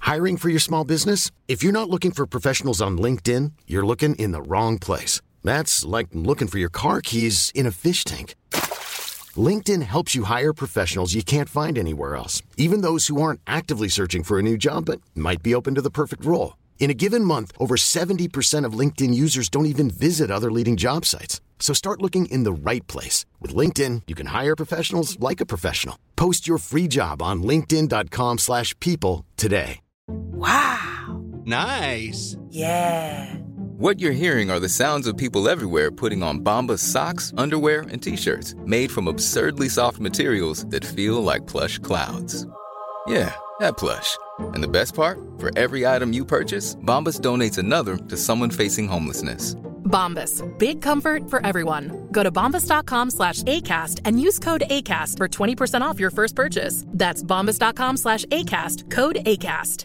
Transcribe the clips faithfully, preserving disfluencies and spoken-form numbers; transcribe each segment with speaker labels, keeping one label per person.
Speaker 1: Hiring for your small business? If you're not looking for professionals on LinkedIn, you're looking in the wrong place. That's like looking for your car keys in a fish tank. LinkedIn helps you hire professionals you can't find anywhere else, even those who aren't actively searching for a new job but might be open to the perfect role. In a given month, over seventy percent of LinkedIn users don't even visit other leading job sites. So start looking in the right place. With LinkedIn, you can hire professionals like a professional. Post your free job on linkedin.com slash people today.
Speaker 2: Wow.
Speaker 3: Nice.
Speaker 2: Yeah.
Speaker 4: What you're hearing are the sounds of people everywhere putting on Bombas socks, underwear, and T-shirts made from absurdly soft materials that feel like plush clouds. Yeah, that plush. And the best part? For every item you purchase, Bombas donates another to someone facing homelessness.
Speaker 5: Bombas. Big comfort for everyone. Go to bombas.com slash ACAST and use code ACAST for twenty percent off your first purchase. That's bombas.com slash ACAST. Code ACAST.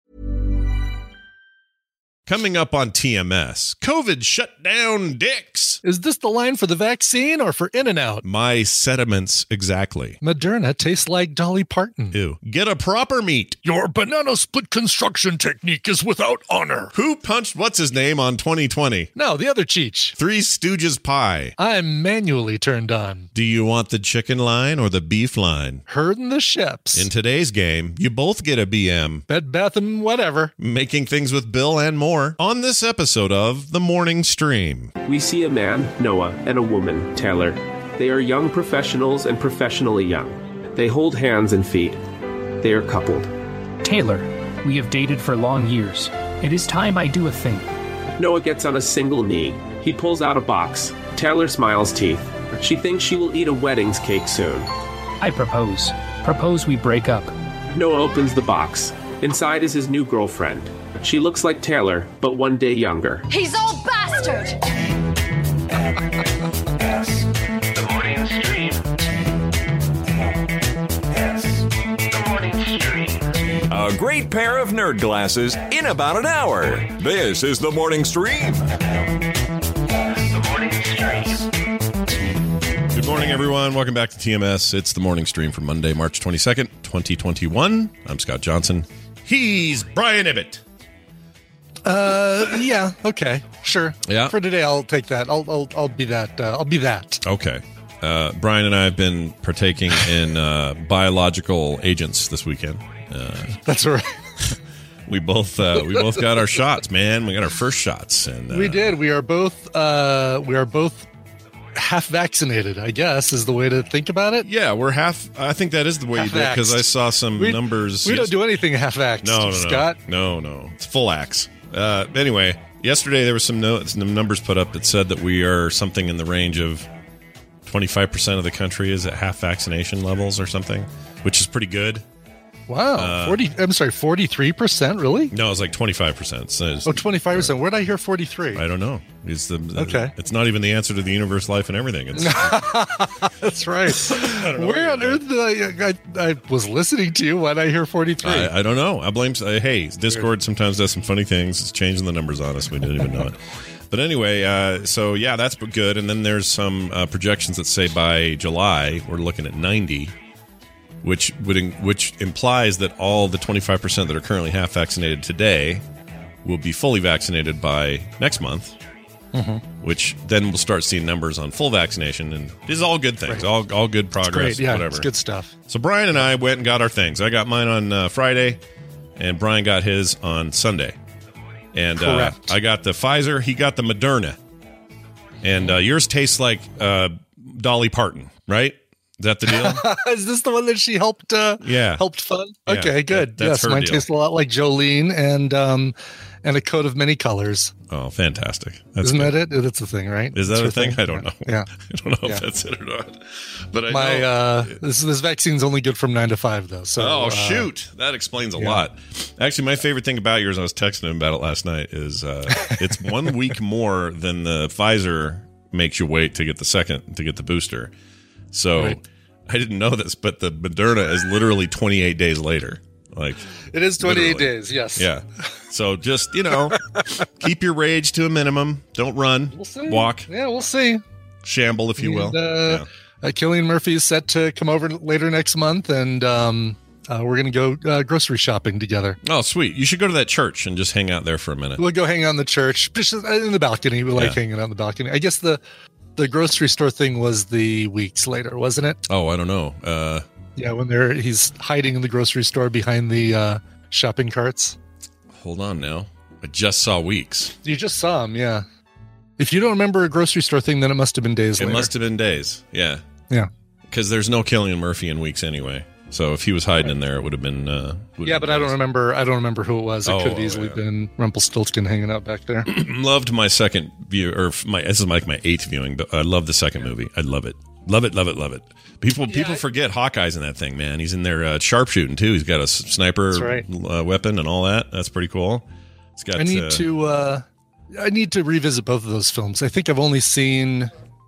Speaker 6: Coming up on T M S, COVID shut down dicks.
Speaker 7: Is this the line for the vaccine or for In-N-Out?
Speaker 6: My sentiments exactly.
Speaker 7: Moderna tastes like Dolly Parton.
Speaker 6: Ew. Get a proper meat.
Speaker 7: Your banana split construction technique is without honor.
Speaker 6: Who punched what's his name on twenty twenty?
Speaker 7: No, the other Cheech.
Speaker 6: Three Stooges pie.
Speaker 7: I'm manually turned on.
Speaker 6: Do you want the chicken line or the beef line?
Speaker 7: Herding the ships.
Speaker 6: In today's game, you both get a B M.
Speaker 7: Bed, Bath, and whatever.
Speaker 6: Making things with Bill and more. On this episode of The Morning Stream.
Speaker 8: We see a man, Noah, and a woman, Taylor. They are young professionals and professionally young. They hold hands and feet. They are coupled.
Speaker 9: Taylor, we have dated for long years. It is time I do a thing.
Speaker 8: Noah gets on a single knee. He pulls out a box. Taylor smiles teeth. She thinks she will eat a wedding's cake soon.
Speaker 9: I propose. Propose we break up.
Speaker 8: Noah opens the box. Inside is his new girlfriend. She looks like Taylor, but one day younger.
Speaker 10: He's old bastard!
Speaker 11: S, the morning stream. S, the morning stream.
Speaker 12: A great pair of nerd glasses in about an hour. This is the morning stream.
Speaker 11: The morning stream.
Speaker 6: Good morning, everyone. Welcome back to T M S. It's the morning stream for Monday, March twenty-second, twenty twenty-one. I'm Scott Johnson. He's Brian Ibbett.
Speaker 7: Uh, yeah, okay, sure.
Speaker 6: Yeah.
Speaker 7: For today, I'll take that. I'll, I'll, I'll be that. Uh, I'll be that.
Speaker 6: Okay. Uh, Brian and I have been partaking in uh, biological agents this weekend. Uh,
Speaker 7: That's right.
Speaker 6: we both uh, we both got our shots, man. We got our first shots, and uh,
Speaker 7: we did. We are both. Uh, we are both half vaccinated, I guess, is the way to think about it.
Speaker 6: Yeah, we're half. I think that is the way you do it because I saw some
Speaker 7: we,
Speaker 6: numbers.
Speaker 7: We
Speaker 6: yes-
Speaker 7: don't do anything half-axed,
Speaker 6: no, no, no,
Speaker 7: Scott.
Speaker 6: No, no, it's full axe. Uh, anyway, yesterday there was some, no, some numbers put up that said that we are something in the range of twenty-five percent of the country is at half vaccination levels or something, which is pretty good.
Speaker 7: Wow,
Speaker 6: uh,
Speaker 7: forty. I'm sorry, forty-three percent. Really?
Speaker 6: No, it's like twenty-five percent. So
Speaker 7: oh, twenty-five percent. Where did I hear forty-three?
Speaker 6: I don't know. It's the
Speaker 7: okay.
Speaker 6: It's not even the answer to the universe, life, and everything. It's,
Speaker 7: That's right. Where on earth did I, I? I was listening to you. Why did I hear forty-three?
Speaker 6: I, I don't know. I blame. Uh, hey, Discord sometimes does some funny things. It's changing the numbers on us. We didn't even know it. But anyway, uh, so yeah, that's good. And then there's some uh, projections that say by July we're looking at ninety. Which would which implies that all the twenty-five percent that are currently half vaccinated today will be fully vaccinated by next month, mm-hmm. which then we'll start seeing numbers on full vaccination, and these are all good things, right. all all good progress,
Speaker 7: yeah,
Speaker 6: whatever.
Speaker 7: It's good stuff.
Speaker 6: So Brian and I went and got our things. I got mine on uh, Friday, and Brian got his on Sunday. And uh, I got the Pfizer, he got the Moderna, and uh, yours tastes like uh, Dolly Parton, right? Is that the deal?
Speaker 7: Is this the one that she helped? Uh,
Speaker 6: yeah,
Speaker 7: helped fund.
Speaker 6: Yeah,
Speaker 7: okay, good.
Speaker 6: That,
Speaker 7: yes, mine
Speaker 6: deal.
Speaker 7: tastes a lot like Jolene and um, and a coat of many colors.
Speaker 6: Oh, fantastic! That's
Speaker 7: Isn't
Speaker 6: good.
Speaker 7: that it? That's a thing, right?
Speaker 6: Is that
Speaker 7: that's
Speaker 6: a thing?
Speaker 7: thing?
Speaker 6: I don't know.
Speaker 7: Yeah,
Speaker 6: I don't know
Speaker 7: yeah.
Speaker 6: if that's it or not. But I
Speaker 7: my
Speaker 6: know.
Speaker 7: uh, this this vaccine's only good from nine to five though. So
Speaker 6: oh
Speaker 7: uh,
Speaker 6: shoot, that explains a
Speaker 7: yeah.
Speaker 6: lot. Actually, my favorite thing about yours, I was texting him about it last night, is uh, it's one week more than the Pfizer makes you wait to get the second to get the booster. So. Right. I didn't know this, but the Moderna is literally twenty-eight days later. Like
Speaker 7: it is twenty-eight
Speaker 6: literally.
Speaker 7: days. Yes.
Speaker 6: Yeah. So just, you know, keep your rage to a minimum. Don't run.
Speaker 7: We'll see.
Speaker 6: Walk.
Speaker 7: Yeah, we'll see.
Speaker 6: Shamble, if you will.
Speaker 7: And, uh,
Speaker 6: yeah.
Speaker 7: uh, Cillian Murphy is set to come over later next month, and um, Uh, we're going to go uh, grocery shopping together.
Speaker 6: Oh, sweet. You should go to that church and just hang out there for a minute.
Speaker 7: We'll go hang out in the church, just in the balcony. We like
Speaker 6: Yeah.
Speaker 7: hanging out in the balcony. I guess the the grocery store thing was the weeks later, wasn't it?
Speaker 6: Oh, I don't know. Uh,
Speaker 7: Yeah, when they're he's hiding in the grocery store behind the uh, shopping carts.
Speaker 6: hold on now. I just saw Weeks.
Speaker 7: You just saw him, yeah. If you don't remember a grocery store thing, then it must have been days
Speaker 6: It
Speaker 7: later.
Speaker 6: must have been days. Yeah.
Speaker 7: Yeah.
Speaker 6: Because there's no Cillian Murphy in Weeks anyway. So if he was hiding in there, it would have been. Uh, would
Speaker 7: Yeah,
Speaker 6: have
Speaker 7: but
Speaker 6: been
Speaker 7: I don't
Speaker 6: days.
Speaker 7: remember. I don't remember who it was. It
Speaker 6: Oh,
Speaker 7: could have
Speaker 6: oh,
Speaker 7: easily
Speaker 6: yeah.
Speaker 7: been Rumpelstiltskin hanging out back there.
Speaker 6: Loved my second view, or my this is like my eighth viewing, but I love the second movie. I love it, love it, love it, love it. People people forget Hawkeye's in that thing, man. He's in there uh, sharpshooting too. He's got a s- sniper
Speaker 7: That's right.
Speaker 6: uh, weapon and all that. That's pretty cool. It's got.
Speaker 7: I need
Speaker 6: uh,
Speaker 7: to. Uh, I need to revisit both of those films. I think I've only seen.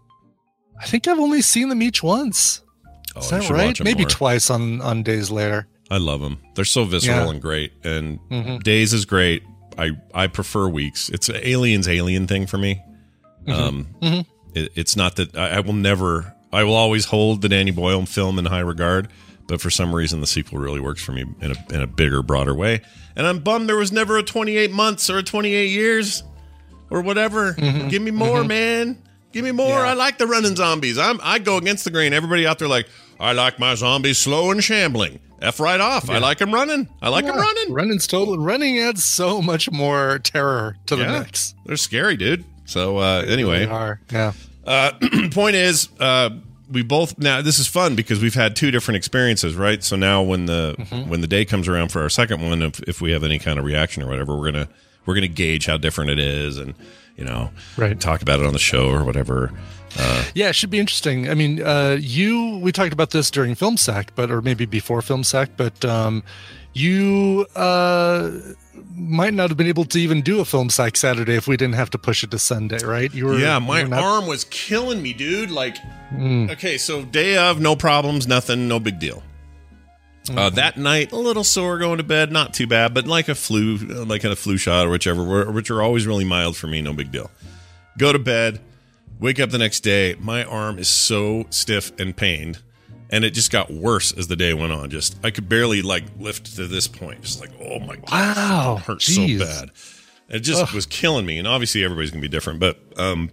Speaker 7: I think I've only seen them each once.
Speaker 6: oh,
Speaker 7: Is
Speaker 6: you
Speaker 7: that
Speaker 6: should
Speaker 7: right?
Speaker 6: watch 'em
Speaker 7: Maybe
Speaker 6: more.
Speaker 7: twice on on days later.
Speaker 6: I love them. They're so visceral
Speaker 7: Yeah.
Speaker 6: and great. And
Speaker 7: Mhm.
Speaker 6: Days is great. I I prefer Weeks. It's an aliens alien thing for me. Um,
Speaker 7: Mhm.
Speaker 6: It, it's not that I, I will never. I will always hold the Danny Boyle film in high regard, but for some reason the sequel really works for me in a in a bigger, broader way. And I'm bummed there was never a twenty-eight months or a twenty-eight years or whatever.
Speaker 7: Mm-hmm.
Speaker 6: Give me more, man. Give me more. I like the running zombies. I'm I go against the grain. Everybody out there like, I like my zombies slow and shambling. F right off. I like them running. I like them
Speaker 7: Yeah,
Speaker 6: running.
Speaker 7: Running's total. Running adds so much more terror to the
Speaker 6: Yeah.
Speaker 7: mix.
Speaker 6: They're scary, dude. So uh, anyway,
Speaker 7: They are. Yeah.
Speaker 6: Uh, point is, uh, we both now. This is fun because we've had two different experiences, right? So now, when the
Speaker 7: Mm-hmm.
Speaker 6: when the day comes around for our second one, if if we have any kind of reaction or whatever, we're gonna we're gonna gauge how different it is, and you know,
Speaker 7: Right.
Speaker 6: talk about it on the show or whatever. Uh,
Speaker 7: Yeah, it should be interesting. I mean, uh, you, we talked about this during Film Sack, but, or maybe before Film Sack, but um, you uh, might not have been able to even do a Film Sack Saturday if we didn't have to push it to Sunday, right? You were,
Speaker 6: yeah,
Speaker 7: you
Speaker 6: my
Speaker 7: were not-
Speaker 6: arm was killing me, dude. Like,
Speaker 7: Mm.
Speaker 6: okay, so day of, no problems, nothing, no big deal.
Speaker 7: Mm-hmm.
Speaker 6: Uh, that night, a little sore going to bed, not too bad, but like a flu, like a flu shot or whichever, were- which are always really mild for me, no big deal. Go to bed, wake up the next day, my arm is so stiff and pained, and it just got worse as the day went on. Just I could barely like lift to this point, just like oh my god,
Speaker 7: Wow,
Speaker 6: it hurts
Speaker 7: geez.
Speaker 6: so bad. It just
Speaker 7: Ugh.
Speaker 6: was killing me, and obviously everybody's gonna be different, but um,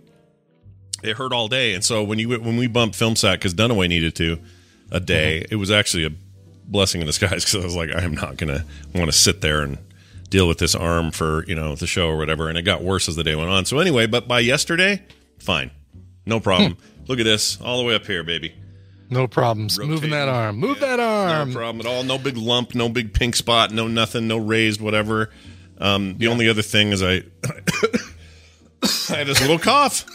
Speaker 6: it hurt all day. And so when you when we bumped Film Sack because Dunaway needed to a day,
Speaker 7: Mm-hmm.
Speaker 6: it was actually a blessing in disguise because I was like, I am not gonna want to sit there and deal with this arm for you know the show or whatever. And it got worse as the day went on. So anyway, but by yesterday, fine, no problem. Look at this, all the way up here, baby.
Speaker 7: No problems. Moving that
Speaker 6: Rotating.
Speaker 7: arm. Move that arm.
Speaker 6: No problem at all. No big lump, no big pink spot, no nothing, no raised whatever. Um, the only other thing is I, I had this little cough.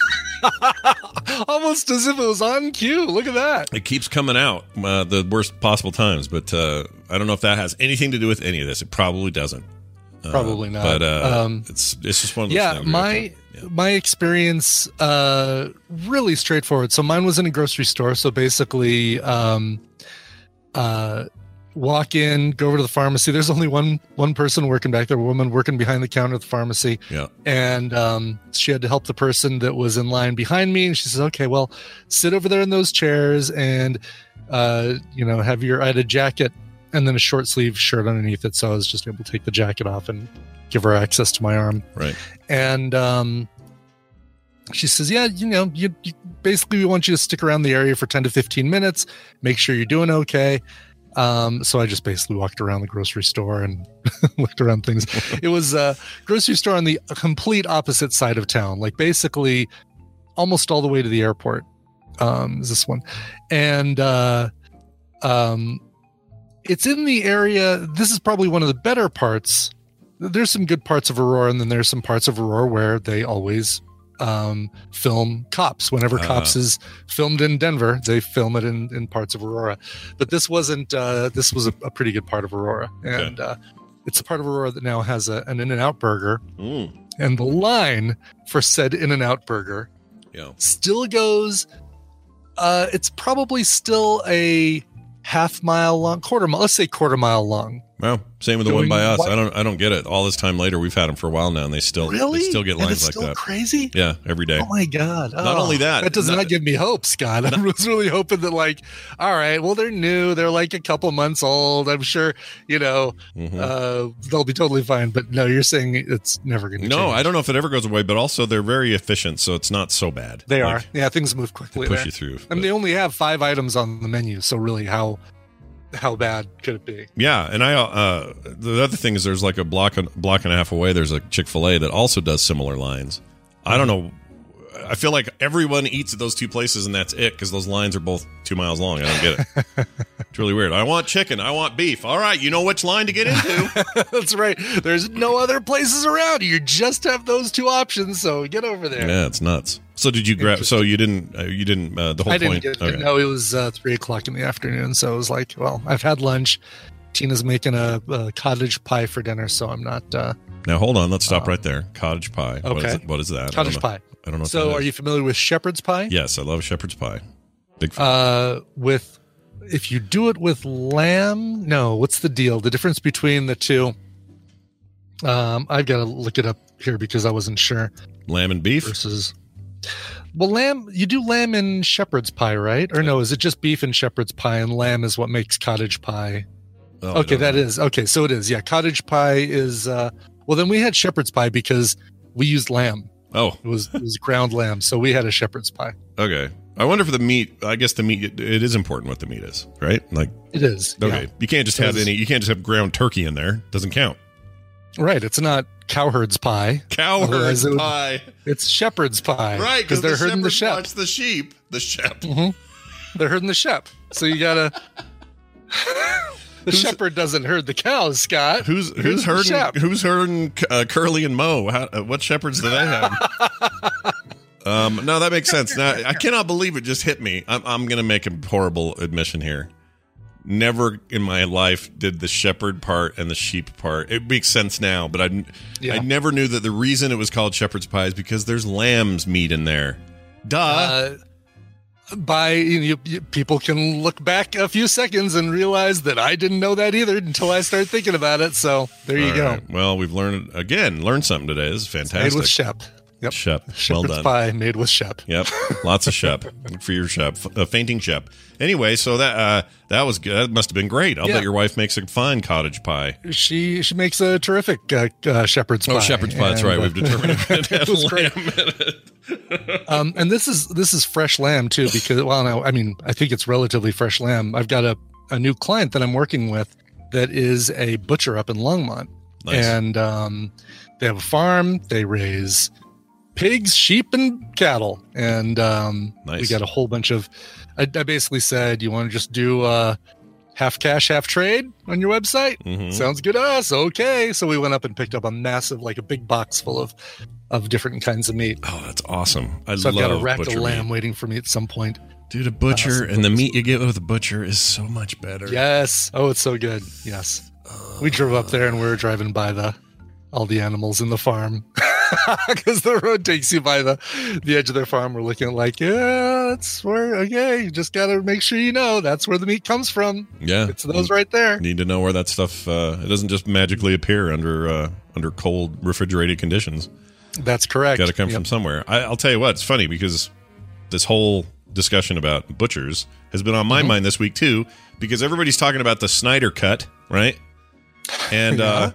Speaker 7: Almost as if it was on cue. Look at that.
Speaker 6: It keeps coming out uh, the worst possible times, but uh, I don't know if that has anything to do with any of this. It probably doesn't. Uh,
Speaker 7: Probably not.
Speaker 6: But uh,
Speaker 7: Um,
Speaker 6: it's it's just one of those
Speaker 7: Yeah,
Speaker 6: things. we
Speaker 7: my
Speaker 6: have to-
Speaker 7: my experience uh really straightforward. So mine was in a grocery store. So basically, um, uh, walk in, go over to the pharmacy. There's only one one person working back there, a woman working behind the counter at the pharmacy.
Speaker 6: Yeah.
Speaker 7: And um, she had to help the person that was in line behind me. And she says, "Okay, well, sit over there in those chairs, and uh, you know, have your." I had a jacket and then a short sleeve shirt underneath it, so I was just able to take the jacket off and give her access to my arm.
Speaker 6: Right.
Speaker 7: And um, she says, yeah, you know, you, you basically we want you to stick around the area for ten to fifteen minutes, make sure you're doing okay. Um, so I just basically walked around the grocery store and looked around things. It was a grocery store on the complete opposite side of town, like basically almost all the way to the airport. Um, is this one. And uh, um, it's in the area. This is probably one of the better parts. There's some good parts of Aurora, and then there's some parts of Aurora where they always um, film Cops. Whenever
Speaker 6: Uh-huh.
Speaker 7: Cops is filmed in Denver, they film it in, in parts of Aurora. But this wasn't. Uh, this was a, a pretty good part of Aurora, and uh, it's a part of Aurora that now has a, an In-N-Out burger,
Speaker 6: Mm.
Speaker 7: and the line for said In-N-Out burger
Speaker 6: Yeah.
Speaker 7: still goes. Uh, it's probably still a half mile long, quarter mile. Let's say quarter mile long.
Speaker 6: Well, same with the
Speaker 7: Doing
Speaker 6: one by us.
Speaker 7: what?
Speaker 6: I don't I don't get it. All this time later, we've had them for a while now, and they still
Speaker 7: Really?
Speaker 6: they still get
Speaker 7: And
Speaker 6: lines
Speaker 7: it's
Speaker 6: like
Speaker 7: still
Speaker 6: that.
Speaker 7: crazy?
Speaker 6: Yeah, every day.
Speaker 7: Oh my god!
Speaker 6: Not
Speaker 7: Oh,
Speaker 6: only that,
Speaker 7: that does
Speaker 6: not-
Speaker 7: not, give me hope, Scott. I was really hoping that, like, all right, well, they're new, they're like a couple months old. I'm sure, you know,
Speaker 6: Mhm.
Speaker 7: uh, they'll be totally fine. But no, you're saying it's never going to.
Speaker 6: No,
Speaker 7: change.
Speaker 6: I don't know if it ever goes away, but also they're very efficient, so it's not so bad.
Speaker 7: They
Speaker 6: Like,
Speaker 7: are. Yeah, things move quickly.
Speaker 6: push
Speaker 7: there.
Speaker 6: you through.
Speaker 7: I mean,
Speaker 6: but-
Speaker 7: they only have five items on the menu, so really, how how bad could it be?
Speaker 6: Yeah, and I uh, the other thing is there's like a block and block and a half away. There's a Chick-fil-A that also does similar lines. I don't know. I feel like everyone eats at those two places, and that's it because those lines are both two miles long. I don't get it. It's really weird. I want chicken. I want beef. All right, you know which line to get into.
Speaker 7: That's right. There's no other places around. You just have those two options, so get over there.
Speaker 6: Yeah, it's nuts. So did you grab? So you didn't? Uh, you didn't? Uh, the whole
Speaker 7: I didn't
Speaker 6: point.
Speaker 7: get
Speaker 6: okay.
Speaker 7: it. No, it was uh, three o'clock in the afternoon, so it was like, well, I've had lunch. Tina's making a, a cottage pie for dinner, so I'm not. Uh,
Speaker 6: Now hold on. Let's stop
Speaker 7: Uh,
Speaker 6: right there. Cottage pie. What is,
Speaker 7: okay.
Speaker 6: it? What is that? I don't
Speaker 7: cottage
Speaker 6: know.
Speaker 7: pie.
Speaker 6: I don't know. What
Speaker 7: So,
Speaker 6: that
Speaker 7: are
Speaker 6: is.
Speaker 7: you familiar with shepherd's pie?
Speaker 6: Yes, I love shepherd's pie. Big fan.
Speaker 7: Uh, with if you do it with lamb, no. What's the deal? The difference between the two? Um, I've got to look it up here because I wasn't sure.
Speaker 6: Lamb and beef.
Speaker 7: Versus, well, lamb. You do lamb in shepherd's pie, right? Or no? Is it just beef and shepherd's pie, and lamb is what makes cottage pie?
Speaker 6: Oh, I
Speaker 7: okay,
Speaker 6: don't
Speaker 7: that
Speaker 6: know.
Speaker 7: is okay. So it is. Yeah, cottage pie is. Uh, well, then we had shepherd's pie because we used lamb.
Speaker 6: Oh,
Speaker 7: It was it was ground lamb, so we had a shepherd's pie.
Speaker 6: okay. I wonder if the meat. I guess the meat. It, it is important what the meat is, right? Like,
Speaker 7: It is.
Speaker 6: okay,
Speaker 7: yeah.
Speaker 6: you can't just have
Speaker 7: Does-
Speaker 6: any. You can't just have ground turkey in there. Doesn't count.
Speaker 7: Right. It's not cowherd's pie.
Speaker 6: Cowherd
Speaker 7: Otherwise it would-
Speaker 6: pie,
Speaker 7: It's shepherd's pie.
Speaker 6: right?
Speaker 7: Because they're herding the sheep.
Speaker 6: Watch the sheep. The sheep.
Speaker 7: They're herding the sheep. So you gotta. The
Speaker 6: Who's-
Speaker 7: shepherd doesn't herd the cows, Scott.
Speaker 6: Who's
Speaker 7: Who's
Speaker 6: who's
Speaker 7: the
Speaker 6: herding?
Speaker 7: sheep?
Speaker 6: Who's herding uh, Curly and Mo? How, uh, what shepherds do they have? um, no, that makes sense. Now, I cannot believe it just hit me. I'm, I'm going to make a horrible admission here. Never in my life did the shepherd part and the sheep part. It makes sense now, but I
Speaker 7: Yeah.
Speaker 6: I never knew that the reason it was called shepherd's pie is because there's lamb's meat in there. Duh.
Speaker 7: Uh, by you, you, you- people can look back a few seconds and realize that I didn't know that either until I started thinking about it. So there you
Speaker 6: All
Speaker 7: go.
Speaker 6: right. Well, we've learned again, learned something today. This is fantastic.
Speaker 7: Made with shep. Yep.
Speaker 6: Shep. Well
Speaker 7: Shepherd's
Speaker 6: done.
Speaker 7: pie made with shep.
Speaker 6: Yep, lots of shep for your shep, a fainting shep. Anyway, so that uh, that was good. That must have been great. I'll
Speaker 7: Yeah.
Speaker 6: bet your wife makes a fine cottage pie.
Speaker 7: She she makes a terrific uh, uh, shepherd's pie.
Speaker 6: Oh, shepherd's pie. That's
Speaker 7: And,
Speaker 6: right.
Speaker 7: uh,
Speaker 6: We've determined it
Speaker 7: it
Speaker 6: has
Speaker 7: was great.
Speaker 6: lamb in it.
Speaker 7: Um, and this is this is fresh lamb too, because well, no, I mean, I think it's relatively fresh lamb. I've got a, a new client that I'm working with that is a butcher up in Longmont,
Speaker 6: Nice.
Speaker 7: and um, they have a farm. They raise pigs, sheep, and cattle, and um,
Speaker 6: Nice.
Speaker 7: we got a whole bunch of. I, I basically said, you want to just do uh, half cash, half trade on your website?
Speaker 6: Mhm.
Speaker 7: Sounds good to us. Okay, so we went up and picked up a massive, like a big box full of of different kinds of meat.
Speaker 6: Oh, that's awesome. I
Speaker 7: So I've
Speaker 6: love
Speaker 7: got a rack
Speaker 6: butcher
Speaker 7: of lamb
Speaker 6: meat.
Speaker 7: waiting for me at some point.
Speaker 6: Dude, a butcher
Speaker 7: Awesome.
Speaker 6: and the meat you get with a butcher is so much better.
Speaker 7: Yes. Oh, it's so good. Yes. We drove up there and we were driving by the all the animals in the farm because the road takes you by the the edge of their farm. We're looking at like, yeah, that's where. Okay, you just got to make sure you know that's where the meat comes from.
Speaker 6: Yeah.
Speaker 7: It's those right there.
Speaker 6: Need to know where that stuff. Uh, it doesn't just magically appear under uh, under cold refrigerated conditions.
Speaker 7: That's correct.
Speaker 6: Got to come
Speaker 7: Yep.
Speaker 6: from somewhere. I, I'll tell you what, it's funny because this whole discussion about butchers has been on my
Speaker 7: Mm-hmm.
Speaker 6: mind this week too, because everybody's talking about the Snyder cut, right? And uh,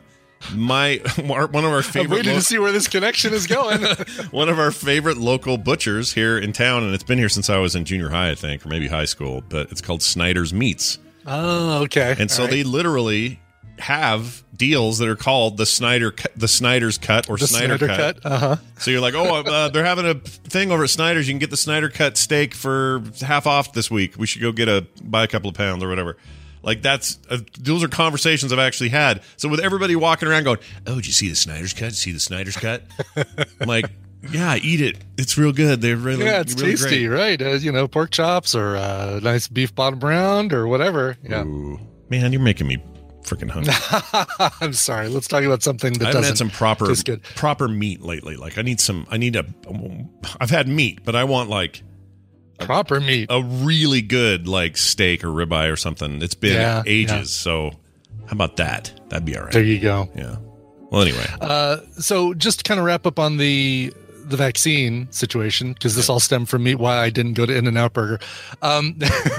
Speaker 6: my one of our
Speaker 7: I'm
Speaker 6: favorite
Speaker 7: waiting
Speaker 6: lo-
Speaker 7: to see where this connection is going.
Speaker 6: one of our favorite local butchers here in town, and it's been here since I was in junior high, I think, or maybe high school. But it's called Snyder's Meats,
Speaker 7: Oh, okay.
Speaker 6: and so
Speaker 7: All right.
Speaker 6: they literally have deals that are called the Snyder Cu- the Snyder's cut or
Speaker 7: the
Speaker 6: Snyder,
Speaker 7: Snyder
Speaker 6: cut.
Speaker 7: cut. Uh huh.
Speaker 6: So you're like, oh, uh, they're having a thing over at Snyder's. You can get the Snyder cut steak for half off this week. We should go get a buy a couple of pounds or whatever. Like that's uh, those are conversations I've actually had. So with everybody walking around going, oh, did you see the Snyder's cut? Did you see the Snyder's cut? I'm like, yeah, eat it. It's real good. They're really
Speaker 7: Yeah, it's
Speaker 6: really
Speaker 7: tasty,
Speaker 6: great.
Speaker 7: right? Uh, you know, pork chops or uh, nice beef bottom round or whatever. Yeah.
Speaker 6: Ooh, man, you're making me freaking hungry.
Speaker 7: I'm sorry. Let's talk about something that
Speaker 6: I haven't
Speaker 7: doesn't
Speaker 6: had some proper
Speaker 7: taste good.
Speaker 6: proper meat lately. Like I need some. I need a. I've had meat, but I want like
Speaker 7: Proper meat.
Speaker 6: a really good like steak or ribeye or something. It's been
Speaker 7: Yeah,
Speaker 6: ages,
Speaker 7: yeah.
Speaker 6: so How about that? That'd be all right.
Speaker 7: There you go.
Speaker 6: Yeah. Well, anyway.
Speaker 7: Uh, so just to kind of wrap up on the the vaccine situation, because this all stemmed from me why I didn't go to In-N-Out Burger. Um,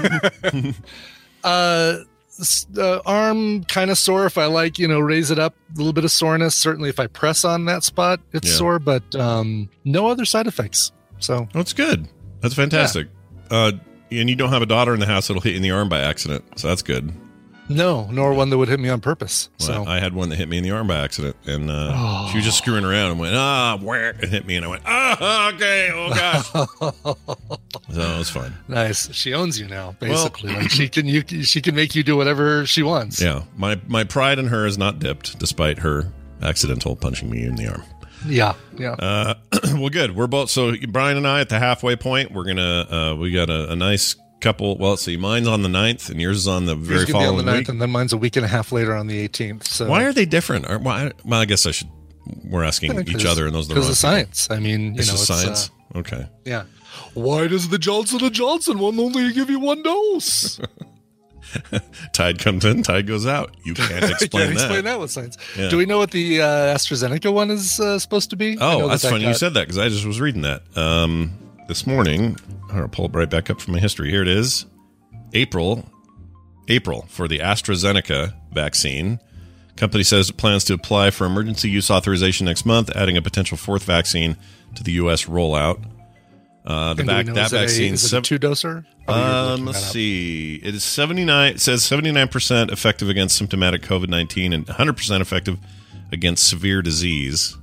Speaker 7: uh, the arm kind of sore if I like, you know, raise it up, a little bit of soreness. Certainly if I press on that spot, it's
Speaker 6: Yeah.
Speaker 7: sore, but um, no other side effects. So
Speaker 6: That's good. That's fantastic. Yeah. Uh, and you don't have a daughter in the house that'll hit you in the arm by accident, so that's good.
Speaker 7: no, nor one that would hit me on purpose.
Speaker 6: Well,
Speaker 7: So
Speaker 6: I had one that hit me in the arm by accident, and uh,
Speaker 7: Oh.
Speaker 6: she was just screwing around and went, ah, where? It hit me, and I went, ah, okay, oh gosh. So it was fine.
Speaker 7: nice. She owns you now, basically. like she can you she can make you do whatever she wants.
Speaker 6: Yeah, my my pride in her is not dipped, despite her accidental punching me in the arm.
Speaker 7: Yeah. Yeah.
Speaker 6: Uh, well, good. We're both so Brian and I at the halfway point. We're gonna uh, we got a, a nice couple. Well, let's see. Mine's on the ninth, and yours is on the very
Speaker 7: Yours gonna be
Speaker 6: following
Speaker 7: on the ninth,
Speaker 6: week.
Speaker 7: and then mine's a week and a half later on the eighteenth. So
Speaker 6: Why are they different? Or, why, well, I guess I should. We're asking each other, and those are the
Speaker 7: because
Speaker 6: wrong
Speaker 7: of science. I mean, you
Speaker 6: It's
Speaker 7: know,
Speaker 6: just
Speaker 7: it's,
Speaker 6: science.
Speaker 7: uh,
Speaker 6: Okay.
Speaker 7: yeah. Why does the Johnson and Johnson one only give you one dose?
Speaker 6: Tide comes in, tide goes out. You can't explain
Speaker 7: Can't
Speaker 6: that.
Speaker 7: explain that with science.
Speaker 6: Yeah.
Speaker 7: Do we know what the uh, AstraZeneca one is uh, supposed to be? I know
Speaker 6: Oh, that's
Speaker 7: that that
Speaker 6: funny you
Speaker 7: got-
Speaker 6: said that because I just was reading that um, this morning. I'll pull it right back up from my history. Here it is. April, April for the AstraZeneca vaccine. Company says it plans to apply for emergency use authorization next month, adding a potential fourth vaccine to the U S rollout. Uh, the
Speaker 7: And do we
Speaker 6: back
Speaker 7: know,
Speaker 6: that
Speaker 7: is it a-
Speaker 6: vaccine.
Speaker 7: is it a
Speaker 6: sev-
Speaker 7: two-doser? Oh, you're
Speaker 6: Um,
Speaker 7: looking
Speaker 6: let's
Speaker 7: that up.
Speaker 6: see. It is seventy-nine. It says seventy-nine percent effective against symptomatic COVID nineteen and one hundred percent effective against severe disease.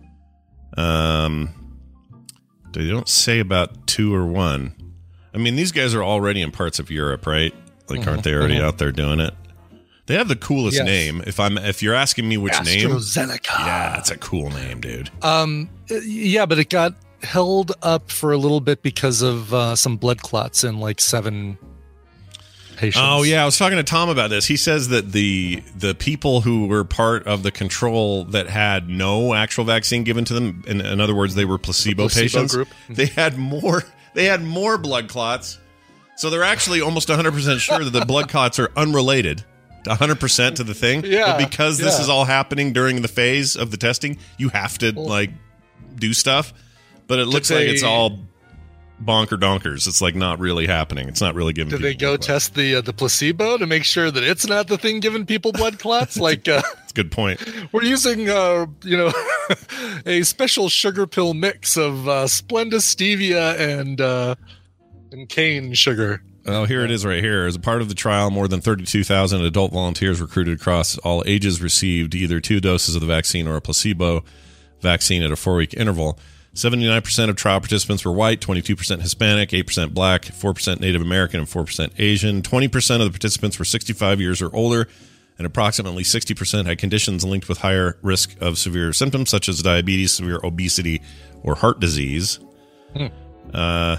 Speaker 6: Um, they don't say about two or one. I mean, these guys are already in parts of Europe, right? Like, aren't they already
Speaker 7: Mhm.
Speaker 6: out there doing it? They have the coolest
Speaker 7: Yes.
Speaker 6: name. If I'm, if you're asking me which name,
Speaker 7: AstraZeneca.
Speaker 6: yeah, that's a cool name, dude.
Speaker 7: Um, yeah, but it got held up for a little bit because of uh, some blood clots in like seven patients.
Speaker 6: Oh yeah, I was talking to Tom about this. He says that the the people who were part of the control that had no actual vaccine given to them, in, in other words, they were placebo,
Speaker 7: The placebo
Speaker 6: patients.
Speaker 7: group.
Speaker 6: They had more. They had more blood clots. So they're actually almost one hundred percent sure that the blood clots are unrelated, one hundred percent to the thing.
Speaker 7: Yeah,
Speaker 6: But because this
Speaker 7: yeah.
Speaker 6: is all happening during the phase of the testing, you have to like do stuff. But it looks like
Speaker 7: they-
Speaker 6: it's all bonker donkers. It's like not really happening. It's not really giving.
Speaker 7: Did they
Speaker 6: people
Speaker 7: go
Speaker 6: blood.
Speaker 7: test the uh, the placebo to make sure that it's not the thing giving people blood clots? Like uh,
Speaker 6: That's a good point.
Speaker 7: we're using, uh, you know, a special sugar pill mix of uh, Splenda stevia and uh, and cane sugar.
Speaker 6: Oh, here it is right here. As a part of the trial, more than thirty-two thousand adult volunteers recruited across all ages received either two doses of the vaccine or a placebo vaccine at a four-week interval. seventy-nine percent of trial participants were white, twenty-two percent Hispanic, eight percent black, four percent Native American, and four percent Asian. twenty percent of the participants were sixty-five years or older, and approximately sixty percent had conditions linked with higher risk of severe symptoms such as diabetes, severe obesity, or heart disease.
Speaker 7: Hmm.
Speaker 6: Uh,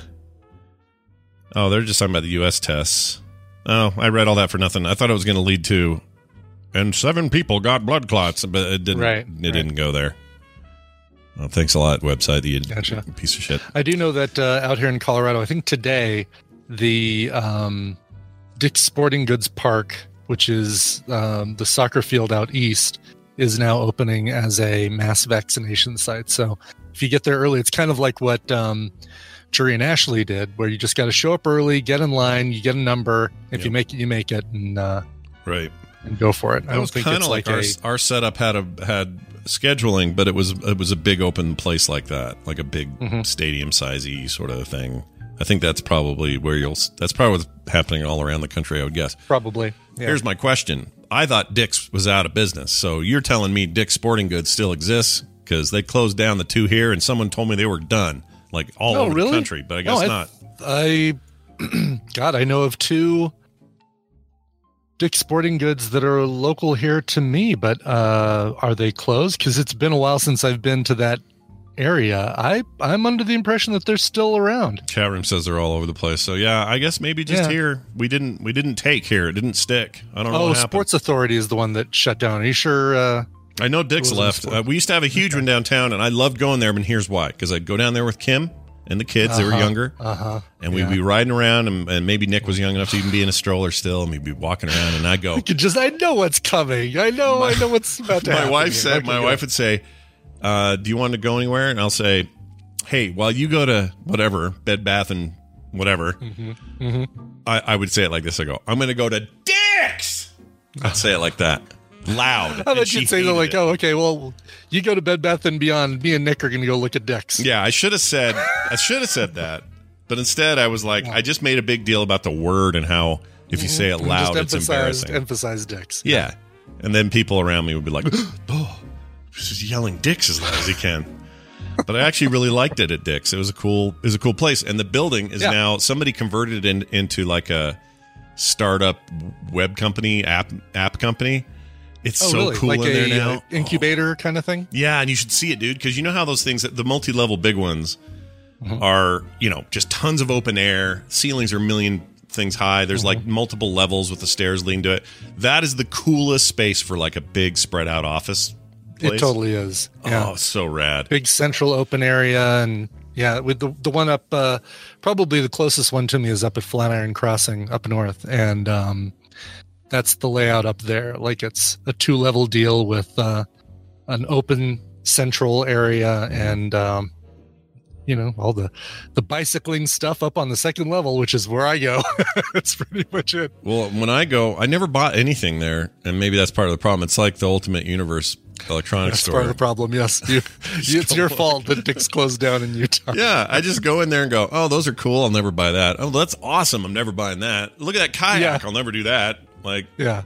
Speaker 6: oh, they're just talking about the U S tests. Oh, I read all that for nothing. I thought it was going to lead to, and seven people got blood clots, but it didn't.
Speaker 7: Right,
Speaker 6: It
Speaker 7: right.
Speaker 6: didn't go there. Well, thanks a lot, website. You
Speaker 7: Gotcha.
Speaker 6: piece of shit.
Speaker 7: I do know that uh, out here in Colorado, I think today, the um, Dick's Sporting Goods Park, which is um, the soccer field out east, is now opening as a mass vaccination site. So if you get there early, it's kind of like what um, Drury and Ashley did, where you just got to show up early, get in line, you get a number. If
Speaker 6: Yep.
Speaker 7: you make it, you make it, and uh,
Speaker 6: Right.
Speaker 7: and go for it. I
Speaker 6: That
Speaker 7: don't
Speaker 6: was
Speaker 7: think
Speaker 6: kind
Speaker 7: it's
Speaker 6: of like,
Speaker 7: like,
Speaker 6: our,
Speaker 7: a
Speaker 6: our setup had a had scheduling, but it was it was a big open place like that, like a big
Speaker 7: Mhm.
Speaker 6: stadium sizey sort of thing. I think that's probably where you'll. That's probably what's happening all around the country, I would guess.
Speaker 7: probably. Yeah.
Speaker 6: Here's my question. I thought Dick's was out of business. So you're telling me Dick's Sporting Goods still exists? Because they closed down the two here, and someone told me they were done, like all
Speaker 7: Oh,
Speaker 6: over
Speaker 7: really?
Speaker 6: the country. But I
Speaker 7: No,
Speaker 6: guess
Speaker 7: I-
Speaker 6: not.
Speaker 7: I, God, I know of two Dick's Sporting Goods that are local here to me, but uh, are they closed? Because it's been a while since I've been to that area. I I'm under the impression that they're still around.
Speaker 6: Chat room says they're all over the place. So yeah, I guess maybe just
Speaker 7: Yeah.
Speaker 6: here we didn't we didn't take here. It didn't stick. I don't know
Speaker 7: Oh,
Speaker 6: what happened.
Speaker 7: Sports Authority is the one that shut down. Are you sure? Uh,
Speaker 6: I know Dick's
Speaker 7: It wasn't
Speaker 6: left.
Speaker 7: sport.
Speaker 6: Uh, we used to have a huge one downtown, and I loved going there. But here's why: because I'd go down there with Kim, and the kids.
Speaker 7: Uh-huh.
Speaker 6: They were younger.
Speaker 7: Uh-huh.
Speaker 6: And we'd
Speaker 7: Yeah.
Speaker 6: be riding around, and, and maybe Nick was young enough to even be in a stroller still, and we'd be walking around, and I'd go.
Speaker 7: I could just, I know what's coming. I know,
Speaker 6: My-
Speaker 7: I know what's about to
Speaker 6: My
Speaker 7: happen.
Speaker 6: wife
Speaker 7: here.
Speaker 6: said,
Speaker 7: Okay,
Speaker 6: my
Speaker 7: go.
Speaker 6: wife would say, uh, do you want to go anywhere? And I'll say, hey, while you go to whatever, Bed Bath and whatever,
Speaker 7: Mhm. Mhm.
Speaker 6: I, I would say it like this. I go, I'm going to go to Dick's. I'd say it like that. Loud.
Speaker 7: How
Speaker 6: And
Speaker 7: about
Speaker 6: she
Speaker 7: you say
Speaker 6: hated
Speaker 7: that like,
Speaker 6: it.
Speaker 7: oh, okay, well, you go to Bed Bath and Beyond. Me and Nick are going to go look at Dick's.
Speaker 6: Yeah, I should have said, I should have said that. But instead, I was like, I just made a big deal about the word and how if you say it
Speaker 7: And
Speaker 6: loud,
Speaker 7: just
Speaker 6: it's
Speaker 7: emphasized,
Speaker 6: embarrassing.
Speaker 7: emphasized Dick's.
Speaker 6: Yeah. And then people around me would be like, oh, he's just yelling Dick's as loud as he can. But I actually really liked it at Dick's. It was a cool, it was a cool place. And the building is
Speaker 7: Yeah.
Speaker 6: now, somebody converted it in, into like a startup web company, app app company. It's
Speaker 7: Oh,
Speaker 6: so
Speaker 7: really?
Speaker 6: cool
Speaker 7: Like
Speaker 6: in
Speaker 7: a
Speaker 6: there now.
Speaker 7: uh, incubator kind of thing?
Speaker 6: Yeah, and you should see it, dude, because you know how those things, the multi-level big ones
Speaker 7: Mm-hmm.
Speaker 6: are, you know, just tons of open air. Ceilings are a million things high. There's like
Speaker 7: Mm-hmm.
Speaker 6: multiple levels with the stairs leading to it. That is the coolest space for like a big spread out office place.
Speaker 7: It totally is. Yeah.
Speaker 6: Oh, so rad.
Speaker 7: Big central open area. And yeah, with the, the one up, uh, probably the closest one to me is up at Flatiron Crossing up north. And um, that's the layout up there. Like it's a two level deal with uh, an open central area and, um, you know, all the, the bicycling stuff up on the second level, which is where I go. That's pretty much it.
Speaker 6: Well, when I go, I never bought anything there, and maybe that's part of the problem. It's like the Ultimate Universe electronics
Speaker 7: That's
Speaker 6: store.
Speaker 7: part of the problem. Yes. You, it's your fault that Dick's closed down in Utah.
Speaker 6: Yeah, I just go in there and go, oh, those are cool. I'll never buy that. Oh, that's awesome. I'm never buying that. Look at that kayak.
Speaker 7: Yeah.
Speaker 6: I'll never do that. Like,
Speaker 7: Yeah.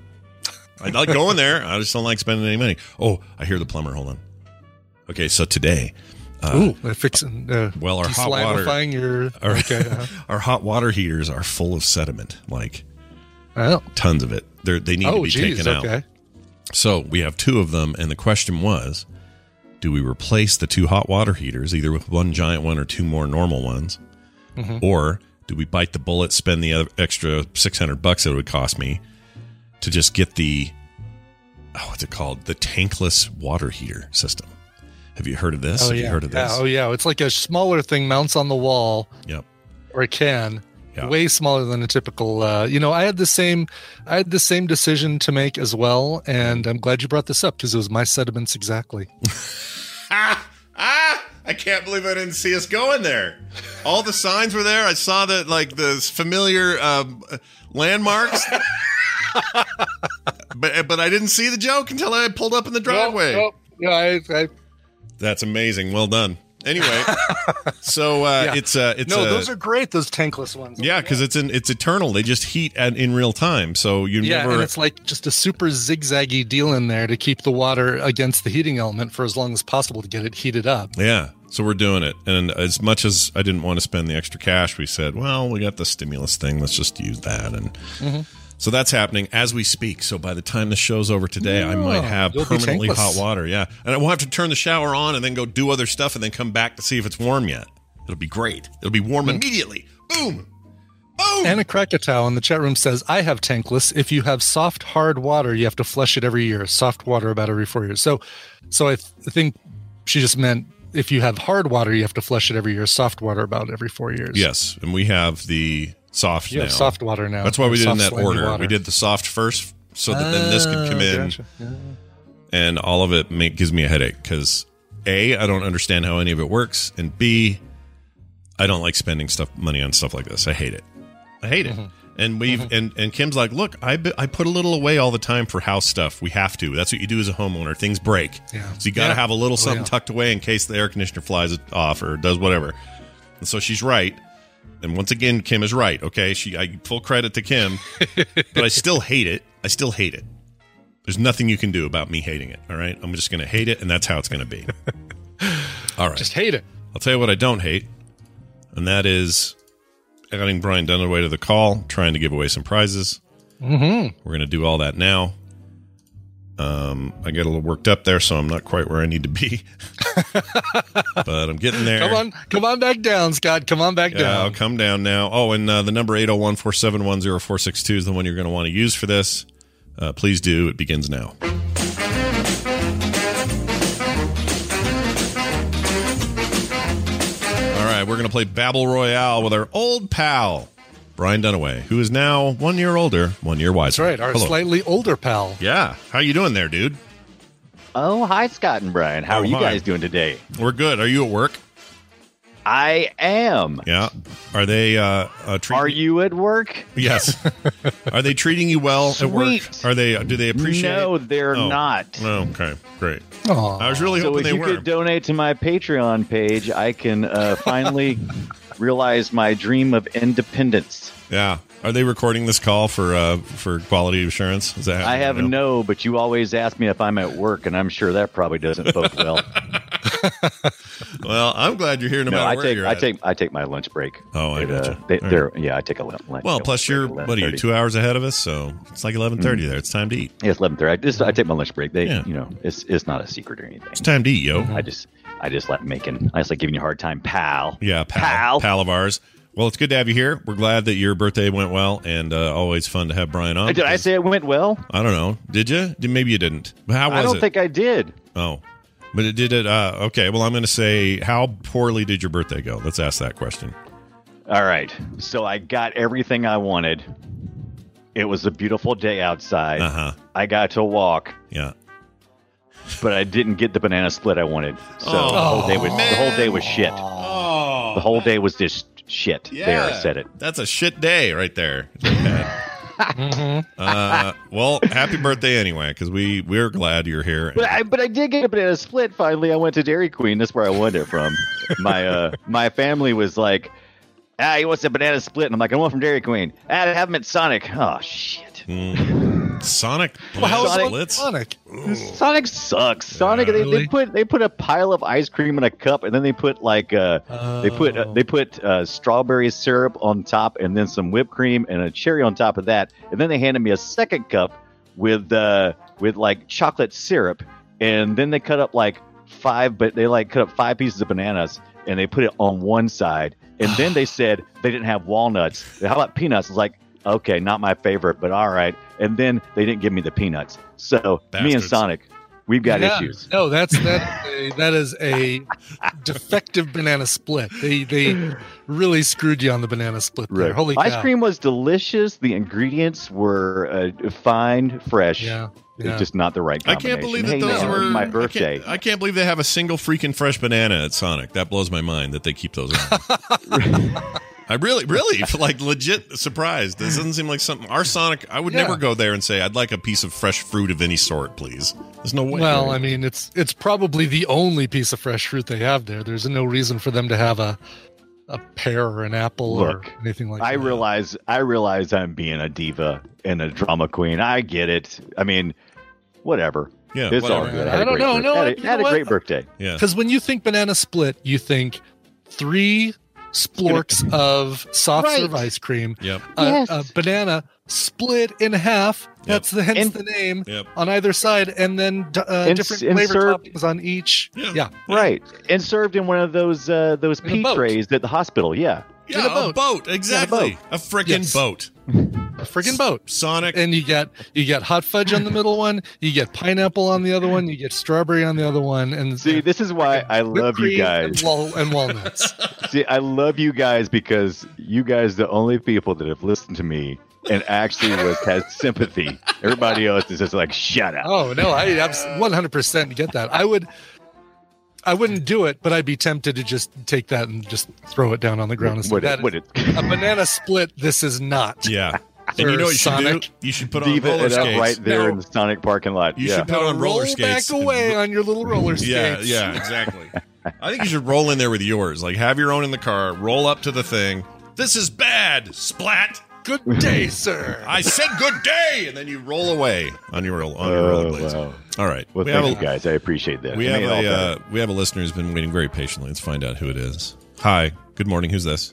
Speaker 6: I like going there. I just don't like spending any money. Oh, I hear the plumber. Hold on. Okay, so today, uh,
Speaker 7: Ooh, they're fixing. Uh,
Speaker 6: well, our hot water,
Speaker 7: desalinifying your.
Speaker 6: our,
Speaker 7: Okay. Uh,
Speaker 6: our hot water heaters are full of sediment, like
Speaker 7: well,
Speaker 6: tons of it. They're, they need to
Speaker 7: oh,
Speaker 6: be
Speaker 7: geez.
Speaker 6: taken out.
Speaker 7: Okay.
Speaker 6: So we have two of them, and the question was, do we replace the two hot water heaters either with one giant one or two more normal ones,
Speaker 7: Mhm.
Speaker 6: or do we bite the bullet, spend the other extra six hundred bucks that it would cost me to just get the oh, what's it called, the tankless water heater system? Have you heard of this?
Speaker 7: Oh
Speaker 6: have
Speaker 7: yeah.
Speaker 6: you heard of this?
Speaker 7: Yeah, oh yeah. It's like a smaller thing mounts on the wall,
Speaker 6: Yep.
Speaker 7: or it can.
Speaker 6: Yeah.
Speaker 7: Way smaller than a typical. Uh, you know, I had the same. I had the same decision to make as well, and I'm glad you brought this up because it was my sediments exactly.
Speaker 6: Ah, ah! I can't believe I didn't see us going there. All the signs were there. I saw the like the familiar um, landmarks, but but I didn't see the joke until I pulled up in the driveway.
Speaker 7: Nope, nope. Yeah, I, I,
Speaker 6: That's amazing. Well done. Anyway, so uh,
Speaker 7: Yeah.
Speaker 6: it's uh, it's
Speaker 7: no,
Speaker 6: uh,
Speaker 7: those are great. Those tankless ones.
Speaker 6: yeah, because it's an it's eternal. They just heat at, in real time, so you
Speaker 7: Yeah,
Speaker 6: never.
Speaker 7: and it's like just a super zigzaggy deal in there to keep the water against the heating element for as long as possible to get it heated up.
Speaker 6: Yeah, so we're doing it. And as much as I didn't want to spend the extra cash, we said, well, we got the stimulus thing. Let's just use that. And
Speaker 7: Mm-hmm.
Speaker 6: so that's happening as we speak. So by the time the show's over today, I might
Speaker 7: Oh,
Speaker 6: have
Speaker 7: you'll be
Speaker 6: permanently
Speaker 7: tankless.
Speaker 6: hot water. Yeah. And I won't have to turn the shower on and then go do other stuff and then come back to see if it's warm yet. It'll be great. It'll be warm
Speaker 7: Mm-hmm.
Speaker 6: immediately. Boom. Boom.
Speaker 7: Anna Krakatow in the chat room says, I have tankless. If you have soft, hard water, you have to flush it every year. Soft water about every four years. So, so I, th- I think she just meant if you have hard water, you have to flush it every year. Soft water about every four years.
Speaker 6: Yes. And we have the soft
Speaker 7: You
Speaker 6: now.
Speaker 7: have soft water now.
Speaker 6: That's why we did in
Speaker 7: Soft,
Speaker 6: that
Speaker 7: slimy
Speaker 6: order.
Speaker 7: water.
Speaker 6: We did the soft first so that then this could come
Speaker 7: Ah,
Speaker 6: in.
Speaker 7: gotcha. Yeah.
Speaker 6: And all of it make, gives me a headache because A, I don't understand how any of it works, and B, I don't like spending stuff money on stuff like this. I hate it. I hate it. And we've and, and Kim's like, look, I bi- I put a little away all the time for house stuff. We have to. That's what you do as a homeowner. Things break,
Speaker 7: Yeah.
Speaker 6: so you got to
Speaker 7: Yeah.
Speaker 6: have a little
Speaker 7: Oh,
Speaker 6: something
Speaker 7: yeah.
Speaker 6: tucked away in case the air conditioner flies it off or does whatever. And so she's right. And once again, Kim is right. Okay, she I full credit to Kim, but I still hate it. I still hate it. There's nothing you can do about me hating it. All right, I'm just going to hate it, and that's how it's going to be. All right,
Speaker 7: Just hate it.
Speaker 6: I'll tell you what I don't hate, and that is adding Brian Dunaway to the call, trying to give away some prizes.
Speaker 7: Mm-hmm.
Speaker 6: We're going to do all that now. Um, I get a little worked up there, so I'm not quite where I need to be, but I'm getting there.
Speaker 7: Come on, come on back down, Scott. Come on back
Speaker 6: Yeah,
Speaker 7: down.
Speaker 6: I'll come down now. Oh, and uh, the number eight oh one, four seven one, oh four six two is the one you're going to want to use for this. Uh, please do. It begins now. All right, we're going to play Babble Royale with our old pal, Brian Dunaway, who is now one year older, one year wiser.
Speaker 7: That's right, our
Speaker 6: Hello.
Speaker 7: slightly older pal.
Speaker 6: Yeah. How you doing there, dude?
Speaker 3: Oh, hi, Scott and Brian. How
Speaker 6: Oh,
Speaker 3: are you
Speaker 6: hi.
Speaker 3: guys doing today?
Speaker 6: We're good. Are you at work?
Speaker 3: I am.
Speaker 6: Yeah. Are they uh, uh treating
Speaker 3: Are you at work?
Speaker 6: Yes. Are they treating you well at work?
Speaker 3: Sweet.
Speaker 6: Are they do they appreciate
Speaker 3: No, they're
Speaker 6: Oh.
Speaker 3: not.
Speaker 6: Oh, okay. Great.
Speaker 7: Aw.
Speaker 6: I was really
Speaker 3: So
Speaker 6: hoping
Speaker 3: if
Speaker 6: they
Speaker 3: you
Speaker 6: were.
Speaker 3: could donate to my Patreon page, I can uh, finally realize my dream of independence.
Speaker 6: Yeah. Are they recording this call for uh for quality assurance? Is that
Speaker 3: I
Speaker 6: happening
Speaker 3: have
Speaker 6: right now?
Speaker 3: no, but you always ask me if I'm at work, and I'm sure that probably doesn't bode well.
Speaker 6: Well, I'm glad you're here no,
Speaker 3: no,
Speaker 6: matter
Speaker 3: I
Speaker 6: where
Speaker 3: take
Speaker 6: you're
Speaker 3: I
Speaker 6: at.
Speaker 3: take I take my lunch break.
Speaker 6: Oh, I
Speaker 3: It,
Speaker 6: gotcha.
Speaker 3: uh, they,
Speaker 6: All
Speaker 3: they're, yeah, I take a lunch.
Speaker 6: Well, plus you're
Speaker 3: break at
Speaker 6: what are you,
Speaker 3: eleven thirty.
Speaker 6: two hours ahead of us, so it's like eleven thirty there. It's time to eat.
Speaker 3: Yeah, it's eleven thirty. I just I take my lunch break. They,
Speaker 6: Yeah.
Speaker 3: you know, it's it's not a secret or anything.
Speaker 6: It's time to eat, yo.
Speaker 3: I just I just like making I just like giving you a hard time, pal.
Speaker 6: Yeah, pal,
Speaker 3: Pal.
Speaker 6: pal of ours. Well, it's good to have you here. We're glad that your birthday went well, and uh, always fun to have Brian on.
Speaker 3: Did I say it went well?
Speaker 6: I don't know. Did you? Did- Maybe you didn't. But how was
Speaker 3: I don't
Speaker 6: it?
Speaker 3: think I did.
Speaker 6: Oh, but it did it. Uh, okay. Well, I'm going to say, how poorly did your birthday go? Let's ask that question.
Speaker 3: All right. So I got everything I wanted. It was a beautiful day outside.
Speaker 6: Uh huh.
Speaker 3: I got to walk,
Speaker 6: Yeah.
Speaker 3: but I didn't get the banana split I wanted. So
Speaker 6: Oh,
Speaker 3: the whole day was
Speaker 6: man.
Speaker 3: the whole day was shit.
Speaker 6: Oh,
Speaker 3: The whole day was just shit. There, I said it.
Speaker 6: That's a shit day right there. uh, well, happy birthday anyway, because we we're glad you're here.
Speaker 3: But I but I did get a banana split finally. I went to Dairy Queen. That's where I wanted it from. my uh my family was like, ah, he wants a banana split, and I'm like, I want from Dairy Queen. Ah, I have them at Sonic. Oh shit.
Speaker 6: Mm. Sonic.
Speaker 7: Well, how's
Speaker 3: Sonic-
Speaker 7: Sonic? Sonic?
Speaker 3: Sonic sucks. Sonic. They, they
Speaker 7: Really?
Speaker 3: put they put a pile of ice cream in a cup, and then they put like uh they put uh,
Speaker 7: Oh.
Speaker 3: they put uh, strawberry syrup on top, and then some whipped cream and a cherry on top of that, and then they handed me a second cup with uh with like chocolate syrup, and then they cut up like five, but they like cut up five pieces of bananas, and they put it on one side, and then they said they didn't have walnuts. How about peanuts? I was like, okay, not my favorite, but all right. And then they didn't give me the peanuts. So me and
Speaker 6: Bastards.
Speaker 3: Sonic, we've got
Speaker 7: Yeah.
Speaker 3: issues.
Speaker 7: No, that's that. Is a, that is a defective banana split. They they really screwed you on the banana split there. Holy
Speaker 3: Ice
Speaker 7: cow.
Speaker 3: cream was delicious. The ingredients were uh, fine, fresh.
Speaker 7: Yeah,
Speaker 3: It's
Speaker 7: yeah.
Speaker 3: just not the right
Speaker 6: I
Speaker 3: combination.
Speaker 6: can't believe that
Speaker 3: Hey,
Speaker 6: those
Speaker 3: no,
Speaker 6: were
Speaker 3: it's my
Speaker 6: I
Speaker 3: birthday.
Speaker 6: can't, I can't believe they have a single freaking fresh banana at Sonic. That blows my mind that they keep those on. I really, really, like, legit surprised. This doesn't seem like something. Our Sonic, I would
Speaker 7: Yeah.
Speaker 6: never go there and say, I'd like a piece of fresh fruit of any sort, please. There's no way.
Speaker 7: Well, I mean, it's it's probably the only piece of fresh fruit they have there. There's no reason for them to have a a pear or an apple
Speaker 3: Look,
Speaker 7: or anything like
Speaker 3: I
Speaker 7: that.
Speaker 3: realize I realize I'm being a diva and a drama queen. I get it. I mean, whatever.
Speaker 6: Yeah,
Speaker 3: it's all
Speaker 6: whatever.
Speaker 3: good.
Speaker 7: I
Speaker 3: had a
Speaker 7: don't
Speaker 3: great
Speaker 7: know,
Speaker 3: birth-
Speaker 7: no,
Speaker 3: had a,
Speaker 7: you
Speaker 3: had
Speaker 7: know
Speaker 3: a great
Speaker 7: what?
Speaker 3: birthday.
Speaker 6: yeah.
Speaker 7: Because when you think banana split, you think three splorks of soft serve
Speaker 3: Right.
Speaker 7: ice cream,
Speaker 6: Yep.
Speaker 7: a,
Speaker 3: Yes.
Speaker 7: a banana split in half. That's the hence
Speaker 3: And-
Speaker 7: the name
Speaker 6: Yep.
Speaker 7: on either side, and then uh,
Speaker 3: And
Speaker 7: different
Speaker 3: s- and
Speaker 7: flavor
Speaker 3: served-
Speaker 7: toppings on each.
Speaker 6: Yeah.
Speaker 7: Yeah,
Speaker 3: Right. And served in one of those uh, those
Speaker 7: In a
Speaker 3: pea
Speaker 7: boat.
Speaker 3: trays at the hospital. Yeah.
Speaker 6: Yeah,
Speaker 7: In a
Speaker 6: a
Speaker 7: boat.
Speaker 6: boat. Exactly. A freaking
Speaker 7: Yes.
Speaker 6: boat.
Speaker 7: a friggin' boat.
Speaker 6: Sonic.
Speaker 7: And you get you get hot fudge on the middle one, you get pineapple on the other one, you get strawberry on the other one, and
Speaker 3: See, this is why I
Speaker 7: whipped
Speaker 3: love you
Speaker 7: cream
Speaker 3: guys.
Speaker 7: and, wal- and walnuts.
Speaker 3: See, I love you guys because you guys are the only people that have listened to me and actually was has sympathy. Everybody else is just like, shut up.
Speaker 7: Oh no, I abs- one hundred percent get that. I would, I wouldn't do it, but I'd be tempted to just take that and just throw it down on the ground and say,
Speaker 3: Would it-
Speaker 7: "That
Speaker 3: would
Speaker 7: is
Speaker 3: it-
Speaker 7: a banana split. This is not."
Speaker 6: Yeah. And you know what you should
Speaker 7: Sonic.
Speaker 6: do? You should put on
Speaker 3: Diva
Speaker 6: roller
Speaker 3: it up
Speaker 6: skates.
Speaker 3: right there
Speaker 7: No.
Speaker 3: in the Sonic parking lot.
Speaker 6: You
Speaker 3: yeah.
Speaker 6: should put on
Speaker 7: Roll
Speaker 6: roller skates.
Speaker 7: back away on your little roller skates.
Speaker 6: Yeah, yeah, exactly. I think you should roll in there with yours. Like, have your own in the car, roll up to the thing. This is bad. Splat.
Speaker 7: Good day, sir.
Speaker 6: I said good day, and then you roll away on your on your
Speaker 3: Oh,
Speaker 6: rollerblades.
Speaker 3: wow.
Speaker 6: All right.
Speaker 3: Well,
Speaker 6: we
Speaker 3: thank
Speaker 6: have
Speaker 3: you
Speaker 6: a,
Speaker 3: guys. I appreciate that.
Speaker 6: we
Speaker 3: It
Speaker 6: have
Speaker 3: made it all
Speaker 6: a
Speaker 3: better.
Speaker 6: uh, we have a listener who's been waiting very patiently. Let's find out who it is. Hi. Good morning. Who's this?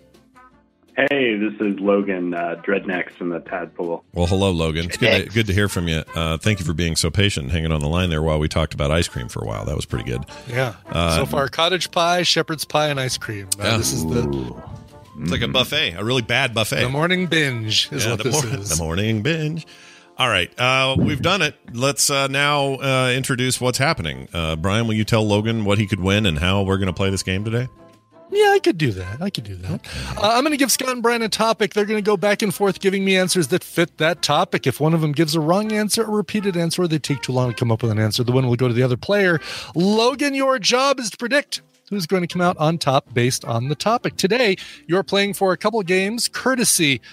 Speaker 10: Hey, this is Logan uh, Dreadnecks from the Tadpole.
Speaker 6: Well, hello, Logan. It's good to, good to hear from you. Uh, thank you for being so patient and hanging on the line there while we talked about ice cream for a while. That was pretty good.
Speaker 7: Yeah.
Speaker 6: Uh,
Speaker 7: so far, cottage pie, shepherd's pie, and ice cream. Uh,
Speaker 6: Yeah.
Speaker 7: This is the
Speaker 6: It's like a buffet, a really bad buffet.
Speaker 7: the morning binge is
Speaker 6: Yeah,
Speaker 7: what
Speaker 6: the,
Speaker 7: this
Speaker 6: mor-
Speaker 7: is.
Speaker 6: the morning binge. All right, uh, we've done it. Let's uh, now uh, introduce what's happening. Uh, Brian, will you tell Logan what he could win and how we're going to play this game today?
Speaker 7: Yeah, I could do that. I could do that. Uh, I'm going to give Scott and Brian a topic. They're going to go back and forth giving me answers that fit that topic. If one of them gives a wrong answer, a repeated answer, or they take too long to come up with an answer, the one will go to the other player. Logan, your job is to predict who's going to come out on top based on the topic. Today, you're playing for a couple games courtesy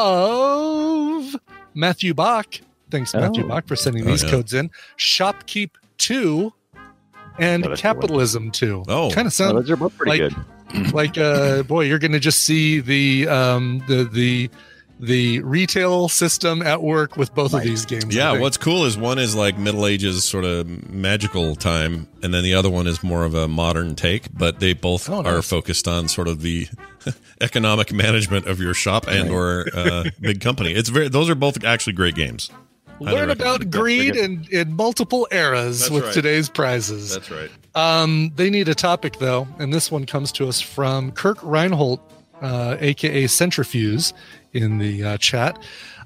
Speaker 7: of Matthew Bach. Thanks,
Speaker 3: Oh.
Speaker 7: Matthew Bach, for sending
Speaker 6: Oh,
Speaker 7: these
Speaker 6: yeah.
Speaker 7: codes in. Shopkeep two and
Speaker 3: Oh, that's
Speaker 7: Capitalism two.
Speaker 6: Oh.
Speaker 7: Kind of
Speaker 3: Oh,
Speaker 7: sounds
Speaker 3: those are both pretty
Speaker 7: like,
Speaker 3: good.
Speaker 7: like uh boy, you're gonna just see the um the the the retail system at work with both of these games. I
Speaker 6: Yeah,
Speaker 7: think.
Speaker 6: what's cool is one is like Middle Ages sort of magical time, and then the other one is more of a modern take, but they both
Speaker 7: Oh,
Speaker 6: are
Speaker 7: nice.
Speaker 6: focused on sort of the economic management of your shop and or uh, big company. It's very those are both actually great games. Highly
Speaker 7: learn about
Speaker 6: recommend.
Speaker 7: greed in, in multiple eras
Speaker 6: That's
Speaker 7: with
Speaker 6: right.
Speaker 7: today's prizes.
Speaker 6: That's right.
Speaker 7: Um, they need a topic though, and this one comes to us from Kirk Reinhold, uh, aka Centrifuge, in the uh, chat.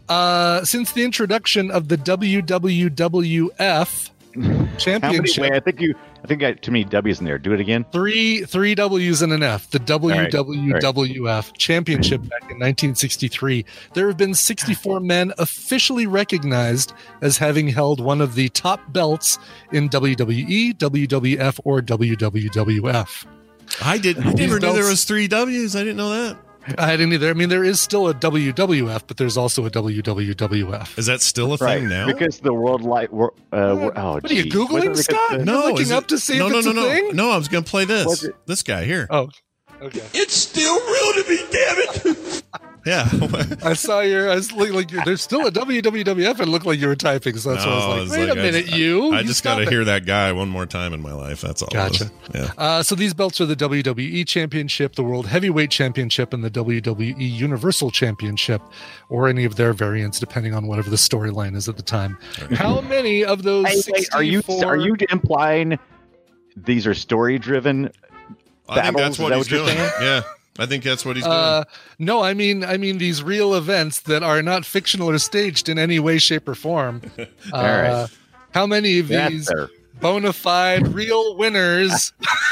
Speaker 7: Uh, since the introduction of the W W W F
Speaker 3: How many?
Speaker 7: Championship,
Speaker 3: Wait, I think you. I think I got too many W's in there. Do it again.
Speaker 7: three three W's and an F, the W
Speaker 3: right.
Speaker 7: W W F Championship back in nineteen sixty-three. There have been sixty-four men officially recognized as having held one of the top belts in W W E, W W F, or W W W F.
Speaker 6: I did. I
Speaker 7: These
Speaker 6: never knew there
Speaker 7: belts-
Speaker 6: was three W's. I didn't know that.
Speaker 7: I didn't either. I mean, there is still a W W F, but there's also a W W W F.
Speaker 6: Is that still a
Speaker 3: Right,
Speaker 6: thing now?
Speaker 3: because the world light. wor- Uh, wor- oh,
Speaker 7: What are you
Speaker 3: geez.
Speaker 7: Googling,
Speaker 3: Was it
Speaker 7: Scott?
Speaker 3: because the-
Speaker 7: No. looking
Speaker 6: is
Speaker 7: up
Speaker 6: it-
Speaker 7: to see
Speaker 6: no,
Speaker 7: if
Speaker 6: no,
Speaker 7: it's
Speaker 6: no,
Speaker 7: a
Speaker 6: no,
Speaker 7: thing?
Speaker 6: No, I was going to play
Speaker 3: Was
Speaker 6: this.
Speaker 3: it-
Speaker 6: This guy here.
Speaker 7: Oh, okay.
Speaker 12: It's still real to me, damn it.
Speaker 6: Yeah.
Speaker 7: I saw your. I was looking like you're, there's still a W W W F. It looked like you were typing, so that's why I
Speaker 6: No,
Speaker 7: was like,
Speaker 6: it's
Speaker 7: wait
Speaker 6: like
Speaker 7: a
Speaker 6: I
Speaker 7: minute,
Speaker 6: just-
Speaker 7: you.
Speaker 6: I
Speaker 7: You
Speaker 6: just got
Speaker 7: stop
Speaker 6: to
Speaker 7: it.
Speaker 6: hear that guy one more time in my life. That's all. it
Speaker 7: Gotcha.
Speaker 6: was. Yeah.
Speaker 7: Uh, so these belts are the W W E Championship, the World Heavyweight Championship, and the W W E Universal Championship, or any of their variants, depending on whatever the storyline is at the time. How many of those
Speaker 3: Hey, hey, are you
Speaker 7: sixty-four
Speaker 3: are you implying these are story driven?
Speaker 6: I think that's
Speaker 3: Battles,
Speaker 6: what
Speaker 3: is
Speaker 6: he's
Speaker 3: that what you're
Speaker 6: doing.
Speaker 3: saying?
Speaker 6: Yeah. I think that's what he's
Speaker 7: Uh, no, I mean, I mean these real events that are not fictional or staged in any way, shape, or form. Uh,
Speaker 3: All right.
Speaker 7: How many of
Speaker 3: That's
Speaker 7: these
Speaker 3: fair.
Speaker 7: bona fide real winners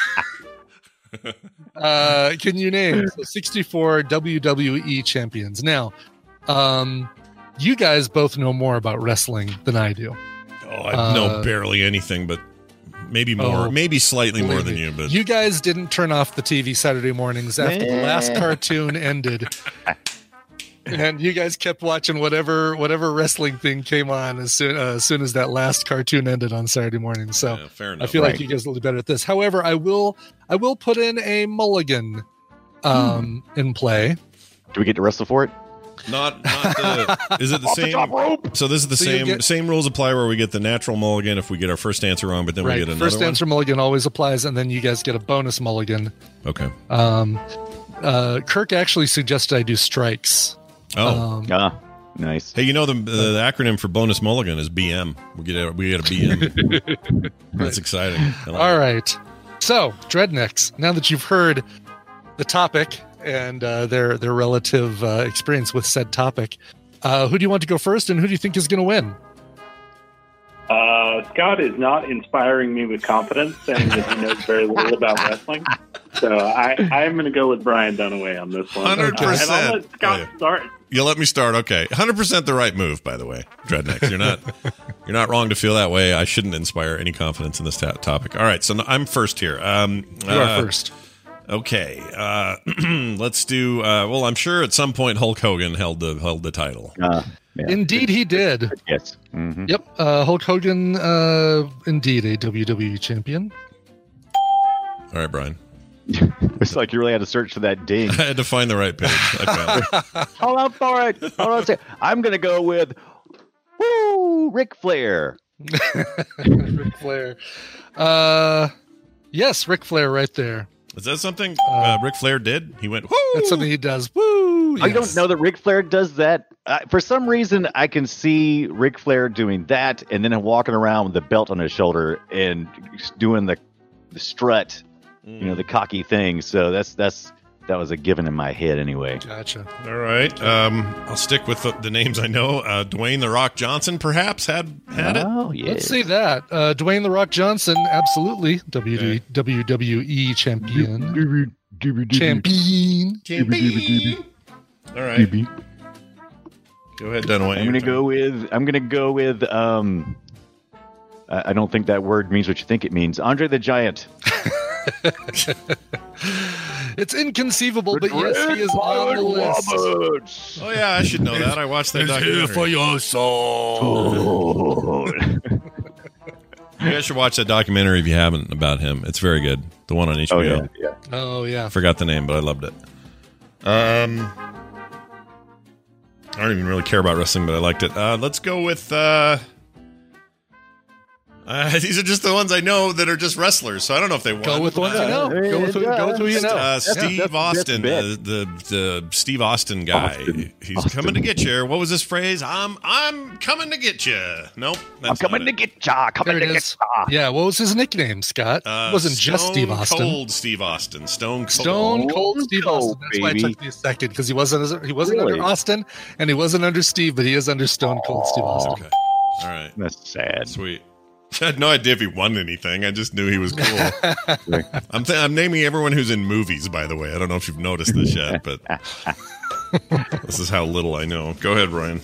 Speaker 7: uh, can you name? So sixty-four W W E champions. Now, um, you guys both know more about wrestling than I do.
Speaker 6: doing. Oh, I know
Speaker 7: uh,
Speaker 6: barely anything, but maybe more,
Speaker 7: Oh,
Speaker 6: maybe slightly more
Speaker 7: Believe
Speaker 6: than
Speaker 7: me,
Speaker 6: you. But
Speaker 7: you guys didn't turn off the T V Saturday mornings after the last
Speaker 3: Nah.
Speaker 7: cartoon ended. And you guys kept watching whatever whatever wrestling thing came on as soon, uh, as soon as that last cartoon ended on Saturday morning. So
Speaker 6: yeah, fair
Speaker 7: I
Speaker 6: enough.
Speaker 7: feel like
Speaker 3: Right.
Speaker 7: you guys will do better at this. However, I will I will put in a mulligan um, in play.
Speaker 3: Do we get to wrestle for it?
Speaker 6: Not, not the. Is it the
Speaker 3: Off the
Speaker 6: same?
Speaker 3: top rope.
Speaker 6: So this is the
Speaker 7: So you
Speaker 6: same
Speaker 7: get-
Speaker 6: same rules apply where we get the natural mulligan if we get our first answer wrong, but then we
Speaker 7: Right,
Speaker 6: get another
Speaker 7: first
Speaker 6: one.
Speaker 7: answer mulligan always applies, and then you guys get a bonus mulligan.
Speaker 6: Okay.
Speaker 7: Um, uh, Kirk actually suggested I do strikes.
Speaker 6: Oh,
Speaker 7: Um,
Speaker 3: Ah, nice.
Speaker 6: hey, you know the, the acronym for bonus mulligan is B M. We get a, we get a B M. That's exciting. I like
Speaker 7: All
Speaker 6: it.
Speaker 7: right. So, Dreadnecks, now that you've heard the topic and uh, their their relative uh, experience with said topic, uh, who do you want to go first, and who do you think is going to win?
Speaker 10: Uh, Scott is not inspiring me with confidence, saying that he knows very little about wrestling. So I, I'm going to go with Brian Dunaway on this one.
Speaker 6: one hundred percent.
Speaker 10: Uh, and I'll let Scott
Speaker 6: Oh, yeah.
Speaker 10: start.
Speaker 6: You let me start. Okay, one hundred percent the right move. By the way, Dreadnecks, you're not you're not wrong to feel that way. I shouldn't inspire any confidence in this ta- topic. All right, so I'm first here. Um,
Speaker 7: You
Speaker 6: uh,
Speaker 7: are first.
Speaker 6: Okay, uh, let's do. Uh, well, I'm sure at some point Hulk Hogan held the held the title.
Speaker 3: Uh, yeah.
Speaker 7: Indeed, he did.
Speaker 3: Yes. Mhm.
Speaker 7: Yep. Uh, Hulk Hogan, uh, indeed a W W E champion.
Speaker 6: All right, Brian.
Speaker 3: It's like you really had to search for that ding.
Speaker 6: I had to find the right page. I found it.
Speaker 3: Hold on for it. Hold on a second. I'm going to go with woo, Ric Flair.
Speaker 7: Ric Flair. Uh, yes, Ric Flair right there.
Speaker 6: Is that something uh, Ric Flair did? He went. Whoo!
Speaker 7: That's something he does. Woo!
Speaker 3: I
Speaker 7: Yes.
Speaker 3: don't know that Ric Flair does that. Uh, for some reason, I can see Ric Flair doing that and then walking around with the belt on his shoulder and doing the, the strut, you know, the cocky thing. So that's that's that was a given in my head anyway.
Speaker 7: Gotcha.
Speaker 6: All right. Um, I'll stick with the, the names I know. Uh, Dwayne the Rock Johnson, perhaps had had it.
Speaker 3: Oh yeah.
Speaker 7: Let's see that. Uh, Dwayne The Rock Johnson, absolutely. W W E champion. Champion.
Speaker 6: Champion. All right. Go ahead, Dunaway.
Speaker 3: I'm gonna go with. I'm gonna go with. Um, I I don't think that word means what you think it means. Andre the Giant.
Speaker 7: It's inconceivable, but yes, he is on the list.
Speaker 6: Oh yeah, I should know that. I watched that documentary.
Speaker 7: for your soul.
Speaker 6: You guys should watch that documentary if you haven't about him. It's very good. The one on H B O.
Speaker 3: Oh yeah, yeah.
Speaker 7: Oh yeah.
Speaker 6: I forgot the name, but I loved it. Um, I don't even really care about wrestling, but I liked it. Uh, let's go with. Uh, uh, these are just the ones I know that are just wrestlers, so I don't know if they won.
Speaker 7: Go with the ones you know. Go with who, go with who you know.
Speaker 6: Uh, Steve
Speaker 3: that's- that's
Speaker 6: Austin,
Speaker 3: bad.
Speaker 6: the, the the Steve Austin guy.
Speaker 3: Austin.
Speaker 6: He's
Speaker 3: Austin.
Speaker 6: coming to get you. What was his phrase? I'm I'm coming to get you. Nope, that's
Speaker 3: I'm coming
Speaker 6: not
Speaker 3: to get ya. Coming
Speaker 7: There
Speaker 3: to
Speaker 7: it
Speaker 3: get
Speaker 7: is.
Speaker 3: ya.
Speaker 7: Yeah, what was his nickname, Scott?
Speaker 6: Uh,
Speaker 7: it wasn't just
Speaker 6: Stone
Speaker 7: Steve Austin.
Speaker 6: Cold Steve Austin. Stone Cold.
Speaker 7: Stone Cold Steve
Speaker 3: Cold,
Speaker 7: Austin. That's why it
Speaker 3: baby.
Speaker 7: took me a second because he wasn't he wasn't
Speaker 3: Really?
Speaker 7: under Austin and he wasn't under Steve, but he is under Stone Cold Steve Austin.
Speaker 6: Okay. All right.
Speaker 3: That's sad.
Speaker 6: Sweet. I had no idea if he won anything. I just knew he was cool. I'm th- I'm naming everyone who's in movies, by the way. I don't know if you've noticed this yet, but this is how little I know. Go ahead, Ryan.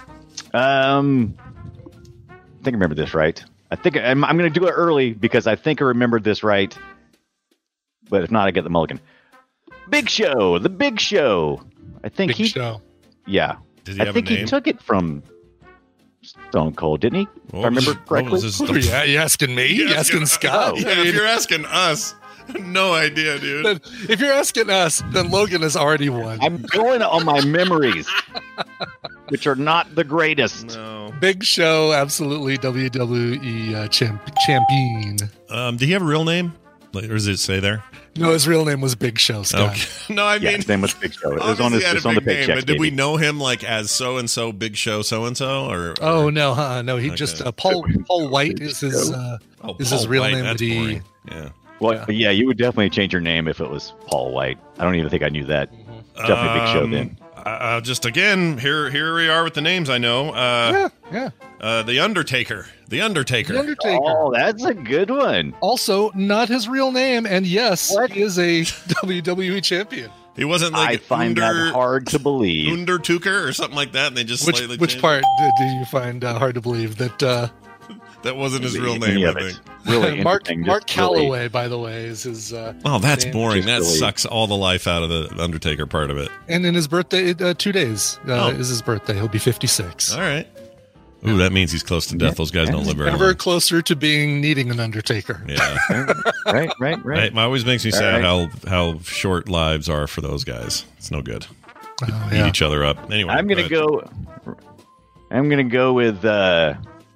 Speaker 3: Um, I think I remember this right. I think I'm, I'm going to do it early because I think I remembered this right. But if not, I get the mulligan. Big Show, the Big Show. I think
Speaker 7: Big
Speaker 3: he.
Speaker 7: Show.
Speaker 3: Yeah,
Speaker 6: Did he
Speaker 3: I
Speaker 6: have
Speaker 3: think
Speaker 6: a name?
Speaker 3: he took it from Stone Cold, didn't he?
Speaker 6: What
Speaker 3: if I remember
Speaker 6: was- what
Speaker 3: correctly.
Speaker 6: was his-
Speaker 7: Who are you, you asking me? You asking Scott?
Speaker 6: Yeah,
Speaker 7: I mean,
Speaker 6: if you're asking us, no idea, dude.
Speaker 7: then- if you're asking us, then Logan has already won.
Speaker 3: I'm going on my memories, which are not the greatest.
Speaker 6: No.
Speaker 7: Big Show, absolutely W W E uh, champ- champion.
Speaker 6: Um, did he have a real name? Like, or does it say there?
Speaker 7: No, his real name was Big Show, Scott.
Speaker 6: Okay. No, I
Speaker 3: Yeah,
Speaker 6: mean,
Speaker 3: his name was Big Show. It was on
Speaker 6: obviously
Speaker 3: his,
Speaker 6: he had
Speaker 3: it's
Speaker 6: a
Speaker 3: on the
Speaker 6: big name,
Speaker 3: paycheck.
Speaker 6: but did we know him like as so and so Big Show so and so or?
Speaker 7: Oh no, huh? No, he just
Speaker 6: Okay.
Speaker 7: uh, Paul Paul White is his uh,
Speaker 6: Oh,
Speaker 7: is his
Speaker 6: Paul
Speaker 7: real
Speaker 6: White,
Speaker 7: name.
Speaker 6: That's
Speaker 7: That he,
Speaker 6: boring. Yeah.
Speaker 3: Well, yeah. you would definitely change your name if it was Paul White. I don't even think I knew that. Definitely Big Show
Speaker 6: Um,
Speaker 3: then.
Speaker 6: Uh, just again, here here we are with the names I know. Uh,
Speaker 7: yeah, yeah.
Speaker 6: uh, the Undertaker. The Undertaker.
Speaker 7: The Undertaker.
Speaker 3: Oh, that's a good one.
Speaker 7: Also, not his real name, and yes,
Speaker 3: What?
Speaker 7: he is a W W E champion.
Speaker 6: He wasn't like
Speaker 3: I find
Speaker 6: Under,
Speaker 3: that hard to believe.
Speaker 6: Undertaker or something like that, and they just
Speaker 7: Which
Speaker 6: slightly
Speaker 7: which
Speaker 6: changed
Speaker 7: part did, did you find uh, hard to believe that uh,
Speaker 6: it. That wasn't his real
Speaker 3: Any
Speaker 6: name,
Speaker 3: of
Speaker 6: I
Speaker 3: it.
Speaker 6: think.
Speaker 3: Really
Speaker 7: Mark
Speaker 3: interesting.
Speaker 7: Mark
Speaker 3: Just really-
Speaker 7: Calloway, by the way, is his. Uh,
Speaker 6: Oh, that's
Speaker 7: name.
Speaker 6: boring.
Speaker 3: Just
Speaker 6: That
Speaker 3: really-
Speaker 6: sucks all the life out of the Undertaker part of it.
Speaker 7: And in his birthday, uh, two days uh,
Speaker 6: Oh.
Speaker 7: is his birthday. He'll be fifty-six.
Speaker 6: All right. Ooh, that means he's close to death. Those guys don't live very
Speaker 7: Ever
Speaker 6: long.
Speaker 7: closer to being needing an Undertaker.
Speaker 6: Yeah.
Speaker 3: right, right, right.
Speaker 6: It always makes me
Speaker 3: All
Speaker 6: sad
Speaker 3: right.
Speaker 6: how how short lives are for those guys. It's no good.
Speaker 7: Oh,
Speaker 6: Beat
Speaker 7: yeah.
Speaker 6: each other up. Anyway,
Speaker 3: I'm gonna
Speaker 6: ahead.
Speaker 3: go. I'm gonna go with. Uh,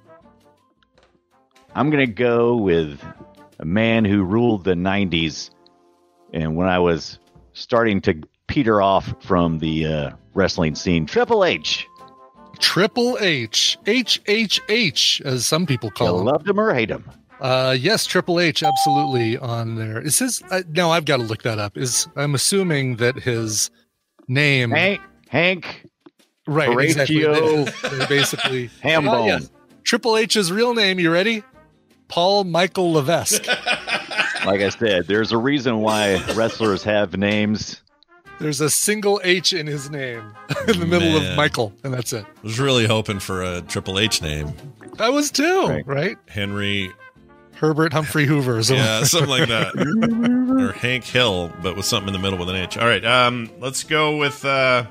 Speaker 3: I'm gonna go with a man who ruled the nineties, and when I was starting to peter off from the uh, wrestling scene, Triple H.
Speaker 7: Triple H, H H H, as some people
Speaker 3: You
Speaker 7: call him.
Speaker 3: loved him or hate him.
Speaker 7: Uh, yes, Triple H, absolutely on there. Is his? Uh, no, I've got to look that up. Is I'm assuming that his name,
Speaker 3: Hank, Hank,
Speaker 7: right? Exactly.
Speaker 3: Horatio
Speaker 7: That- basically,
Speaker 3: Hambone.
Speaker 7: Yeah, yeah. Triple H's real name. You ready? Paul Michael Levesque.
Speaker 3: Like I said, there's a reason why wrestlers have names.
Speaker 7: There's a single H in his name in the middle
Speaker 6: Man.
Speaker 7: of Michael, and that's it.
Speaker 6: I was really hoping for a Triple H name.
Speaker 7: I was too,
Speaker 3: Right.
Speaker 7: right?
Speaker 6: Henry,
Speaker 7: Herbert Humphrey Hoover. or something.
Speaker 6: yeah, something like that. Or Hank Hill, but with something in the middle with an H. All right, um, let's go with. Uh,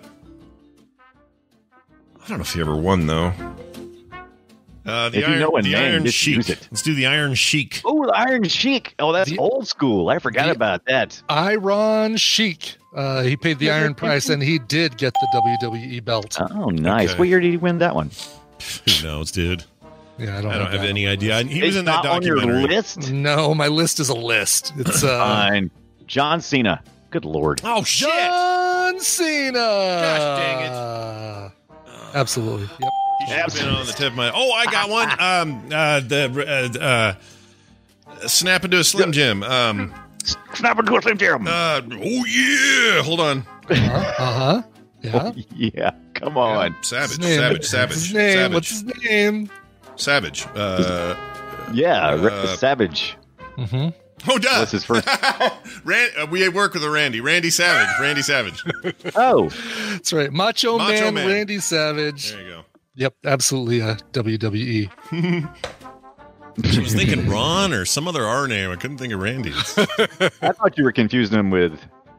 Speaker 6: I don't know if he ever won though. Uh, the
Speaker 3: If you
Speaker 6: Iron,
Speaker 3: know a
Speaker 6: the
Speaker 3: name,
Speaker 6: Iron
Speaker 3: just
Speaker 6: Sheik.
Speaker 3: use it.
Speaker 6: Let's do the Iron Sheik.
Speaker 3: Oh, the Iron Sheik. Oh, that's
Speaker 7: The-
Speaker 3: old school. I forgot
Speaker 7: the-
Speaker 3: about that.
Speaker 7: Iron Sheik. Uh, he paid the iron price, and he did get the W W E belt.
Speaker 3: Oh, nice.
Speaker 6: Okay.
Speaker 3: What year did he win that one?
Speaker 6: Who knows, dude?
Speaker 7: Yeah, I don't,
Speaker 6: I don't have
Speaker 7: that.
Speaker 6: any idea. I- He
Speaker 3: It's
Speaker 6: was in that
Speaker 3: not on your
Speaker 6: documentary.
Speaker 3: list.
Speaker 7: No, my list is a list. It's uh,
Speaker 3: Fine. John Cena. Good lord.
Speaker 6: Oh shit!
Speaker 7: John Cena.
Speaker 6: Gosh dang it.
Speaker 7: Uh, absolutely. Yep.
Speaker 6: He should have been on the tip of my. Oh, I got one. Um, uh, the uh, uh, snap into a Slim Jim. Um,
Speaker 3: Snap into a Slim Jim.
Speaker 6: uh, oh yeah. Hold on.
Speaker 7: Uh huh. Yeah.
Speaker 3: Yeah, come on.
Speaker 6: Savage,
Speaker 7: What's his name?
Speaker 6: savage, savage,
Speaker 7: What's his name?
Speaker 6: savage,
Speaker 7: What's his name?
Speaker 6: savage. Uh,
Speaker 3: Yeah, Rick the
Speaker 6: Uh,
Speaker 3: Savage.
Speaker 7: Mm-hmm.
Speaker 6: Oh, duh.
Speaker 3: What's his first?
Speaker 6: Rand, uh, we work with a Randy. Randy Savage. Randy Savage.
Speaker 3: Oh,
Speaker 7: That's right. Macho,
Speaker 6: Macho
Speaker 7: Man,
Speaker 6: Man.
Speaker 7: Randy Savage.
Speaker 6: There you go.
Speaker 7: Yep, absolutely a W W E.
Speaker 6: I was thinking Ron or some other R name. I couldn't think of Randy.
Speaker 3: I thought you were confusing him with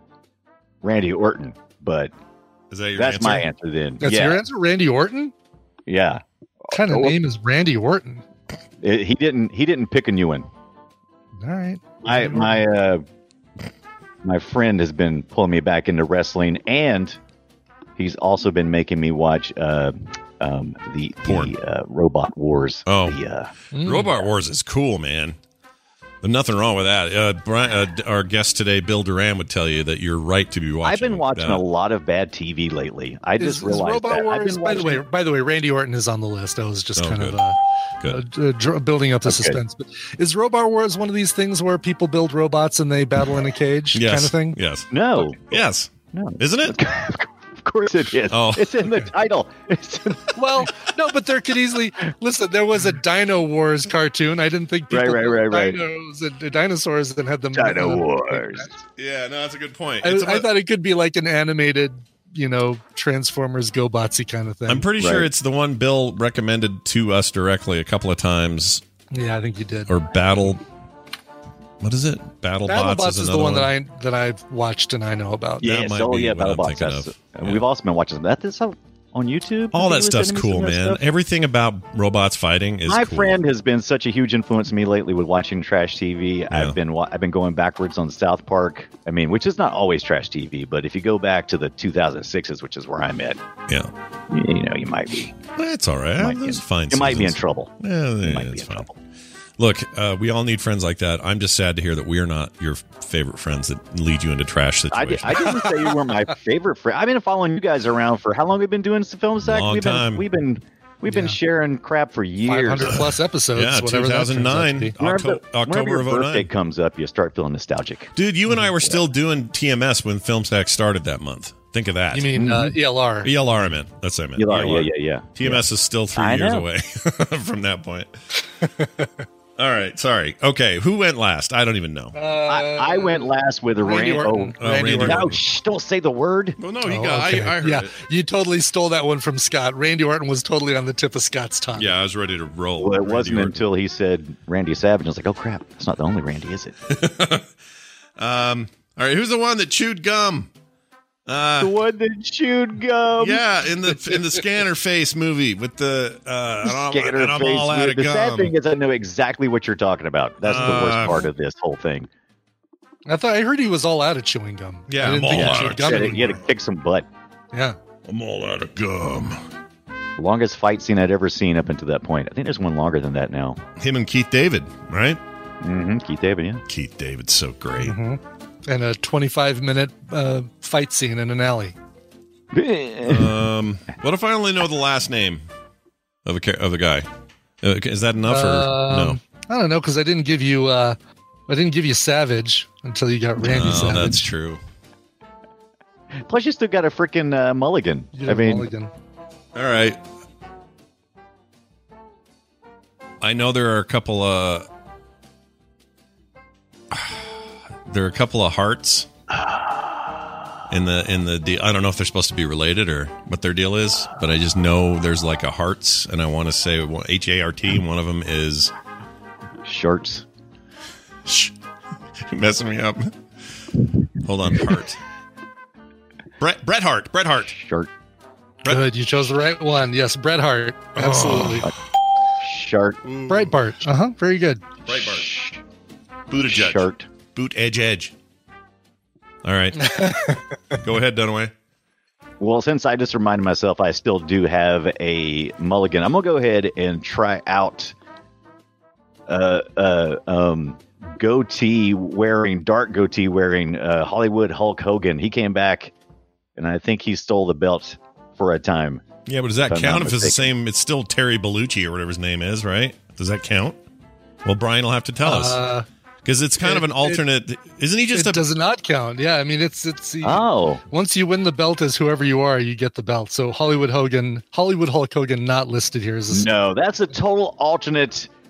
Speaker 3: Randy Orton, but
Speaker 6: Is that your
Speaker 3: that's
Speaker 6: answer?
Speaker 3: my answer then.
Speaker 7: That's
Speaker 3: yeah,
Speaker 7: your answer, Randy Orton?
Speaker 3: yeah.
Speaker 7: What kind of
Speaker 3: Oh.
Speaker 7: name is Randy Orton?
Speaker 3: It- he didn't. He didn't pick a new one.
Speaker 7: All right.
Speaker 3: My my uh, my friend has been pulling me back into wrestling, and he's also been making me watch uh, um, the
Speaker 6: Porn.
Speaker 3: the uh, Robot Wars.
Speaker 6: Oh.
Speaker 3: the, uh,
Speaker 6: Robot Wars is cool, man. There's nothing wrong with that. Uh, Brian, uh, our guest today, Bill Duran, would tell you that you're right to be watching.
Speaker 3: I've been watching
Speaker 6: that.
Speaker 3: a lot of bad T V lately. I
Speaker 7: Is,
Speaker 3: just
Speaker 7: is
Speaker 3: realized
Speaker 7: Robot
Speaker 3: that. I've
Speaker 7: Wars,
Speaker 3: been
Speaker 7: by the way,
Speaker 3: watching-
Speaker 7: by the way, Randy Orton is on the list. I was just
Speaker 6: Oh,
Speaker 7: kind
Speaker 6: good.
Speaker 7: of uh,
Speaker 6: Good.
Speaker 7: uh, dr- building up the
Speaker 3: Okay.
Speaker 7: suspense. But is Robot Wars one of these things where people build robots and they battle in a cage
Speaker 6: Yes.
Speaker 7: kind of thing?
Speaker 6: Yes.
Speaker 3: no,
Speaker 6: Yes.
Speaker 3: no,
Speaker 6: Isn't it?
Speaker 3: of course it is.
Speaker 6: Oh.
Speaker 3: It's in the title. It's in-
Speaker 7: Well, no, but there could easily listen. There was a Dino Wars cartoon. I didn't think people
Speaker 3: Right, right,
Speaker 7: built
Speaker 3: right, right.
Speaker 7: dinos and uh, dinosaurs and had them.
Speaker 3: Dino
Speaker 7: uh,
Speaker 3: Wars.
Speaker 6: Yeah, no, that's a good point.
Speaker 7: I,
Speaker 6: It's
Speaker 7: I
Speaker 6: about-
Speaker 7: thought it could be like an animated, you know, Transformers Go Botsy kind of thing.
Speaker 6: I'm pretty sure
Speaker 3: Right.
Speaker 6: it's the one Bill recommended to us directly a couple of times.
Speaker 7: Yeah, I think you did.
Speaker 6: Or Battle. What is it? Battle,
Speaker 7: BattleBots
Speaker 6: Bots
Speaker 7: is the
Speaker 6: another
Speaker 7: one, that I that I've watched and I know about.
Speaker 3: yes.
Speaker 6: might
Speaker 3: Oh
Speaker 6: be
Speaker 3: yeah,
Speaker 6: what I'm
Speaker 3: BattleBots.
Speaker 6: thinking
Speaker 3: That's-
Speaker 6: of.
Speaker 3: and
Speaker 6: Yeah.
Speaker 3: We've also been watching that. This on YouTube.
Speaker 6: All
Speaker 3: He
Speaker 6: that
Speaker 3: was
Speaker 6: stuff's
Speaker 3: sending me
Speaker 6: cool,
Speaker 3: some of that
Speaker 6: man.
Speaker 3: stuff.
Speaker 6: Everything about robots fighting is
Speaker 3: My
Speaker 6: cool.
Speaker 3: friend has been such a huge influence on me lately with watching trash T V. I've been wa- I've been going backwards on South Park. I mean, which is not always trash T V, but if you go back to the two thousand sixes, which is where I'm at,
Speaker 6: Yeah.
Speaker 3: you, you know, you might be
Speaker 6: That's all right.
Speaker 3: you might,
Speaker 6: Those
Speaker 3: be,
Speaker 6: fine
Speaker 3: you might be in
Speaker 6: seasons.
Speaker 3: trouble.
Speaker 6: Yeah,
Speaker 3: You
Speaker 6: yeah,
Speaker 3: might be
Speaker 6: that's
Speaker 3: in
Speaker 6: fine.
Speaker 3: trouble.
Speaker 6: Look, uh, we all need friends like that. I'm just sad to hear that we are not your favorite friends that lead you into trash
Speaker 3: I, did,
Speaker 6: situations.
Speaker 3: I didn't say you were my favorite friend. I've been following you guys around for how long? We've been doing Film Sack.
Speaker 6: Long
Speaker 3: we've
Speaker 6: time.
Speaker 3: been we've been we've been
Speaker 7: Yeah.
Speaker 3: sharing crap for
Speaker 7: five
Speaker 3: years.
Speaker 7: hundred plus episodes.
Speaker 6: Yeah,
Speaker 7: whatever that turns out to
Speaker 6: two thousand nine.
Speaker 7: be.
Speaker 3: Whenever,
Speaker 6: Octo-
Speaker 3: the- whenever
Speaker 6: October
Speaker 3: your
Speaker 6: of oh
Speaker 3: birthday
Speaker 6: nine.
Speaker 3: comes up, you start feeling nostalgic.
Speaker 6: Dude, you and I were still doing T M S when Film Sack started that month. Think of that.
Speaker 7: You mean uh, E L R?
Speaker 6: E L R, I meant. That's what I meant.
Speaker 3: You are,
Speaker 6: E L R.
Speaker 3: yeah, yeah, yeah.
Speaker 6: T M S is still three
Speaker 3: I
Speaker 6: years
Speaker 3: know.
Speaker 6: away from that point. All right, sorry. Okay, who went last? I don't even know.
Speaker 3: I, I went last with a
Speaker 7: Randy
Speaker 3: Ran-
Speaker 7: Orton.
Speaker 3: Oh,
Speaker 6: Oh,
Speaker 7: Randy
Speaker 6: Randy
Speaker 7: Orton.
Speaker 3: no, shh, don't say the word.
Speaker 6: Well, no, he
Speaker 7: Oh,
Speaker 6: got.
Speaker 7: okay.
Speaker 6: I, I heard
Speaker 7: yeah,
Speaker 6: it.
Speaker 7: you totally stole that one from Scott. Randy Orton was totally on the tip of Scott's tongue.
Speaker 6: Yeah, I was ready to roll.
Speaker 3: Well, it
Speaker 6: Randy
Speaker 3: wasn't
Speaker 6: Orton.
Speaker 3: until he said Randy Savage. I was like, oh crap, that's not the only Randy, is it?
Speaker 6: Um. All right, who's the one that chewed gum? Uh,
Speaker 3: the one that chewed gum.
Speaker 6: yeah, in the in the Scanner Face movie with the uh, and I'm,
Speaker 3: Scanner
Speaker 6: and I'm
Speaker 3: face
Speaker 6: all out
Speaker 3: with-
Speaker 6: of
Speaker 3: the sad
Speaker 6: gum.
Speaker 3: thing is, I know exactly what you're talking about. That's the
Speaker 6: Uh,
Speaker 3: worst part of this whole thing.
Speaker 7: I thought I heard he was all out of chewing gum.
Speaker 6: Yeah,
Speaker 7: I didn't
Speaker 6: I'm
Speaker 7: think
Speaker 6: all
Speaker 7: he
Speaker 6: out
Speaker 7: chewed
Speaker 6: of
Speaker 7: gum
Speaker 3: You had, to,
Speaker 7: anymore.
Speaker 3: you had to kick some butt.
Speaker 7: Yeah.
Speaker 6: I'm all out of gum.
Speaker 3: Longest fight scene I'd ever seen up until that point. I think there's one longer than that now.
Speaker 6: Him and Keith David, right?
Speaker 3: Mm-hmm. Keith David, yeah.
Speaker 6: Keith David's so great.
Speaker 7: hmm And a twenty-five minute uh, fight scene in an alley.
Speaker 6: Um, what if I only know the last name of a of the guy? Uh, is that enough or no?
Speaker 7: Um, I don't know because I didn't give you uh, I didn't give you Savage until you got Randy
Speaker 6: No,
Speaker 7: Savage.
Speaker 6: that's true.
Speaker 3: Plus, you still got a freaking uh, mulligan.
Speaker 7: You
Speaker 3: I
Speaker 7: did
Speaker 3: mean,
Speaker 7: Mulligan.
Speaker 6: All right. I know there are a couple of there are a couple of hearts in the in the deal. I don't know if they're supposed to be related or what their deal is, but I just know there's like a hearts, and I want to say H A R T. One of them is
Speaker 3: shorts.
Speaker 6: Shh. You're messing me up. Hold on, Hart. Brett Bret Hart. Bret Hart.
Speaker 3: Shirt.
Speaker 7: Good, you chose the right one. Yes, Bret Hart. Absolutely.
Speaker 3: Shirt.
Speaker 7: Breitbart. Uh huh. Very good.
Speaker 6: Breitbart. Boot a judge.
Speaker 3: Shirt.
Speaker 6: Boot edge edge. All right. Go ahead, Dunaway.
Speaker 3: Well, since I just reminded myself I still do have a mulligan, I'm going to go ahead and try out uh, uh, um, goatee wearing, dark goatee wearing uh, Hollywood Hulk Hogan. He came back, and I think he stole the belt for a time.
Speaker 6: Yeah, but does that
Speaker 3: If I'm
Speaker 6: count
Speaker 3: not
Speaker 6: if it's the
Speaker 3: mistaken.
Speaker 6: same? It's still Terry Bellucci or whatever his name is, right? Does that count? Well, Brian will have to tell us
Speaker 7: Uh,
Speaker 6: because it's kind
Speaker 7: it-
Speaker 6: of an alternate. Isn't he just
Speaker 7: it
Speaker 6: a?
Speaker 7: does not count. Yeah, I mean it's it's
Speaker 3: Oh,
Speaker 7: once you win the belt as whoever you are, you get the belt. So Hollywood Hogan, Hollywood Hulk Hogan, not listed here as a
Speaker 3: no, that's a total alternate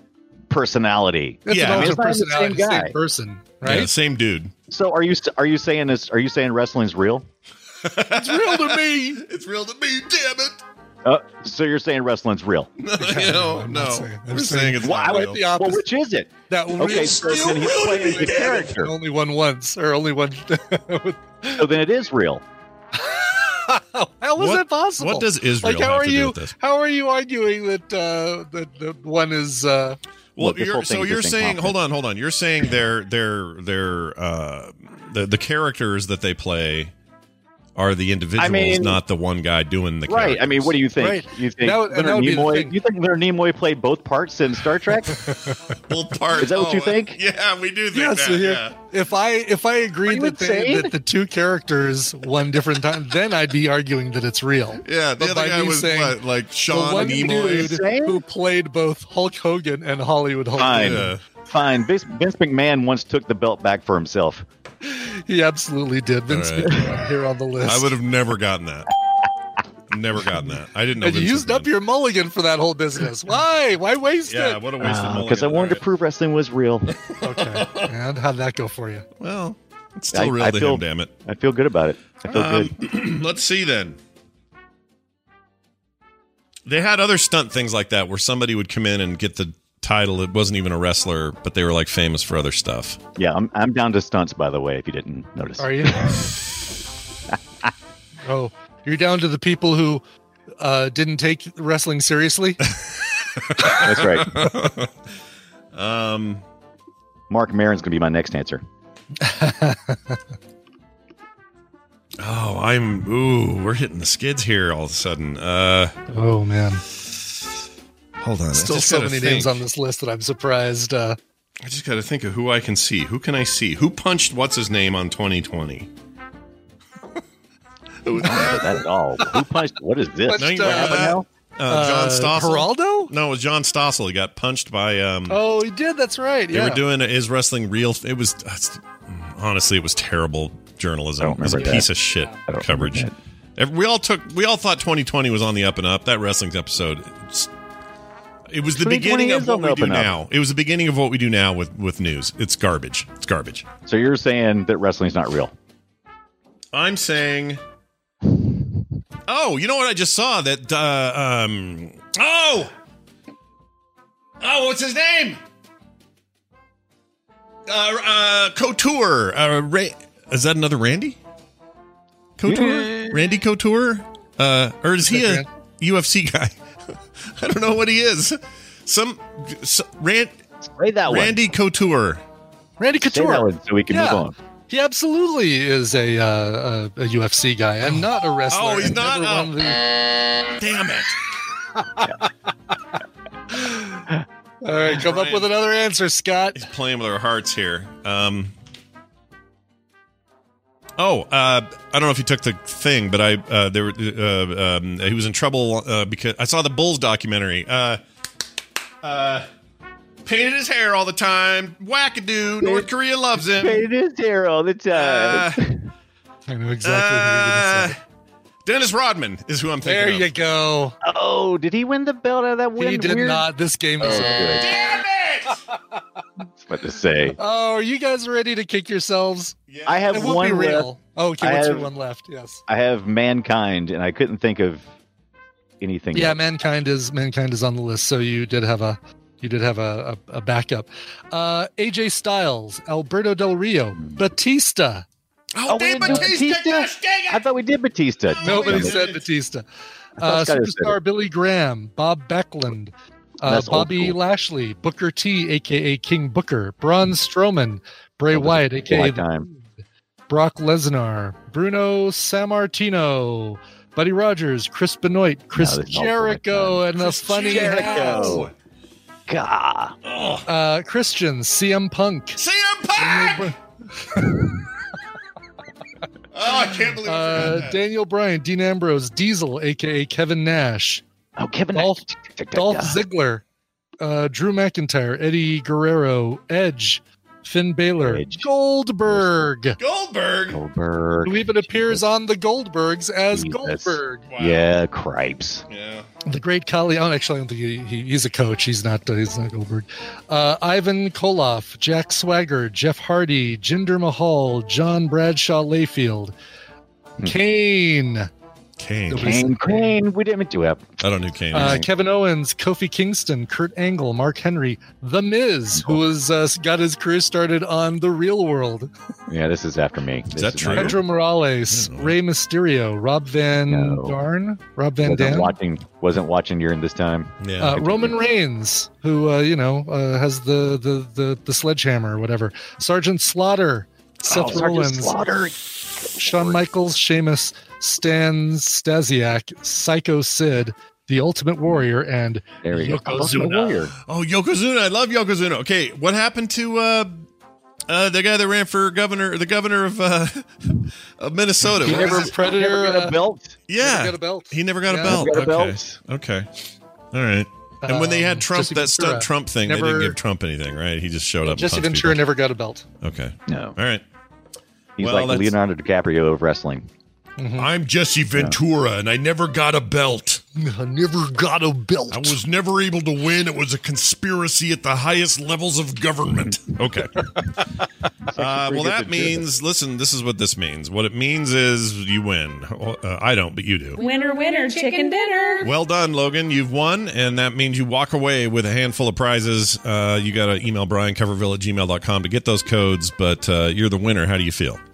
Speaker 3: personality.
Speaker 7: It's
Speaker 6: Yeah,
Speaker 7: an
Speaker 6: I mean,
Speaker 7: alternate
Speaker 3: it's not the same
Speaker 7: personality,
Speaker 3: guy.
Speaker 7: same person, right?
Speaker 6: Yeah, same dude.
Speaker 3: So are you st- are you saying this? Are you saying wrestling's real?
Speaker 6: It's real to me. It's real to me. Damn it.
Speaker 3: Uh, so you're saying wrestling's real?
Speaker 6: No, you know,
Speaker 7: I'm
Speaker 6: no.
Speaker 7: not saying- I'm
Speaker 6: We're
Speaker 7: saying-
Speaker 6: saying it's
Speaker 3: Well,
Speaker 6: not
Speaker 3: I would
Speaker 6: real.
Speaker 7: the opposite.
Speaker 3: Well, which is it?
Speaker 7: That
Speaker 3: Okay,
Speaker 7: real-
Speaker 3: so then he's playing the character.
Speaker 7: only one once, or only one.
Speaker 3: So then it is real.
Speaker 7: How was
Speaker 6: What-
Speaker 7: that possible?
Speaker 6: what does Israel
Speaker 7: like? How
Speaker 6: have
Speaker 7: are
Speaker 6: to do
Speaker 7: you?
Speaker 6: with this?
Speaker 7: How are you arguing that uh, that, that one is? Uh,
Speaker 6: Well,
Speaker 3: Look, this
Speaker 6: you're,
Speaker 3: whole
Speaker 6: so
Speaker 3: thing's
Speaker 6: you're
Speaker 3: just
Speaker 6: saying,
Speaker 3: incompetent.
Speaker 6: hold on, hold on. You're saying they're they're they're uh, the the characters that they play are the individuals,
Speaker 3: mean-
Speaker 6: not the one guy doing the
Speaker 3: Right. I mean, what do you think?
Speaker 7: Right.
Speaker 3: You think
Speaker 7: That would- and
Speaker 3: Leonard
Speaker 7: that would be the
Speaker 3: Nimoy?
Speaker 7: thing.
Speaker 3: You think Leonard Nimoy played both parts in Star Trek?
Speaker 6: Full part?
Speaker 3: Is that what you think?
Speaker 6: Yeah, we do think
Speaker 7: yeah.
Speaker 6: that.
Speaker 7: So here,
Speaker 6: yeah.
Speaker 7: if I if I agreed
Speaker 3: you
Speaker 7: that, they,
Speaker 3: insane?
Speaker 7: that the two characters one different time, then I'd be arguing that it's real.
Speaker 6: Yeah, the
Speaker 7: But
Speaker 6: other
Speaker 7: by
Speaker 6: guy
Speaker 7: me
Speaker 6: was
Speaker 7: saying
Speaker 6: what, like
Speaker 7: The
Speaker 6: Sean
Speaker 7: one
Speaker 6: Nimoy.
Speaker 7: dude
Speaker 3: Insane?
Speaker 7: who played both Hulk Hogan and Hollywood Hulk.
Speaker 3: Fine.
Speaker 6: Yeah.
Speaker 3: Fine. Vince, Vince McMahon once took the belt back for himself.
Speaker 7: He absolutely did. Vince
Speaker 6: All right.
Speaker 7: McMahon here on the list.
Speaker 6: I would have never gotten that. Never gotten that. I didn't know.
Speaker 7: And you
Speaker 6: Vince
Speaker 7: used
Speaker 6: McMahon.
Speaker 7: up your mulligan for that whole business. Why? Why waste
Speaker 6: Yeah,
Speaker 7: it?
Speaker 6: what a waste of mulligan.
Speaker 3: Because Uh, I wanted to
Speaker 6: All
Speaker 3: prove wrestling was real.
Speaker 7: Okay. And how'd that go for you?
Speaker 6: right. Well, it's still
Speaker 3: I-
Speaker 6: real
Speaker 3: I
Speaker 6: to
Speaker 3: feel-
Speaker 6: him. Damn it.
Speaker 3: I feel good about it. I feel
Speaker 6: Um,
Speaker 3: good.
Speaker 6: let's see then. They had other stunt things like that where somebody would come in and get the title. It wasn't even a wrestler, but they were like famous for other stuff.
Speaker 3: Yeah, I'm, I'm down to stunts, by the way, if you didn't notice.
Speaker 7: Are you? Oh, you're down to the people who uh, didn't take wrestling seriously?
Speaker 3: That's right.
Speaker 6: Um,
Speaker 3: Mark Maron's going to be my next answer.
Speaker 6: oh, I'm. Ooh, we're hitting the skids here all of a sudden. Uh,
Speaker 7: Oh, man.
Speaker 6: hold on. I
Speaker 7: Still
Speaker 6: just
Speaker 7: so
Speaker 6: gotta
Speaker 7: many
Speaker 6: think.
Speaker 7: names on this list that I'm surprised. Uh,
Speaker 6: I just got to think of who I can see. Who can I see? Who punched what's his name on twenty twenty?
Speaker 3: I don't know that at all. Who punched? What is this?
Speaker 7: Punched,
Speaker 3: What
Speaker 7: uh,
Speaker 3: happened now?
Speaker 6: Uh, John
Speaker 7: uh,
Speaker 6: Stossel.
Speaker 7: Geraldo?
Speaker 6: No, it was John Stossel. He got punched by. Um,
Speaker 7: Oh, he did. That's right.
Speaker 6: They
Speaker 7: Yeah.
Speaker 6: were doing is wrestling real. It was honestly, it was terrible journalism.
Speaker 3: I don't
Speaker 6: It was a
Speaker 3: remember
Speaker 6: piece
Speaker 3: that.
Speaker 6: of shit
Speaker 3: I don't
Speaker 6: coverage.
Speaker 3: remember
Speaker 6: Every- We all took. We all thought twenty twenty was on the up and up. That wrestling episode. It's, it was the
Speaker 3: twenty twenty
Speaker 6: beginning of
Speaker 3: is on
Speaker 6: what
Speaker 3: the
Speaker 6: we
Speaker 3: up
Speaker 6: do
Speaker 3: and up.
Speaker 6: now. It was the beginning of what we do now with with news. It's garbage. It's garbage.
Speaker 3: So you're saying that wrestling's not real?
Speaker 6: I'm saying. Oh, you know what I just saw? That uh, um. Oh. Oh, what's his name? Uh, uh, Couture. Uh, Ra- is that another Randy? Couture? Randy Couture? Uh, or is he a U F C guy? I don't know what he is. Some, some Rand,
Speaker 3: Say that
Speaker 6: Randy Couture.
Speaker 7: Randy
Speaker 3: one. Say
Speaker 7: Couture.
Speaker 3: that one so we can
Speaker 7: Yeah.
Speaker 3: move on.
Speaker 7: He absolutely is a, uh, a a U F C guy and not a wrestler.
Speaker 6: Oh, he's
Speaker 7: and
Speaker 6: not?
Speaker 7: never
Speaker 6: Oh.
Speaker 7: won the-
Speaker 6: Damn it.
Speaker 7: All right, come up with another answer, Scott.
Speaker 6: He's playing with our hearts here. Um. Oh, uh, I don't know if he took the thing, but I uh, there were uh, um, he was in trouble uh, because I saw the Bulls documentary. Uh, uh, painted his hair all the time. Wackadoo. North Korea loves him.
Speaker 3: Painted his hair all the
Speaker 6: Uh,
Speaker 3: time.
Speaker 7: I know exactly who you're
Speaker 6: uh,
Speaker 7: going to say.
Speaker 6: Dennis Rodman is who I'm thinking
Speaker 7: There
Speaker 6: of.
Speaker 7: you go.
Speaker 3: Oh, did he win the belt out of that win?
Speaker 7: He did
Speaker 3: weird-
Speaker 7: not. This game is
Speaker 3: Oh,
Speaker 7: over.
Speaker 3: good.
Speaker 6: Damn it!
Speaker 3: I was about to say.
Speaker 7: Oh, are you guys ready to kick yourselves?
Speaker 6: Yeah.
Speaker 3: I have
Speaker 7: It won't
Speaker 3: one
Speaker 7: be real.
Speaker 3: left.
Speaker 7: Oh, okay,
Speaker 3: I
Speaker 7: what's your
Speaker 3: have-
Speaker 7: one left? Yes.
Speaker 3: I have Mankind, and I couldn't think of anything.
Speaker 7: Yeah,
Speaker 3: else.
Speaker 7: mankind is mankind is on the list, so you did have a you did have a, a, a backup. Uh, A J Styles, Alberto Del Rio, Batista.
Speaker 6: Oh,
Speaker 3: we
Speaker 6: Dave
Speaker 3: didn't do
Speaker 6: Batista!
Speaker 3: Batista?
Speaker 6: Gosh dang it!
Speaker 3: I thought we did Batista.
Speaker 7: Nobody
Speaker 6: yeah.
Speaker 7: said Batista.
Speaker 3: thought
Speaker 7: Uh,
Speaker 3: Scott had said
Speaker 7: superstar
Speaker 3: it.
Speaker 7: Billy Graham, Bob Backlund, uh,
Speaker 3: That's old
Speaker 7: Bobby
Speaker 3: school.
Speaker 7: Lashley, Booker T, aka King Booker, Braun Strowman, Bray Wyatt, aka
Speaker 3: Black
Speaker 7: the
Speaker 3: time.
Speaker 7: Brock Lesnar, Bruno Sammartino, Buddy Rogers, Chris Benoit, Chris
Speaker 3: No, this is all
Speaker 7: Jericho,
Speaker 3: black
Speaker 7: and the funny hat.
Speaker 3: Jericho. God.
Speaker 7: Uh, Christian, C M Punk,
Speaker 6: C M Punk! Oh, I can't believe I
Speaker 7: uh,
Speaker 6: forgot that.
Speaker 7: Daniel Bryan, Dean Ambrose, Diesel, aka Kevin Nash,
Speaker 3: Oh, Kevin.
Speaker 7: Dolph, Dolph Ziggler, uh, Drew McIntyre, Eddie Guerrero, Edge, Finn Balor,
Speaker 3: Edge.
Speaker 7: Goldberg,
Speaker 6: Goldberg.
Speaker 3: Goldberg.
Speaker 7: who even appears on the Goldbergs as
Speaker 3: Jesus.
Speaker 7: Goldberg.
Speaker 6: Wow.
Speaker 3: Yeah, cripes.
Speaker 6: Yeah.
Speaker 7: The great Kali. Oh, actually, I don't think he, he, he's a coach. He's not. Uh, he's not Goldberg. Uh, Ivan Koloff, Jack Swagger, Jeff Hardy, Jinder Mahal, John Bradshaw Layfield,
Speaker 3: Hmm.
Speaker 7: Kane,
Speaker 6: Kane.
Speaker 3: Kane, Kane. We didn't do it.
Speaker 6: I don't know who Kane
Speaker 7: uh,
Speaker 6: is.
Speaker 7: Kevin Owens, Kofi Kingston, Kurt Angle, Mark Henry, The Miz, who was uh, got his career started on The Real World,
Speaker 3: Yeah, this is after me. This
Speaker 6: that
Speaker 3: is
Speaker 6: true?
Speaker 3: not-
Speaker 7: Pedro Morales,
Speaker 6: Yeah.
Speaker 7: Rey Mysterio, Rob Van
Speaker 3: No.
Speaker 7: Darn, Rob Van
Speaker 3: Wasn't
Speaker 7: Dam.
Speaker 3: watching. Wasn't watching during this time.
Speaker 6: Yeah.
Speaker 7: Uh, Roman Reigns, who uh, you know uh, has the, the the the sledgehammer or whatever. Sergeant Slaughter, Seth
Speaker 3: Oh, Sergeant
Speaker 7: Rollins,
Speaker 3: Slaughter.
Speaker 7: Shawn Michaels, Sheamus, Stan Stasiak, Psycho Sid, The Ultimate Warrior, and
Speaker 3: There we go.
Speaker 7: Yokozuna.
Speaker 3: Warrior.
Speaker 6: Oh, Yokozuna. I love Yokozuna. Okay, what happened to uh, uh, the guy that ran for governor, the governor of, uh, of Minnesota?
Speaker 7: He
Speaker 6: What
Speaker 7: never
Speaker 6: was it?
Speaker 7: Predator.
Speaker 3: Never got
Speaker 7: uh,
Speaker 3: a belt.
Speaker 6: Yeah.
Speaker 7: never got a belt.
Speaker 6: He never got
Speaker 7: Yeah.
Speaker 6: a belt.
Speaker 3: Never got a
Speaker 6: okay.
Speaker 3: belt.
Speaker 6: Okay. All right. And when they had
Speaker 7: Um,
Speaker 6: Trump,
Speaker 7: Jesse
Speaker 6: that stunt
Speaker 7: Ventura
Speaker 6: Trump thing, they
Speaker 7: never-
Speaker 6: didn't give Trump anything, right? He just showed up. and
Speaker 7: Jesse
Speaker 6: punched
Speaker 7: Ventura
Speaker 6: people.
Speaker 7: never got a belt.
Speaker 6: Okay.
Speaker 3: No.
Speaker 6: All right.
Speaker 3: He's
Speaker 6: Well,
Speaker 3: like the
Speaker 6: that's-
Speaker 3: Leonardo DiCaprio of wrestling.
Speaker 6: I'm Jesse Ventura, and I never got a belt.
Speaker 7: I never got a belt.
Speaker 6: I was never able to win. It was a conspiracy at the highest levels of government. Okay. Uh, well, that means, listen, this is what this means. What it means is you win. Uh, I don't, but you do.
Speaker 13: Winner, winner, chicken dinner.
Speaker 6: Well done, Logan. You've won, and that means you walk away with a handful of prizes. Uh, you got to email Brian Coverville at gmail dot com to get those codes, but uh, you're the winner. How do you feel?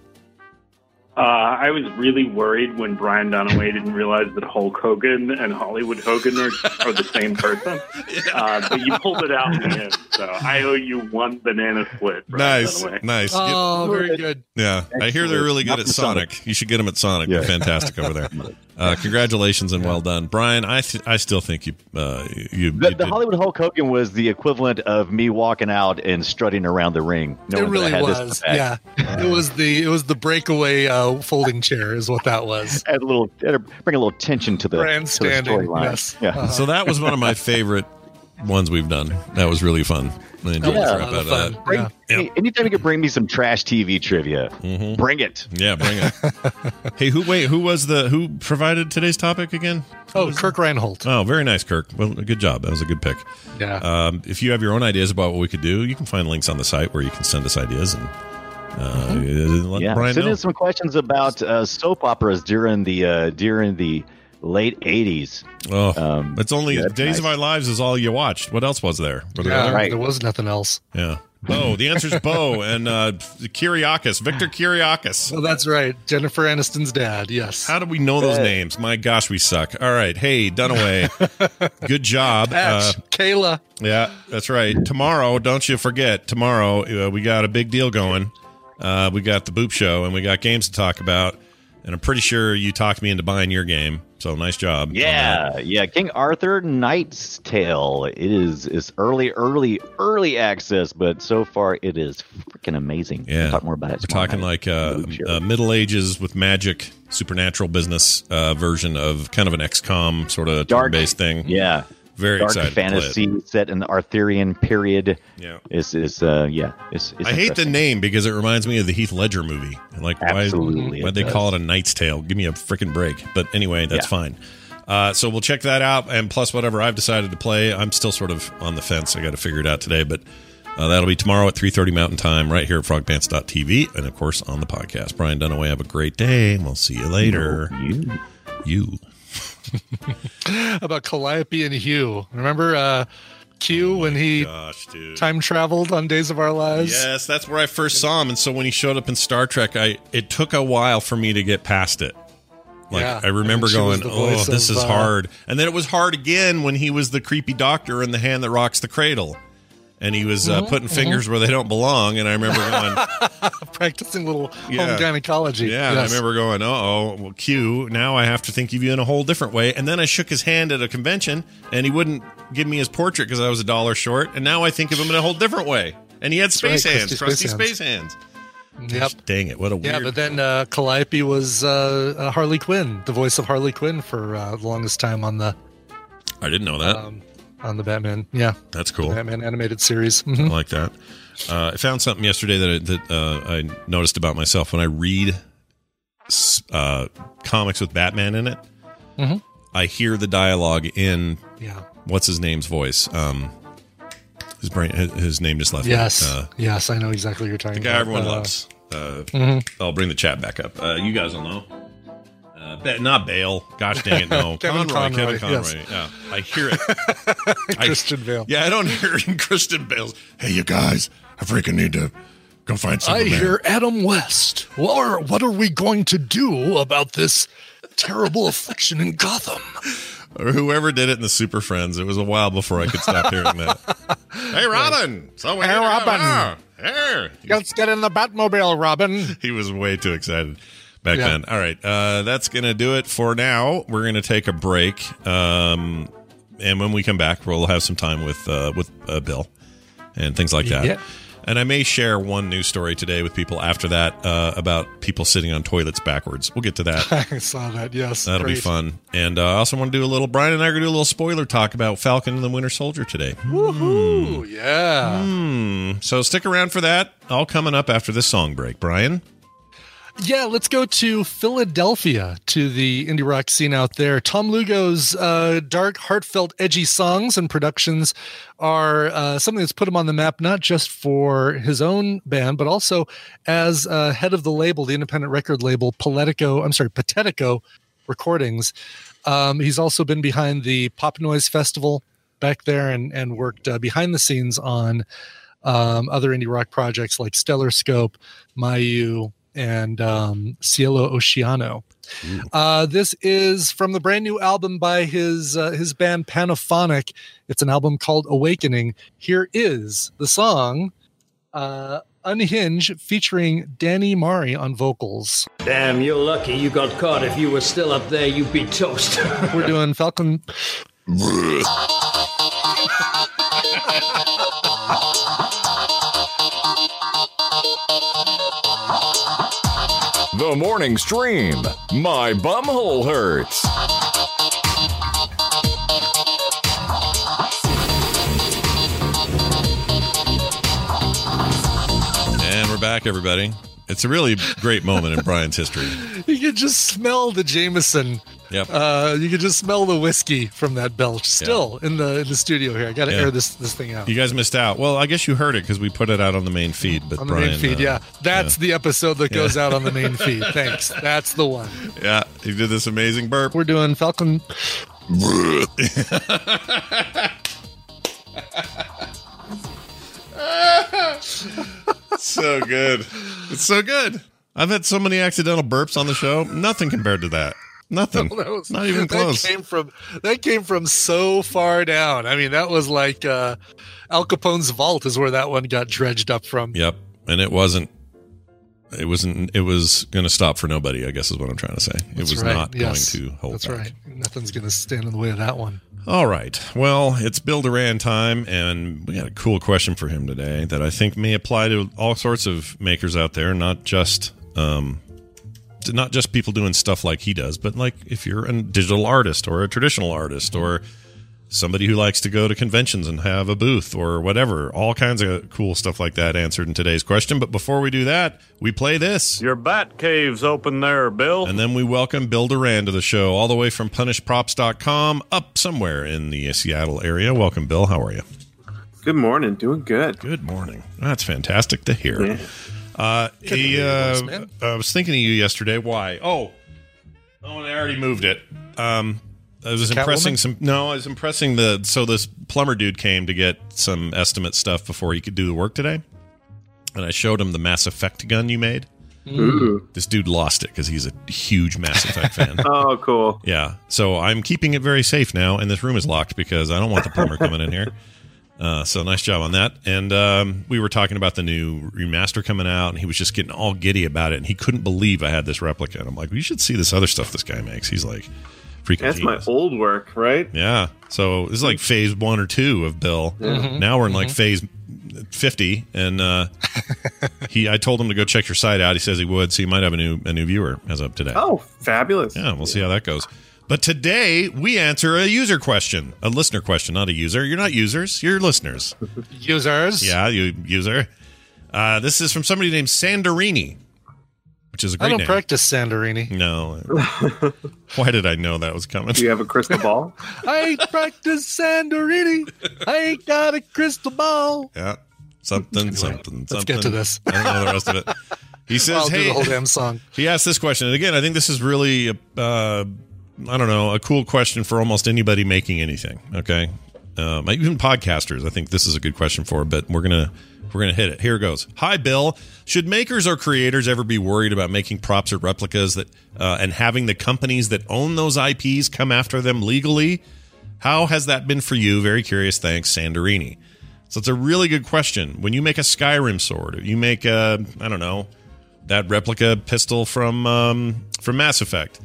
Speaker 10: Uh, I was really worried when Brian Dunaway didn't realize that Hulk Hogan and Hollywood Hogan are, are the same person. Uh, but you pulled it out in the end, so I owe you one banana split. Brian
Speaker 6: Nice,
Speaker 10: Dunaway.
Speaker 6: nice.
Speaker 7: Oh, very good.
Speaker 6: Yeah, I hear they're really good at Sonic. You should get them at Sonic. They're fantastic over there. Uh, congratulations and well done, Brian. I th- I still think you uh, you,
Speaker 3: The,
Speaker 6: you
Speaker 3: the
Speaker 6: did-
Speaker 3: Hollywood Hulk Hogan was the equivalent of me walking out and strutting around the ring. No
Speaker 7: It
Speaker 3: one
Speaker 7: really
Speaker 3: had this
Speaker 7: was.
Speaker 3: effect.
Speaker 7: Yeah, it was the it was the breakaway uh, folding chair is what that was.
Speaker 3: Add a little, add a, bring a little tension to the, to the
Speaker 7: Grandstanding,
Speaker 3: storyline.
Speaker 7: yes.
Speaker 3: Yeah.
Speaker 7: Uh-huh.
Speaker 6: So that was one of my favorite ones we've done. That was really fun. I enjoyed the
Speaker 3: Yeah.
Speaker 6: crap out of that.
Speaker 3: Bring,
Speaker 6: Yeah.
Speaker 3: hey, anytime you can bring me some trash T V trivia, bring it.
Speaker 6: Yeah, bring it. Hey, who wait? Who was the who provided today's topic again?
Speaker 7: Oh, Kirk Reinhold.
Speaker 6: Oh, very nice, Kirk. Well, good job. That was a good pick.
Speaker 7: Yeah.
Speaker 6: Um, if you have your own ideas about what we could do, you can find links on the site where you can send us ideas and uh, let
Speaker 3: Yeah,
Speaker 6: Brian
Speaker 3: send
Speaker 6: know.
Speaker 3: in some questions about uh, soap operas during the uh, during the late eighties.
Speaker 6: Oh,
Speaker 3: Um,
Speaker 6: it's only
Speaker 3: yeah,
Speaker 6: Days
Speaker 3: nice.
Speaker 6: of Our Lives is all you watched. What else was there? Were there
Speaker 7: Yeah,
Speaker 6: other-
Speaker 3: Right.
Speaker 7: there was nothing else.
Speaker 6: Yeah. Bo. The answer's Bo and uh, Kyriakis, Victor Kyriakis.
Speaker 7: Oh, that's right. Jennifer Aniston's dad. Yes.
Speaker 6: How do we know those
Speaker 3: Hey.
Speaker 6: names? My gosh, we suck. All right. Hey, Dunaway. Good job. Uh,
Speaker 7: Patch, Kayla.
Speaker 6: yeah, that's right. Tomorrow, don't you forget, tomorrow uh, we got a big deal going. Uh, we got the Boop Show, and we got games to talk about. And I'm pretty sure you talked me into buying your game. So nice job.
Speaker 3: Yeah, yeah. King Arthur Knight's Tale. It is is early, early, early access, but so far it is freaking amazing.
Speaker 6: Yeah.
Speaker 3: We'll talk more about it.
Speaker 6: We're
Speaker 3: tomorrow
Speaker 6: talking
Speaker 3: night.
Speaker 6: like uh,
Speaker 3: Boop Show.
Speaker 6: uh, Middle Ages with magic, supernatural business uh, version of kind of an X COM sort of
Speaker 3: Dark
Speaker 6: turn-based thing.
Speaker 3: Yeah.
Speaker 6: Very
Speaker 3: Dark
Speaker 6: excited to play it.
Speaker 3: fantasy set in the Arthurian period.
Speaker 6: Yeah.
Speaker 3: Is is uh yeah. It's, it's
Speaker 6: I hate the
Speaker 3: interesting.
Speaker 6: name because it reminds me of the Heath Ledger movie. Like, why,
Speaker 3: Absolutely,
Speaker 6: why'd
Speaker 3: it
Speaker 6: they
Speaker 3: does.
Speaker 6: call it A Knight's Tale? Give me a freaking break. But anyway, that's
Speaker 3: Yeah.
Speaker 6: fine. Uh, so we'll check that out. And plus, whatever I've decided to play, I'm still sort of on the fence. I got to figure it out today. But uh, that'll be tomorrow at three thirty Mountain Time right here at frog pants dot t v. And, of course, on the podcast. Brian Dunaway, have a great day. And we'll see you later.
Speaker 3: You.
Speaker 6: You.
Speaker 7: About Calliope and Hugh. Remember uh, Q when he
Speaker 6: Gosh, dude.
Speaker 7: time traveled on Days of Our Lives?
Speaker 6: Yes, that's where I first saw him. And so when he showed up in Star Trek, I it took a while for me to get past it. Like,
Speaker 7: Yeah.
Speaker 6: I remember
Speaker 7: And she was
Speaker 6: going,
Speaker 7: the
Speaker 6: oh,
Speaker 7: voice
Speaker 6: this
Speaker 7: of,
Speaker 6: is
Speaker 7: uh,
Speaker 6: hard. And then it was hard again when he was the creepy doctor in The Hand That Rocks the Cradle. And he was uh,
Speaker 7: Mhm,
Speaker 6: putting
Speaker 7: mhm.
Speaker 6: fingers where they don't belong. And I remember going,
Speaker 7: Practicing little
Speaker 6: Yeah.
Speaker 7: home gynecology.
Speaker 6: yeah,
Speaker 7: Yes.
Speaker 6: I remember going, uh-oh, well, Q, now I have to think of you in a whole different way. And then I shook his hand at a convention, and he wouldn't give me his portrait because I was a dollar short. And now I think of him in a whole different way. And he had space
Speaker 7: right,
Speaker 6: hands,
Speaker 7: crusty
Speaker 6: crusty
Speaker 7: space
Speaker 6: space hands.
Speaker 7: Yep.
Speaker 6: Dang it, what a weird...
Speaker 7: Yeah, but then uh, Calliope was uh, uh, Harley Quinn, the voice of Harley Quinn for uh, the longest time on the.
Speaker 6: I didn't know that.
Speaker 7: Um, on the Batman. Yeah,
Speaker 6: that's cool.
Speaker 7: The Batman animated series.
Speaker 6: Mm-hmm. I like that. Uh, I found something yesterday that I, that uh, I noticed about myself when I read uh, comics with Batman in it.
Speaker 7: Mm-hmm.
Speaker 6: I hear the dialogue in
Speaker 7: yeah.
Speaker 6: what's his name's voice. Um, his brain, his, his name just left.
Speaker 7: Yes,
Speaker 6: me. Uh,
Speaker 7: yes, I know exactly what you're talking
Speaker 6: the guy
Speaker 7: about.
Speaker 6: everyone
Speaker 7: uh,
Speaker 6: loves. Uh,
Speaker 7: mm-hmm.
Speaker 6: I'll bring the chat back up. Uh, you guys will know. Uh, ba- not Bale. Gosh dang it, no.
Speaker 7: Kevin
Speaker 6: Conroy.
Speaker 7: Conroy,
Speaker 6: Kevin Conroy.
Speaker 7: yes.
Speaker 6: Yeah, I hear it.
Speaker 7: Christian Bale.
Speaker 6: Yeah, I don't hear it in Christian Bale's. Hey, you guys, I freaking need to go find Superman.
Speaker 7: I hear Adam West. What are, what are we going to do about this terrible affliction in Gotham?
Speaker 6: Or whoever did it in the Super Friends. It was a while before I could stop hearing that. Hey, Robin. So
Speaker 7: Hey, Robin.
Speaker 6: Oh, hey.
Speaker 7: Let's get in the Batmobile, Robin.
Speaker 6: He was way too excited back
Speaker 7: Yeah.
Speaker 6: then. All right. Uh, that's going to do it for now. We're going to take a break. Um, and when we come back, we'll have some time with, uh, with uh, Bill and things like that.
Speaker 7: Yeah.
Speaker 6: And I may share one news story today with people after that uh, about people sitting on toilets backwards. We'll get to that.
Speaker 7: I saw that, yes.
Speaker 6: That'll
Speaker 7: Great.
Speaker 6: be fun. And uh, I also want to do a little, Brian and I are going to do a little spoiler talk about Falcon and the Winter Soldier today.
Speaker 7: Woohoo, yeah.
Speaker 6: Hmm. So stick around for that. All coming up after this song break. Brian?
Speaker 7: Yeah, let's go to Philadelphia, to the indie rock scene out there. Tom Lugo's uh, dark, heartfelt, edgy songs and productions are uh, something that's put him on the map, not just for his own band, but also as uh, head of the label, the independent record label, Poletico, I'm sorry, Patetico Recordings. Um, he's also been behind the Pop Noise Festival back there and, and worked uh, behind the scenes on um, other indie rock projects like Stellar Scope, Mayu, and um, Cielo Oceano. Uh, this is from the brand new album by his uh, his band Panophonic. It's an album called Awakening. Here is the song uh, Unhinge featuring Danny Mari on vocals.
Speaker 14: Damn, you're lucky you got caught. If you were still up there, you'd be toast.
Speaker 7: We're doing Falcon.
Speaker 12: The Morning Stream. My bumhole hurts.
Speaker 6: And we're back, everybody. It's a really great moment in Brian's history.
Speaker 7: You could just smell the Jameson.
Speaker 6: Yep.
Speaker 7: Uh, you could just smell the whiskey from that belch still in the in the studio here. I got to
Speaker 6: Yeah.
Speaker 7: air this this thing out.
Speaker 6: You guys missed out. Well, I guess you heard it because we put it out on the main feed. But
Speaker 7: On the
Speaker 6: Brian,
Speaker 7: main feed,
Speaker 6: uh,
Speaker 7: yeah. That's
Speaker 6: yeah.
Speaker 7: the episode that goes
Speaker 6: Yeah.
Speaker 7: out on the main feed. Thanks. That's the one.
Speaker 6: Yeah, he did this amazing burp.
Speaker 7: We're doing Falcon.
Speaker 6: So good. It's so good. I've had so many accidental burps on the show. Nothing compared to that. Nothing.
Speaker 7: That was-
Speaker 6: Not even close.
Speaker 7: That came from that came from so far down. I mean, that was like uh, Al Capone's vault is where that one got dredged up from.
Speaker 6: Yep. And it wasn't. It wasn't. It was going to stop for nobody, I guess is what I'm trying to say. It
Speaker 7: That's
Speaker 6: was
Speaker 7: right.
Speaker 6: not
Speaker 7: Yes.
Speaker 6: going to hold
Speaker 7: That's
Speaker 6: back.
Speaker 7: right. Nothing's going to stand in the way of that one.
Speaker 6: All right. Well, it's Bill Duran time, and we got a cool question for him today that I think may apply to all sorts of makers out there, not just um, not just people doing stuff like he does, but like if you're a digital artist or a traditional artist or somebody who likes to go to conventions and have a booth or whatever, all kinds of cool stuff like that answered in today's question. But before we do that, we play this.
Speaker 15: Your bat cave's open there, Bill.
Speaker 6: And then we welcome Bill Duran to the show, all the way from punish props dot com, up somewhere in the Seattle area. Welcome, Bill. How are you?
Speaker 8: Good morning. Doing good.
Speaker 6: Good morning. That's fantastic to hear.
Speaker 8: Yeah.
Speaker 6: Uh,
Speaker 8: Good to
Speaker 6: he,
Speaker 8: hear your
Speaker 6: uh,
Speaker 8: voice, man.
Speaker 6: I was thinking of you yesterday. Why? Oh, oh, and I already moved it. Um, I was
Speaker 7: Catwoman?
Speaker 6: impressing some. No, I was impressing the. So this plumber dude came to get some estimate stuff before he could do the work today, and I showed him the Mass Effect gun you made.
Speaker 8: Ooh.
Speaker 6: This dude lost it because he's a huge Mass Effect fan.
Speaker 8: Oh, cool.
Speaker 6: Yeah. So I'm keeping it very safe now, and this room is locked because I don't want the plumber coming in here. Uh, so nice job on that. And um, we were talking about the new remaster coming out, and he was just getting all giddy about it, and he couldn't believe I had this replica. And I'm like, well, you should see this other stuff this guy makes. He's like, freaking
Speaker 8: That's
Speaker 6: genius.
Speaker 8: my old work, right?
Speaker 6: Yeah. So this is like phase one or two of Bill.
Speaker 8: Mhm.
Speaker 6: Now we're in like
Speaker 8: Mhm.
Speaker 6: phase fifty, and uh, he. I told him to go check your site out. He says he would, so you might have a new a new viewer as of today.
Speaker 8: Oh, fabulous.
Speaker 6: Yeah, we'll see how that goes. But today we answer a user question, a listener question, not a user. You're not users, you're listeners.
Speaker 7: Users.
Speaker 6: Yeah, you user. Uh, this is from somebody named Sandorini, which is a great
Speaker 7: I don't
Speaker 6: name.
Speaker 7: practice Sandorini.
Speaker 6: No. Why did I know that was coming?
Speaker 8: Do you have a crystal ball?
Speaker 7: I ain't practice Sandorini. I ain't got a crystal ball.
Speaker 6: Yeah. Something,
Speaker 7: Anyway,
Speaker 6: something,
Speaker 7: let's
Speaker 6: something.
Speaker 7: get to this.
Speaker 6: I don't know the rest of it. He says,
Speaker 7: I'll do
Speaker 6: hey,
Speaker 7: the whole damn song.
Speaker 6: He asked this question. And again, I think this is really, uh, I don't know, a cool question for almost anybody making anything. Okay. Um, even podcasters, I think this is a good question for, but we're going to, we're going to hit it. Here it goes. Hi, Bill. Should makers or creators ever be worried about making props or replicas that, uh, and having the companies that own those I Ps come after them legally? How has that been for you? Very curious. Thanks, Sandorini. So it's a really good question. When you make a Skyrim sword, or you make a, I don't know, that replica pistol from um, from Mass Effect,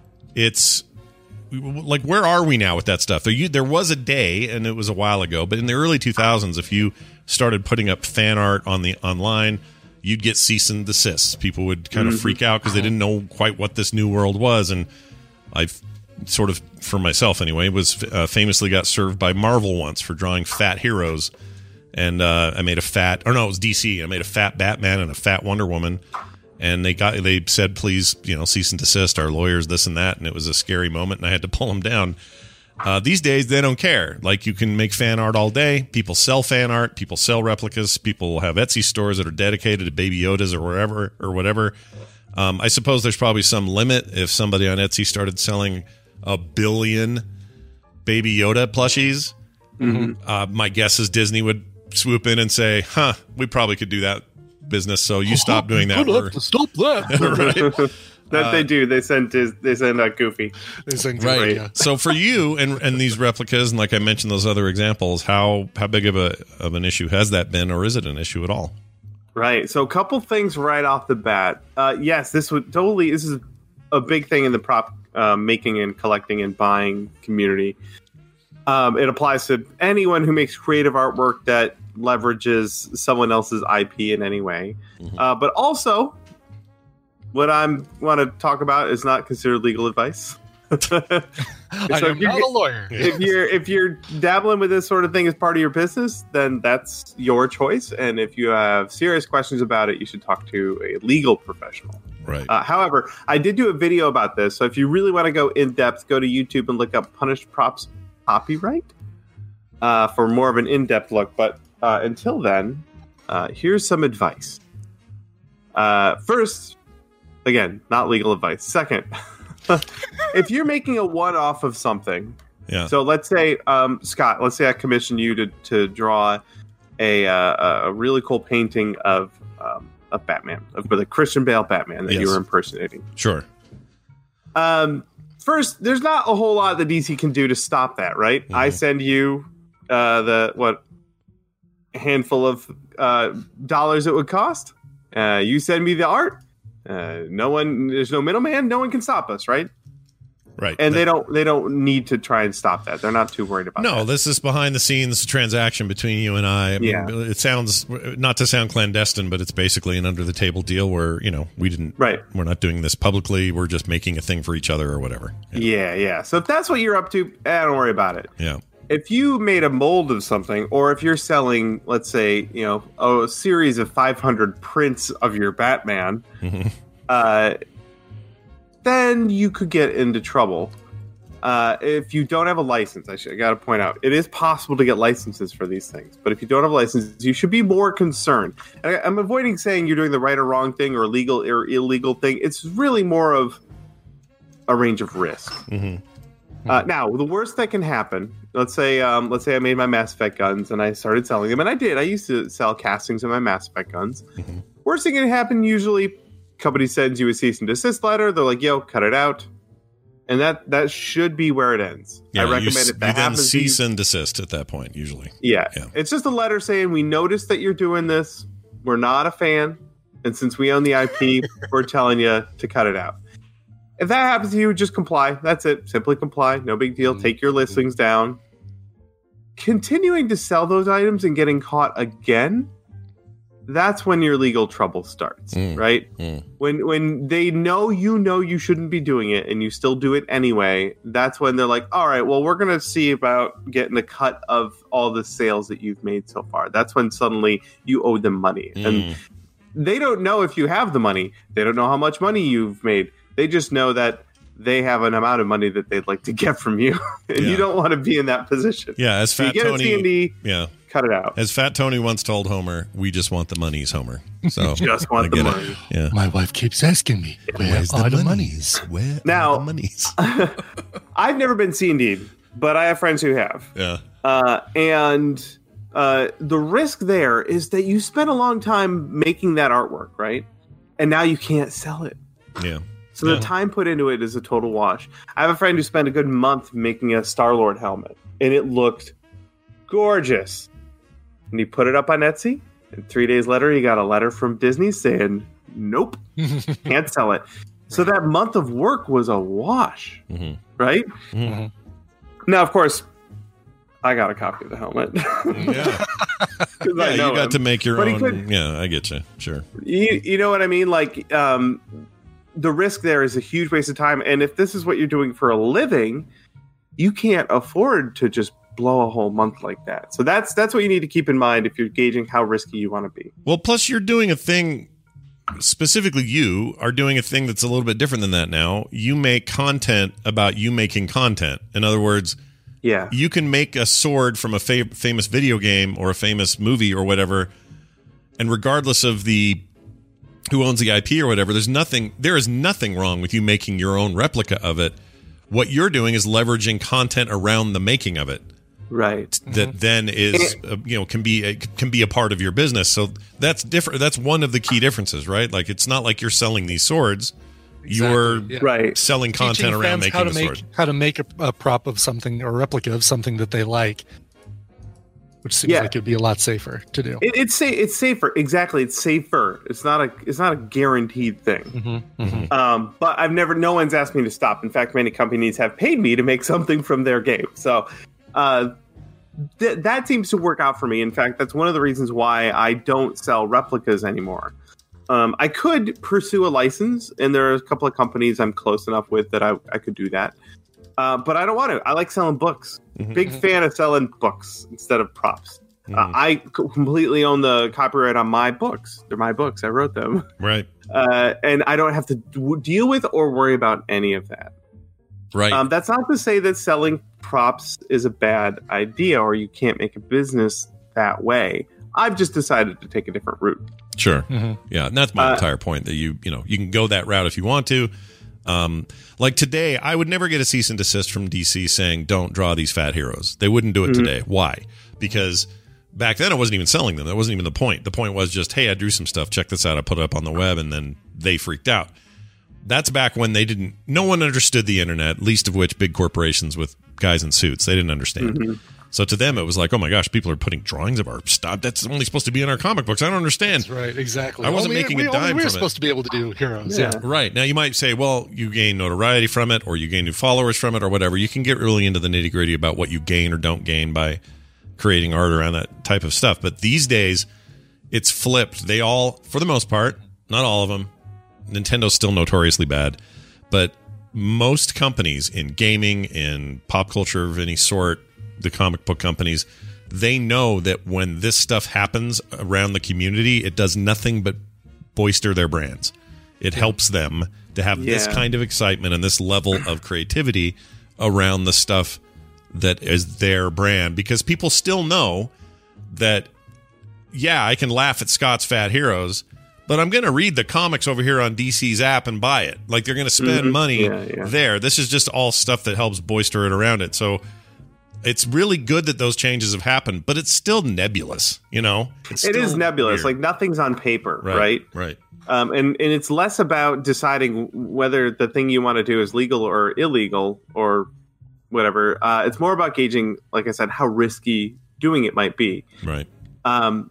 Speaker 6: it's like, where are we now with that stuff? There, you, there was a day, and it was a while ago, but in the early two thousands, if you started putting up fan art on the online, you'd get cease and desist. People would kind of
Speaker 8: Mm-hmm.
Speaker 6: freak out because they didn't know quite what this new world was. And I've sort of, for myself anyway, was uh, famously got served by Marvel once for drawing fat heroes. And uh, I made a fat, or no, it was D C. I made a fat Batman and a fat Wonder Woman. And they got, they said, please, you know, cease and desist, our lawyers, this and that. And it was a scary moment, and I had to pull them down. Uh, these days, they don't care. Like, you can make fan art all day. People sell fan art. People sell replicas. People have Etsy stores that are dedicated to Baby Yodas or wherever or whatever. Um, I suppose there's probably some limit if somebody on Etsy started selling a billion Baby Yoda plushies.
Speaker 8: Mm-hmm.
Speaker 6: Uh, my guess is Disney would swoop in and say, huh, we probably could do that business, so you stop doing that.
Speaker 7: We'll have to stop that.
Speaker 6: Right.
Speaker 8: That
Speaker 6: Uh,
Speaker 8: they do. They send Dis- they send uh, Goofy.
Speaker 7: They send
Speaker 6: Right.
Speaker 7: Goofy, yeah.
Speaker 6: So for you and and these replicas, and like I mentioned those other examples, how how big of a of an issue has that been, or is it an issue at all?
Speaker 8: Right. So a couple things right off the bat. Uh, yes, this would totally. This is a big thing in the prop uh, making and collecting and buying community. Um, it applies to anyone who makes creative artwork that leverages someone else's I P in any way.
Speaker 6: Mm-hmm.
Speaker 8: Uh, but also, what I'm want to talk about is not considered legal advice.
Speaker 7: I
Speaker 8: So
Speaker 7: am
Speaker 8: if you're-
Speaker 7: not a lawyer.
Speaker 8: if you're if you're dabbling with this sort of thing as part of your business, then that's your choice. And if you have serious questions about it, you should talk to a legal professional.
Speaker 6: Right.
Speaker 8: Uh, however, I did do a video about this, so if you really want to go in depth, go to YouTube and look up "Punished Props Copyright" uh, for more of an in depth look. But uh, until then, uh, here's some advice. Uh, first, again, not legal advice. Second. If you're making a one-off of something,
Speaker 6: Yeah.
Speaker 8: so let's say, um, Scott, let's say I commissioned you to, to draw a uh, a really cool painting of um, of Batman, of the Christian Bale Batman that you
Speaker 6: Yes.
Speaker 8: were impersonating.
Speaker 6: Sure.
Speaker 8: Um, first, there's not a whole lot that D C can do to stop that, right? I send you uh, the what handful of uh, dollars it would cost. Uh, you send me the art. Uh, no one, there's no middleman. No one can stop us, right?
Speaker 6: Right.
Speaker 8: And they don't, they don't need to try and stop that. They're not too worried about
Speaker 6: No,
Speaker 8: that.
Speaker 6: this is behind the scenes transaction between you and I. I mean,
Speaker 8: Yeah.
Speaker 6: it sounds, not to sound clandestine, but it's basically an under the table deal where, you know, we didn't,
Speaker 8: Right.
Speaker 6: we're not doing this publicly. We're just making a thing for each other or whatever.
Speaker 8: Yeah, yeah. So if that's what you're up to, eh, don't worry about it.
Speaker 6: Yeah.
Speaker 8: If you made a mold of something, or if you're selling, let's say, you know, a series of five hundred prints of your Batman,
Speaker 6: Mhm.
Speaker 8: uh, then you could get into trouble. Uh, if you don't have a license, I, should, I got to point out, it is possible to get licenses for these things. But if you don't have a license, you should be more concerned. And I, I'm avoiding saying you're doing the right or wrong thing or legal or illegal thing. It's really more of a range of risk.
Speaker 6: Mhm.
Speaker 8: Uh, now, the worst that can happen, let's say, um, let's say I made my Mass Effect guns and I started selling them, and I did. I used to sell castings of my Mass Effect guns.
Speaker 6: Mm-hmm.
Speaker 8: Worst thing can happen usually, company sends you a cease and desist letter. They're like, "Yo, cut it out," and that that should be where it ends.
Speaker 6: Yeah,
Speaker 8: I
Speaker 6: you,
Speaker 8: recommend
Speaker 6: s-
Speaker 8: if
Speaker 6: you
Speaker 8: that
Speaker 6: then
Speaker 8: happens, to you-
Speaker 6: cease and desist at that point, usually.
Speaker 8: yeah.
Speaker 6: Yeah.
Speaker 8: It's just a letter saying we noticed that you're doing this. We're not a fan, and since we own the I P, we're telling you to cut it out. If that happens to you, just comply. That's it. Simply comply. No big deal. Take your listings down. Continuing to sell those items and getting caught again that's when your legal trouble starts,
Speaker 6: Mm.
Speaker 8: right?
Speaker 6: Mm.
Speaker 8: When when they know you know you shouldn't be doing it and you still do it anyway, that's when they're like, all right, well, we're going to see about getting a cut of all the sales that you've made so far. That's when suddenly you owe them money.
Speaker 6: Mm.
Speaker 8: And they don't know if you have the money. They don't know how much money you've made. They just know that they have an amount of money that they'd like to get from you. And
Speaker 6: Yeah.
Speaker 8: you don't want to be in that position.
Speaker 6: Yeah, as
Speaker 8: So you
Speaker 6: Fat
Speaker 8: get a
Speaker 6: Tony,
Speaker 8: C and D,
Speaker 6: yeah,
Speaker 8: cut it out.
Speaker 6: as Fat Tony once told Homer, "We just want the monies, Homer." So
Speaker 8: Just want
Speaker 6: I
Speaker 8: the
Speaker 6: get it.
Speaker 8: money.
Speaker 6: Yeah.
Speaker 7: My wife keeps asking me, where
Speaker 6: Where's
Speaker 7: are
Speaker 6: the
Speaker 7: the
Speaker 6: monies?
Speaker 7: monies?
Speaker 6: Where
Speaker 8: Now-
Speaker 6: are the monies?
Speaker 8: I've never been C and D'd, but I have friends who have.
Speaker 6: Yeah.
Speaker 8: Uh, and uh, the risk there is that you spent a long time making that artwork, right? And now you can't sell it.
Speaker 6: Yeah.
Speaker 8: So
Speaker 6: Yeah.
Speaker 8: the time put into it is a total wash. I have a friend who spent a good month making a Star-Lord helmet, and it looked gorgeous. And he put it up on Etsy, and three days later he got a letter from Disney saying, nope, can't sell it. So that month of work was a wash,
Speaker 6: Mhm.
Speaker 8: right?
Speaker 6: Mhm.
Speaker 8: Now, of course, I got a copy of the helmet.
Speaker 6: Yeah.
Speaker 8: 'Cause
Speaker 6: Yeah,
Speaker 8: I know
Speaker 6: you got
Speaker 8: him.
Speaker 6: to make your
Speaker 8: But he
Speaker 6: own.
Speaker 8: could-
Speaker 6: Yeah, I get you. Sure.
Speaker 8: You, you know what I mean? Like, um, the risk there is a huge waste of time. And if this is what you're doing for a living, you can't afford to just blow a whole month like that. So that's that's what you need to keep in mind if you're gauging how risky you want to be.
Speaker 6: Well, plus you're doing a thing. Specifically, you are doing a thing that's a little bit different than that now. You make content about you making content. In other words,
Speaker 8: yeah,
Speaker 6: you can make a sword from a fa- famous video game or a famous movie or whatever, and regardless of the who owns the I P or whatever, there's nothing. There is nothing wrong with you making your own replica of it. What you're doing is leveraging content around the making of it.
Speaker 8: Right.
Speaker 6: That then is uh, you know can be a, can be a part of your business. So that's different. That's one of the key differences, right? Like it's not like you're selling these swords. You're
Speaker 7: yeah.
Speaker 8: Right.
Speaker 6: selling content
Speaker 7: Teaching
Speaker 6: around
Speaker 7: fans
Speaker 6: making
Speaker 7: how to
Speaker 6: the
Speaker 7: make
Speaker 6: sword.
Speaker 7: how to make a, a prop of something or a replica of something that they like, which seems
Speaker 8: Yeah.
Speaker 7: like it'd be a lot safer to do.
Speaker 8: It, it's sa- it's safer. Exactly, it's safer. It's not a it's not a guaranteed thing.
Speaker 7: Mm-hmm, mm-hmm.
Speaker 8: Um, but I've never. No one's asked me to stop. In fact, many companies have paid me to make something from their game. So. Uh, Th- that seems to work out for me. In fact, that's one of the reasons why I don't sell replicas anymore. Um, I could pursue a license, and there are a couple of companies I'm close enough with that I, I could do that. Uh, but I don't want to. I like selling books.
Speaker 6: Mhm.
Speaker 8: Big fan of selling books instead of props. Uh,
Speaker 6: Mhm.
Speaker 8: I c- completely own the copyright on my books. They're my books. I wrote them.
Speaker 6: Right.
Speaker 8: Uh, and I don't have to d- deal with or worry about any of that.
Speaker 6: Right.
Speaker 8: Um, that's not to say that selling props is a bad idea or you can't make a business that way. I've just decided to take a different route.
Speaker 6: Sure.
Speaker 7: Mhm.
Speaker 6: Yeah, and that's my
Speaker 8: Uh,
Speaker 6: entire point. That you you know you can go that route if you want to. Um, like today, I would never get a cease and desist from D C saying don't draw these fat heroes. They wouldn't do it
Speaker 8: Mhm.
Speaker 6: today. Why? Because back then I wasn't even selling them. That wasn't even the point. The point was just, hey, I drew some stuff. Check this out. I put it up on the web, and then they freaked out. That's back when they didn't. No one understood the internet, least of which big corporations with guys in suits. They didn't understand.
Speaker 8: Mhm.
Speaker 6: So to them, it was like, oh my gosh, people are putting drawings of our stuff. That's only supposed to be in our comic books. I don't understand.
Speaker 7: That's right, exactly.
Speaker 6: I wasn't
Speaker 7: Only-
Speaker 6: making
Speaker 7: we,
Speaker 6: a dime
Speaker 7: only we're
Speaker 6: from it.
Speaker 7: supposed to be able to do heroes. Yeah.
Speaker 8: Yeah.
Speaker 6: Right. Now, you might say, well, you gain notoriety from it, or you gain new followers from it, or whatever. You can get really into the nitty gritty about what you gain or don't gain by creating art around that type of stuff. But these days, it's flipped. They all, for the most part, not all of them, Nintendo's still notoriously bad, but most companies in gaming, in pop culture of any sort, the comic book companies, they know that when this stuff happens around the community, it does nothing but bolster their brands. It helps them to have this
Speaker 8: Yeah.
Speaker 6: kind of excitement and this level of creativity around the stuff that is their brand, because people still know that, yeah, I can laugh at Scott's Fat Heroes, but I'm going to read the comics over here on D C's app and buy it. Like, they're going to spend
Speaker 8: Mhm.
Speaker 6: money
Speaker 8: Yeah, yeah.
Speaker 6: there. This is just all stuff that helps bolster it around it. So it's really good that those changes have happened, but it's still nebulous, you know? It's
Speaker 8: It is
Speaker 6: still
Speaker 8: nebulous.
Speaker 6: weird.
Speaker 8: Like nothing's on paper,
Speaker 6: Right,
Speaker 8: right?
Speaker 6: right.
Speaker 8: Um, and, and it's less about deciding whether the thing you want to do is legal or illegal or whatever. Uh, it's more about gauging, like I said, how risky doing it might be.
Speaker 6: Right.
Speaker 8: Um,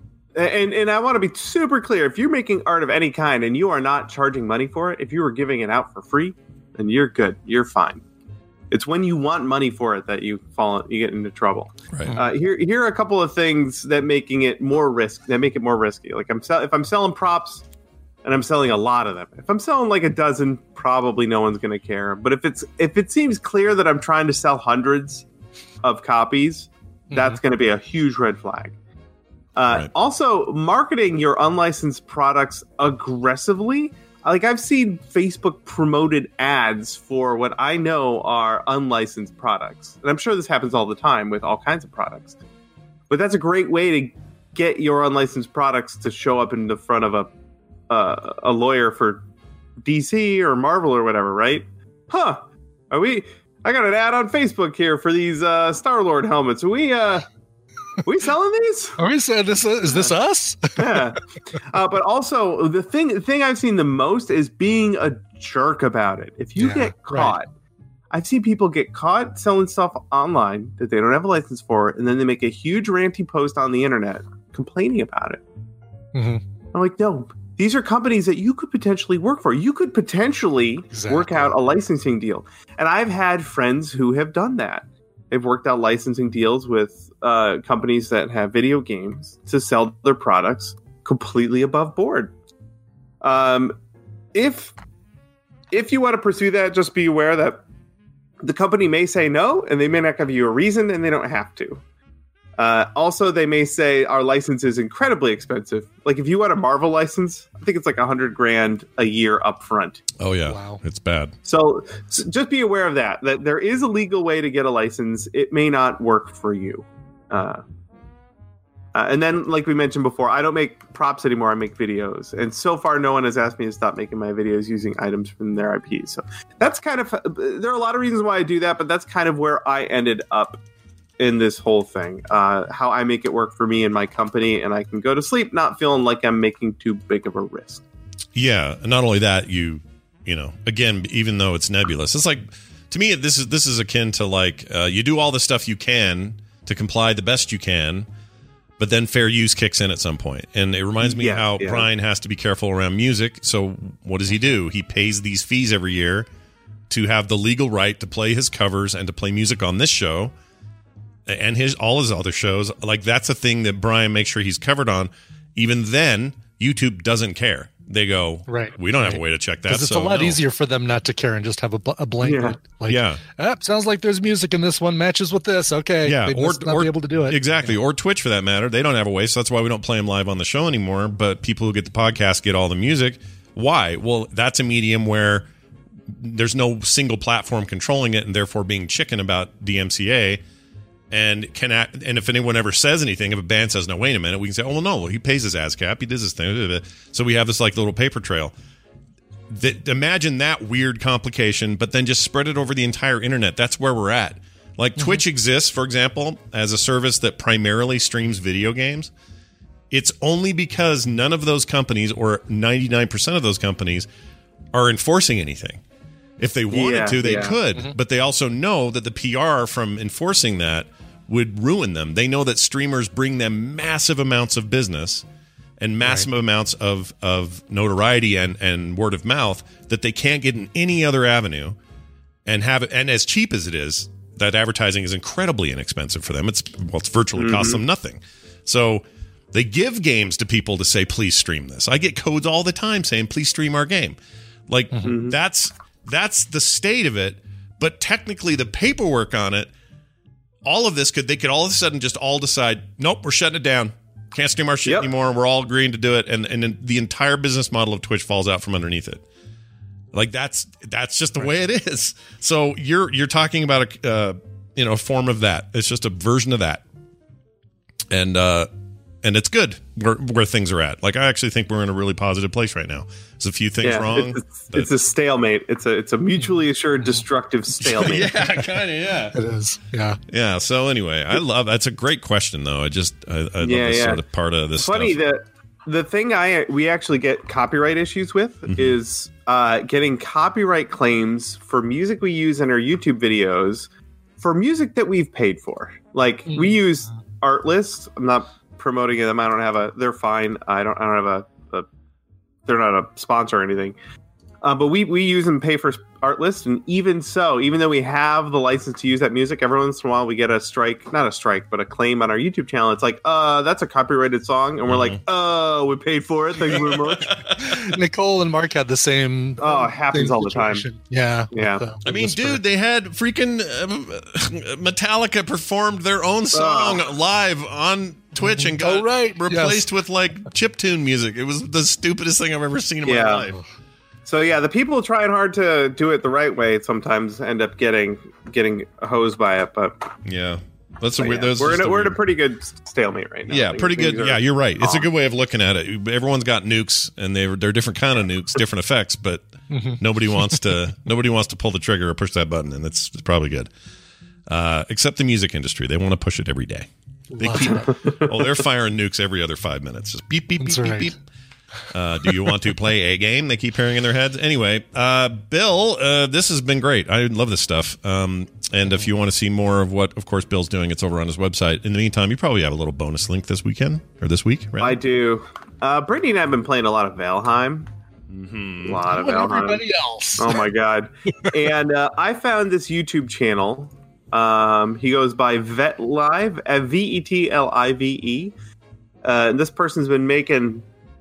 Speaker 8: and and I want to be super clear. If you're making art of any kind and you are not charging money for it, if you were giving it out for free, then you're good. You're fine. It's when you want money for it that you fall, you get into trouble.
Speaker 6: Right.
Speaker 8: Uh, here, here are a couple of things that making it more risk that make it more risky. Like I'm, sell- if I'm selling props, and I'm selling a lot of them. If I'm selling like a dozen, probably no one's going to care. But if it's if it seems clear that I'm trying to sell hundreds of copies, mm-hmm. that's going to be a huge red flag. Uh, right. Also, marketing your unlicensed products aggressively. Like I've seen Facebook promoted ads for what I know are unlicensed products. And I'm sure this happens all the time with all kinds of products. But that's a great way to get your unlicensed products to show up in the front of a uh, a lawyer for D C or Marvel or whatever, right? Huh. Are we I got an ad on Facebook here for these uh, Star-Lord helmets. Are we uh Are we selling these?
Speaker 7: Are we saying this? Is this us?
Speaker 8: Yeah. Uh, but also, the thing the thing I've seen the most is being a jerk about it. If you
Speaker 7: Yeah,
Speaker 8: get caught,
Speaker 7: right.
Speaker 8: I've seen people get caught selling stuff online that they don't have a license for, and then they make a huge ranty post on the internet complaining about it.
Speaker 7: Mm-hmm.
Speaker 8: I'm like, no, these are companies that you could potentially work for. You could potentially
Speaker 7: Exactly.
Speaker 8: work out a licensing deal. And I've had friends who have done that. They've worked out licensing deals with uh, companies that have video games to sell their products completely above board. Um, if if you want to pursue that, just be aware that the company may say no, and they may not give you a reason, and they don't have to. Uh, also, they may say our license is incredibly expensive. Like if you want a Marvel license, I think it's like a hundred grand a year up front.
Speaker 6: Oh yeah,
Speaker 7: Wow.
Speaker 6: it's bad.
Speaker 8: So, so just be aware of that, that there is a legal way to get a license. It may not work for you. Uh, uh, and then, like we mentioned before, I don't make props anymore. I make videos. And so far, no one has asked me to stop making my videos using items from their I Ps. So that's kind of, there are a lot of reasons why I do that, but that's kind of where I ended up in this whole thing. Uh, how I make it work for me and my company, and I can go to sleep not feeling like I'm making too big of a risk.
Speaker 6: Yeah, and not only that, you you know, again, even though it's nebulous, it's like, to me, this is this is akin to like uh, you do all the stuff you can to comply the best you can, but then fair use kicks in at some point. And it reminds me
Speaker 8: Yeah,
Speaker 6: how
Speaker 8: yeah.
Speaker 6: Brian has to be careful around music. So what does he do? He pays these fees every year to have the legal right to play his covers and to play music on this show and his all his other shows. Like that's a thing that Brian makes sure he's covered on. Even then, YouTube doesn't care. They go,
Speaker 7: Right,
Speaker 6: we don't have
Speaker 7: right.
Speaker 6: a way to check that.
Speaker 7: Because it's
Speaker 6: so
Speaker 7: a lot
Speaker 6: no.
Speaker 7: easier for them not to care and just have a, bl- a blanket.
Speaker 8: Yeah.
Speaker 7: Like,
Speaker 6: Yeah.
Speaker 7: ah, sounds like there's music in this one, matches with this. Okay.
Speaker 6: Yeah,
Speaker 7: They
Speaker 6: or,
Speaker 7: must not
Speaker 6: or
Speaker 7: be able to do it.
Speaker 6: Exactly, or Twitch for that matter. They don't have a way, so that's why we don't play them live on the show anymore. But people who get the podcast get all the music. Why? Well, that's a medium where there's no single platform controlling it, and therefore being chicken about D M C A. And can act, and if anyone ever says anything, if a band says, "No, wait a minute," we can say, "Oh well, no, well, he pays his ASCAP, he does his thing." So we have this like little paper trail. The, imagine that weird complication, but then just spread it over the entire internet. That's where we're at. Like
Speaker 7: Mm-hmm.
Speaker 6: Twitch exists, for example, as a service that primarily streams video games. It's only because none of those companies, or ninety-nine percent of those companies, are enforcing anything. If they wanted
Speaker 8: Yeah,
Speaker 6: to, they
Speaker 8: yeah.
Speaker 6: could,
Speaker 7: Mm-hmm.
Speaker 6: but they also know that the P R from enforcing that would ruin them. They know that streamers bring them massive amounts of business and massive
Speaker 7: Right.
Speaker 6: amounts of, of notoriety and, and word of mouth that they can't get in any other avenue and have it. And as cheap as it is, that advertising is incredibly inexpensive for them. It's, well, it's virtually costs them nothing. So they give games to people to say, please stream this. I get codes all the time saying, please stream our game. Like that's, that's the state of it. But technically the paperwork on it, all of this could, they could all of a sudden just all decide, nope, we're shutting it down. Can't stream our shit
Speaker 8: Yep.
Speaker 6: anymore. We're all agreeing to do it. And, and then the entire business model of Twitch falls out from underneath it. Like that's, that's just the way it is. So you're, you're talking about a, uh, you know, a form of that. It's just a version of that. And, uh, and it's good where, where things are at. Like I actually think we're in a really positive place right now. There's a few things
Speaker 8: Yeah,
Speaker 6: wrong.
Speaker 8: It's, it's a stalemate. It's a it's a mutually assured destructive stalemate.
Speaker 6: yeah, kind of. Yeah,
Speaker 7: It is. Yeah.
Speaker 6: yeah. So anyway, I love that's a great question though. I just I, I love
Speaker 8: Yeah,
Speaker 6: this
Speaker 8: yeah.
Speaker 6: sort of part of this.
Speaker 8: It's funny
Speaker 6: stuff.
Speaker 8: that the thing I we actually get copyright issues with
Speaker 6: Mm-hmm.
Speaker 8: is uh, getting copyright claims for music we use in our YouTube videos for music that we've paid for. Like we use Artlist. I'm not promoting them. I don't have a. They're fine. I don't. I don't have a. a they're not a sponsor or anything. Uh, but we, we use and pay for Artlist, and even so, even though we have the license to use that music, every once in a while we get a strike, not a strike, but a claim on our YouTube channel. It's like, uh, that's a copyrighted song, and we're
Speaker 6: Mm-hmm.
Speaker 8: like, oh, we paid for it. Thank you very much.
Speaker 7: Nicole and Mark had the same.
Speaker 8: Oh, it happens
Speaker 7: same
Speaker 8: all the time.
Speaker 7: situation. Yeah,
Speaker 8: Yeah.
Speaker 7: with the-
Speaker 6: I mean,
Speaker 7: Whisper.
Speaker 6: dude, they had freaking uh, Metallica performed their own song live on Twitch and got
Speaker 7: Oh, right.
Speaker 6: replaced with like chiptune music. It was the stupidest thing I've ever seen in
Speaker 8: Yeah.
Speaker 6: my life.
Speaker 8: So yeah, the people trying hard to do it the right way sometimes end up getting getting hosed by it. But
Speaker 6: Yeah, that's a
Speaker 8: but
Speaker 6: weird.
Speaker 8: yeah,
Speaker 6: that's
Speaker 8: we're in
Speaker 6: just
Speaker 8: a,
Speaker 6: a
Speaker 8: we're in a
Speaker 6: weird-
Speaker 8: pretty good stalemate right now.
Speaker 6: Yeah,
Speaker 8: Things-
Speaker 6: pretty good.
Speaker 8: things are
Speaker 6: Yeah, you're right. It's a
Speaker 8: off.
Speaker 6: good way of looking at it. Everyone's got nukes, and they're they're different kind of nukes, different effects, but nobody wants to nobody wants to pull the trigger or push that button, and it's, it's probably good. Uh, except the music industry, they want to push it every day. They
Speaker 7: Love
Speaker 6: keep, oh, they're firing nukes every other five minutes. Just beep beep beep
Speaker 7: That's
Speaker 6: beep
Speaker 7: right.
Speaker 6: beep. Uh, do you want to play a game? They keep hearing in their heads. Anyway, uh, Bill, uh, this has been great. I love this stuff. Um, and if you want to see more of what, of course, Bill's doing, it's over on his website. In the meantime, you probably have a little bonus link this weekend or this week, right?
Speaker 8: I do. Uh, Brittany and I have been playing a lot of Valheim.
Speaker 6: Mm-hmm.
Speaker 8: A lot of
Speaker 7: What
Speaker 8: Valheim.
Speaker 7: everybody else.
Speaker 8: Oh my god! And uh, I found this YouTube channel. Um, he goes by Vet Live, uh, V E T L I V E. Uh, and this person's been making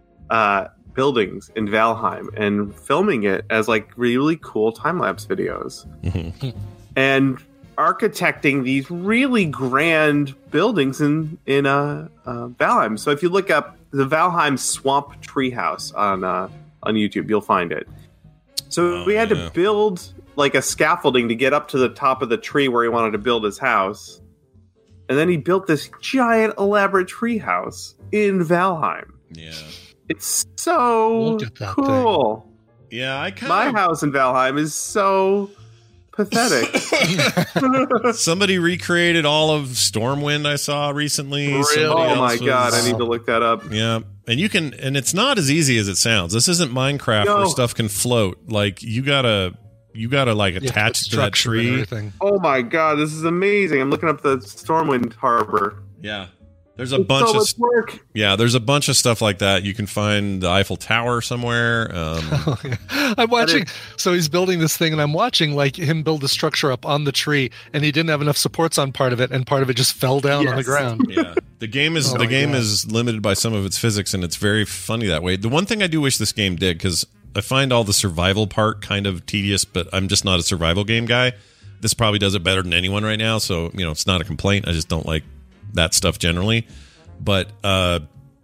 Speaker 8: uh, buildings in Valheim and filming it as like really cool time lapse videos,
Speaker 6: Mm-hmm.
Speaker 8: and architecting these really grand buildings in in uh, uh, Valheim. So if you look up the Valheim Swamp Treehouse on uh, on YouTube, you'll find it. So
Speaker 6: Oh,
Speaker 8: we had
Speaker 6: yeah.
Speaker 8: to build like a scaffolding to get up to the top of the tree where he wanted to build his house. And then he built this giant elaborate tree house in Valheim.
Speaker 6: Yeah.
Speaker 8: It's so
Speaker 7: Look at that
Speaker 8: cool.
Speaker 6: Yeah, I kind
Speaker 8: My
Speaker 6: of.
Speaker 8: house in Valheim is so pathetic.
Speaker 6: Somebody recreated all of Stormwind I saw recently.
Speaker 7: Really?
Speaker 6: Somebody
Speaker 8: Oh my
Speaker 6: else
Speaker 8: god,
Speaker 6: was-
Speaker 8: I need to look that up.
Speaker 6: Yeah, and you can, and it's not as easy as it sounds. This isn't Minecraft
Speaker 8: No.
Speaker 6: where stuff can float. Like you gotta, you gotta like
Speaker 7: Yeah,
Speaker 6: attach
Speaker 7: the
Speaker 6: to that
Speaker 7: structure and
Speaker 6: tree.
Speaker 7: everything.
Speaker 8: Oh my god, this is amazing. I'm looking up the Stormwind Harbor.
Speaker 6: Yeah, there's a
Speaker 8: It's
Speaker 6: bunch
Speaker 8: so
Speaker 6: of
Speaker 8: much work.
Speaker 6: yeah, there's a bunch of stuff like that. You can find the Eiffel Tower somewhere. Um,
Speaker 7: I'm watching. So he's building this thing, and I'm watching like him build a structure up on the tree, and he didn't have enough supports on part of it, and part of it just fell down on the
Speaker 8: Yes.
Speaker 7: ground.
Speaker 6: yeah, the game is
Speaker 7: Oh
Speaker 6: the
Speaker 7: my
Speaker 6: game
Speaker 7: God.
Speaker 6: is limited by some of its physics, and it's very funny that way. The one thing I do wish this game did, because I find all the survival part kind of tedious, but I'm just not a survival game guy. This probably does it better than anyone right now, so you know it's not a complaint. I just don't like that stuff generally. But uh,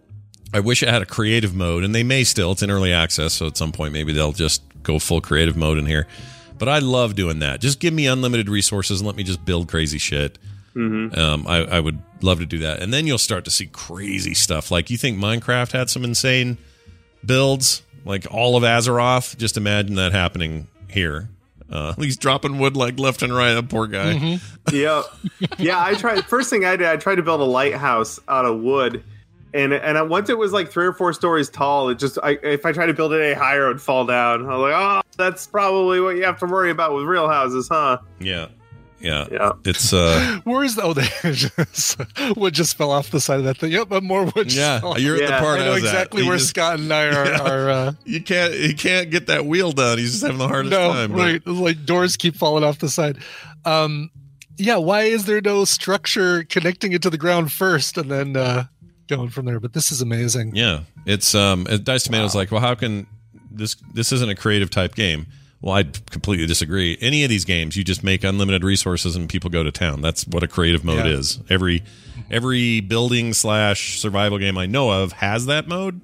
Speaker 6: I wish it had a creative mode, and they may still. It's in early access, so at some point maybe they'll just go full creative mode in here. But I love doing that. Just give me unlimited resources and let me just build crazy shit.
Speaker 8: Mm-hmm.
Speaker 6: Um, I, I would love to do that. And then you'll start to see crazy stuff. Like, you think Minecraft had some insane builds? Like all of Azeroth? Just imagine that happening here. Uh, he's dropping wood like left and right. That poor guy.
Speaker 7: Mm-hmm.
Speaker 8: Yeah, yeah. I tried. First thing I did, I tried to build a lighthouse out of wood, and and I, once it was like three or four stories tall, it just I, if I tried to build it any higher, it would fall down. I was like, oh, that's probably what you have to worry about with real houses, huh?
Speaker 6: Yeah. Yeah.
Speaker 8: Yeah.
Speaker 6: It's uh
Speaker 7: Where is the, oh, they just wood just fell off the side of that thing. Yep, but more wood. just
Speaker 6: yeah,
Speaker 7: fell off.
Speaker 6: you're at the
Speaker 8: Yeah.
Speaker 6: part
Speaker 7: I know
Speaker 6: was at.
Speaker 7: exactly
Speaker 6: He
Speaker 7: where
Speaker 6: just-
Speaker 7: Scott and I are.
Speaker 6: Yeah.
Speaker 7: are uh,
Speaker 6: You can't he can't get that wheel done. He's just having the hardest
Speaker 7: no,
Speaker 6: time. but-
Speaker 7: right? Like doors keep falling off the side. Um, yeah. Why is there no structure connecting it to the ground first and then uh, going from there? But this is amazing.
Speaker 6: Yeah, it's um. Dice Tomatoes like, well, how can this? This isn't a creative type game. Well, I completely disagree. Any of these games, you just make unlimited resources and people go to town. That's what a creative mode
Speaker 7: Yeah.
Speaker 6: is. Every every building slash survival game I know of has that mode,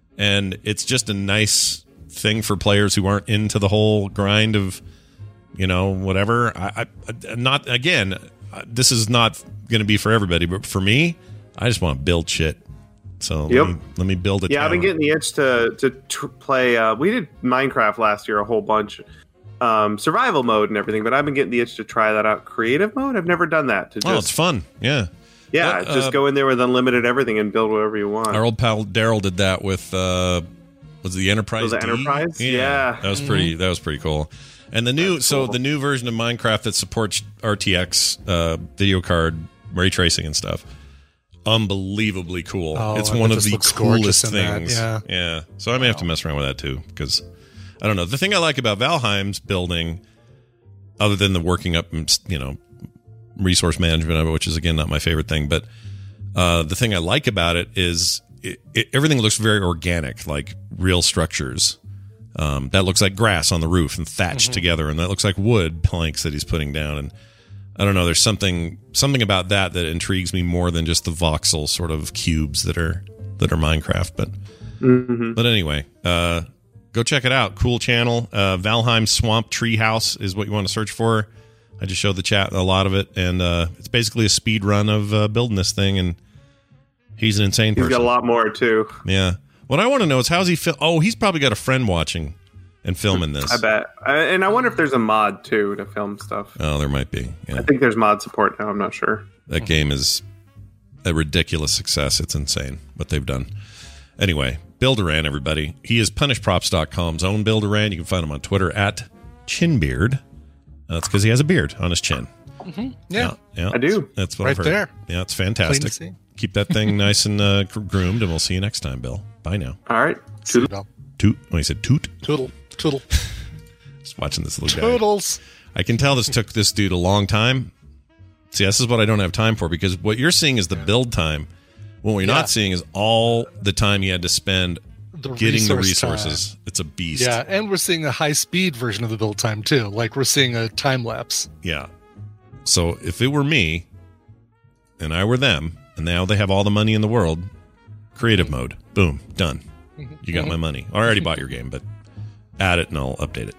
Speaker 6: and it's just a nice thing for players who aren't into the whole grind of, you know, whatever. I, I not again. This is not going to be for everybody, but for me, I just want to build shit. So
Speaker 8: Yep.
Speaker 6: let, me, let me build it.
Speaker 8: Yeah, I've been getting the itch to to tr- play. Uh, we did Minecraft last year a whole bunch, um, survival mode and everything. But I've been getting the itch to try that out. Creative mode, I've never done that. To just,
Speaker 6: Oh, it's fun. Yeah.
Speaker 8: yeah,
Speaker 6: But,
Speaker 8: just
Speaker 6: uh,
Speaker 8: go in there with unlimited everything and build whatever you want.
Speaker 6: Our old pal Daryl did that with uh was it the Enterprise?
Speaker 8: Was it
Speaker 6: D?
Speaker 8: Enterprise? Yeah.
Speaker 6: That was pretty that was pretty cool. And the new so the new version of Minecraft that supports R T X uh video card ray tracing and stuff. Unbelievably cool.
Speaker 7: Oh,
Speaker 6: It's
Speaker 7: I
Speaker 6: one
Speaker 7: bet
Speaker 6: of
Speaker 7: this
Speaker 6: the
Speaker 7: looks gorgeous
Speaker 6: coolest
Speaker 7: in that,
Speaker 6: things.
Speaker 7: yeah.
Speaker 6: Yeah. So I may have to mess around with that too because I don't know. The thing I like about Valheim's building, other than the working up, you know, resource management of it, which is again not my favorite thing, but uh, the thing I like about it is it, it, everything looks very organic, like real structures. Um, that looks like grass on the roof and thatched mm-hmm. together, and that looks like wood planks that he's putting down. And I don't know, there's something something about that that intrigues me more than just the voxel sort of cubes that are that are Minecraft. But
Speaker 8: mm-hmm.
Speaker 6: but anyway, uh, go check it out. Cool channel. Uh, Valheim Swamp Treehouse is what you want to search for. I just showed the chat a lot of it, and uh, it's basically a speed run of uh, building this thing. And he's an insane
Speaker 8: He's
Speaker 6: person.
Speaker 8: got a lot more too.
Speaker 6: Yeah. What I want to know is how's he fil- Oh, he's probably got a friend watching and filming this.
Speaker 8: I bet. I, and I wonder if there's a mod too to film stuff.
Speaker 6: Oh, there might be. Yeah.
Speaker 8: I think there's mod support now. I'm not sure.
Speaker 6: That game is a ridiculous success. It's insane what they've done. Anyway, Bill Duran, everybody. He is Punish Props dot com's own Bill Duran. You can find him on Twitter at Chinbeard. That's because he has a beard on his chin.
Speaker 7: Mm-hmm. Yeah.
Speaker 6: yeah, yeah.
Speaker 8: I do.
Speaker 6: That's what
Speaker 7: right
Speaker 6: I've heard.
Speaker 7: there.
Speaker 6: Yeah, it's fantastic.
Speaker 7: See.
Speaker 6: Keep that thing nice and uh, groomed, and we'll see you next time, Bill. Bye now.
Speaker 8: All right.
Speaker 7: Toodle.
Speaker 6: Toot. Oh, he said toot.
Speaker 7: Toodle. Toodle.
Speaker 6: Just watching this little guy.
Speaker 7: Toodles.
Speaker 6: I can tell this took this dude a long time. See, this is what I don't have time for, because what you're seeing is the build time. What we're
Speaker 7: Yeah.
Speaker 6: not seeing is all the time he had to spend
Speaker 7: The
Speaker 6: getting the
Speaker 7: resource
Speaker 6: resources.
Speaker 7: time.
Speaker 6: It's a beast.
Speaker 7: Yeah, and we're seeing a high speed version of the build time too. Like we're seeing a time lapse.
Speaker 6: Yeah. So if it were me and I were them, and now they have all the money in the world, creative mode, boom, done. You got my money. I already bought your game, but add it and I'll update it.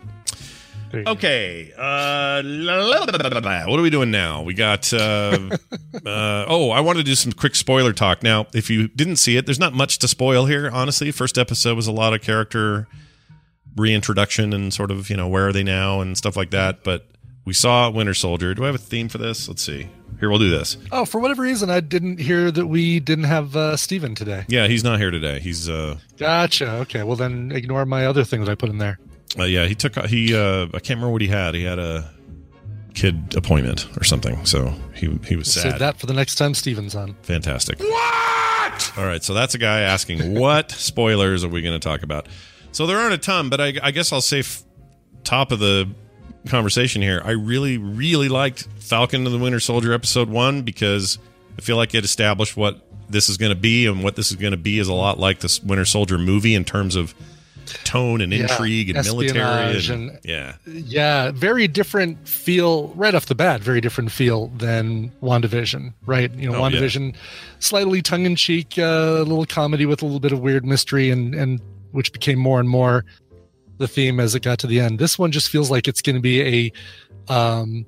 Speaker 6: Okay. Uh, what are we doing now? We got. Uh, uh, oh, I wanted to do some quick spoiler talk. Now, if you didn't see it, there's not much to spoil here, honestly. First episode was a lot of character reintroduction and sort of, you know, where are they now and stuff like that. But we saw Winter Soldier. Do I have a theme for this? Let's see. Here, we'll do this.
Speaker 7: Oh, for whatever reason, I didn't hear that we didn't have uh, Steven today.
Speaker 6: Yeah, he's not here today. He's. Uh,
Speaker 7: Gotcha. Okay, well then ignore my other thing that I put in there.
Speaker 6: Uh, yeah, he took he. Uh, I can't remember what he had. He had a kid appointment or something, so he he was
Speaker 7: We'll
Speaker 6: sad.
Speaker 7: save that for the next time Steven's on.
Speaker 6: Fantastic. What? All right, so that's a guy asking what spoilers are we going to talk about? So there aren't a ton, but I, I guess I'll say f- top of the conversation here. I really really liked Falcon and the Winter Soldier episode one because I feel like it established what this is going to be, and what this is going to be is a lot like this Winter Soldier movie in terms of tone and
Speaker 7: Yeah,
Speaker 6: intrigue and military
Speaker 7: espionage
Speaker 6: and,
Speaker 7: and-
Speaker 6: yeah
Speaker 7: Yeah, very different feel right off the bat. Very different feel than WandaVision, right? You know,
Speaker 6: Oh, yeah.
Speaker 7: WandaVision, slightly tongue-in-cheek, uh, little comedy with a little bit of weird mystery, and and which became more and more the theme as it got to the end. This one just feels like it's going to be a um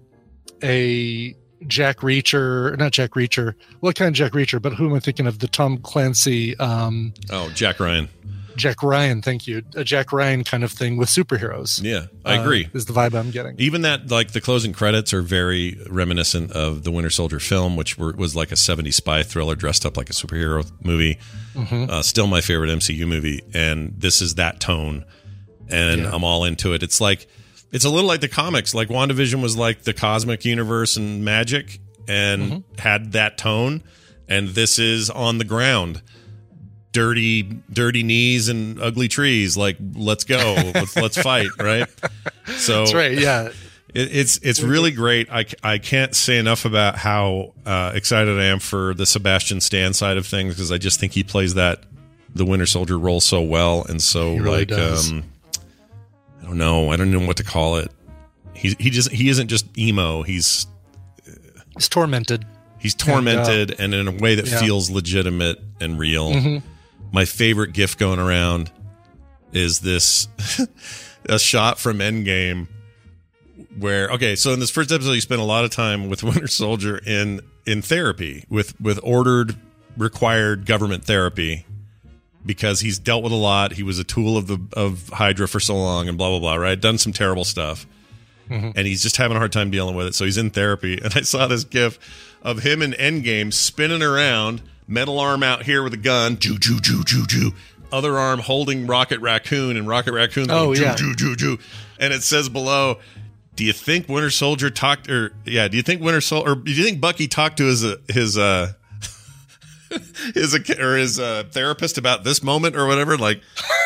Speaker 7: a Jack Reacher, not Jack Reacher. What kind of Jack Reacher? But who am I thinking of? The Tom Clancy. Um,
Speaker 6: oh Jack Ryan.
Speaker 7: Jack Ryan, thank you. A Jack Ryan kind of thing with superheroes.
Speaker 6: Yeah, I
Speaker 7: uh,
Speaker 6: agree.
Speaker 7: Is the vibe I'm getting.
Speaker 6: Even that, like the closing credits are very reminiscent of the Winter Soldier film, which were, was like a seventies spy thriller dressed up like a superhero movie.
Speaker 7: Mhm.
Speaker 6: Uh, still my favorite M C U movie, and this is that tone, and
Speaker 7: Yeah.
Speaker 6: I'm all into it. It's like it's a little like the comics. Like WandaVision was like the cosmic universe and magic, and
Speaker 7: Mm-hmm.
Speaker 6: had that tone, and this is on the ground. Dirty, dirty knees and ugly trees. Like, let's go, let's let's fight, right? So
Speaker 7: That's right. Yeah.
Speaker 6: it, it's it's really great. I, I can't say enough about how uh, excited I am for the Sebastian Stan side of things, because I just think he plays that the Winter Soldier role so well, and so
Speaker 7: He really
Speaker 6: like
Speaker 7: does.
Speaker 6: um, I don't know, I don't know what to call it. He he just he isn't just emo. He's
Speaker 7: He's tormented.
Speaker 6: He's tormented, and, uh, and in a way that
Speaker 7: yeah.
Speaker 6: feels legitimate and real.
Speaker 7: Mhm.
Speaker 6: My favorite gif going around is this a shot from Endgame where, okay, so in this first episode, you spent a lot of time with Winter Soldier in in therapy, with with ordered, required government therapy, because he's dealt with a lot. He was a tool of the of Hydra for so long, and blah blah blah. Right, done some terrible stuff.
Speaker 7: Mhm.
Speaker 6: And he's just having a hard time dealing with it. So he's in therapy. And I saw this gif of him in Endgame spinning around, metal arm out here with a gun, joo, joo, joo, joo, joo. Other arm holding Rocket Raccoon, and Rocket Raccoon
Speaker 7: Oh,
Speaker 6: going, joo,
Speaker 7: yeah.
Speaker 6: joo, joo, joo. And it says below, do you think Winter Soldier talked, or yeah, do you think Winter Soldier, or do you think Bucky talked to his, uh, his, uh, his, or his uh, therapist about this moment or whatever? Like,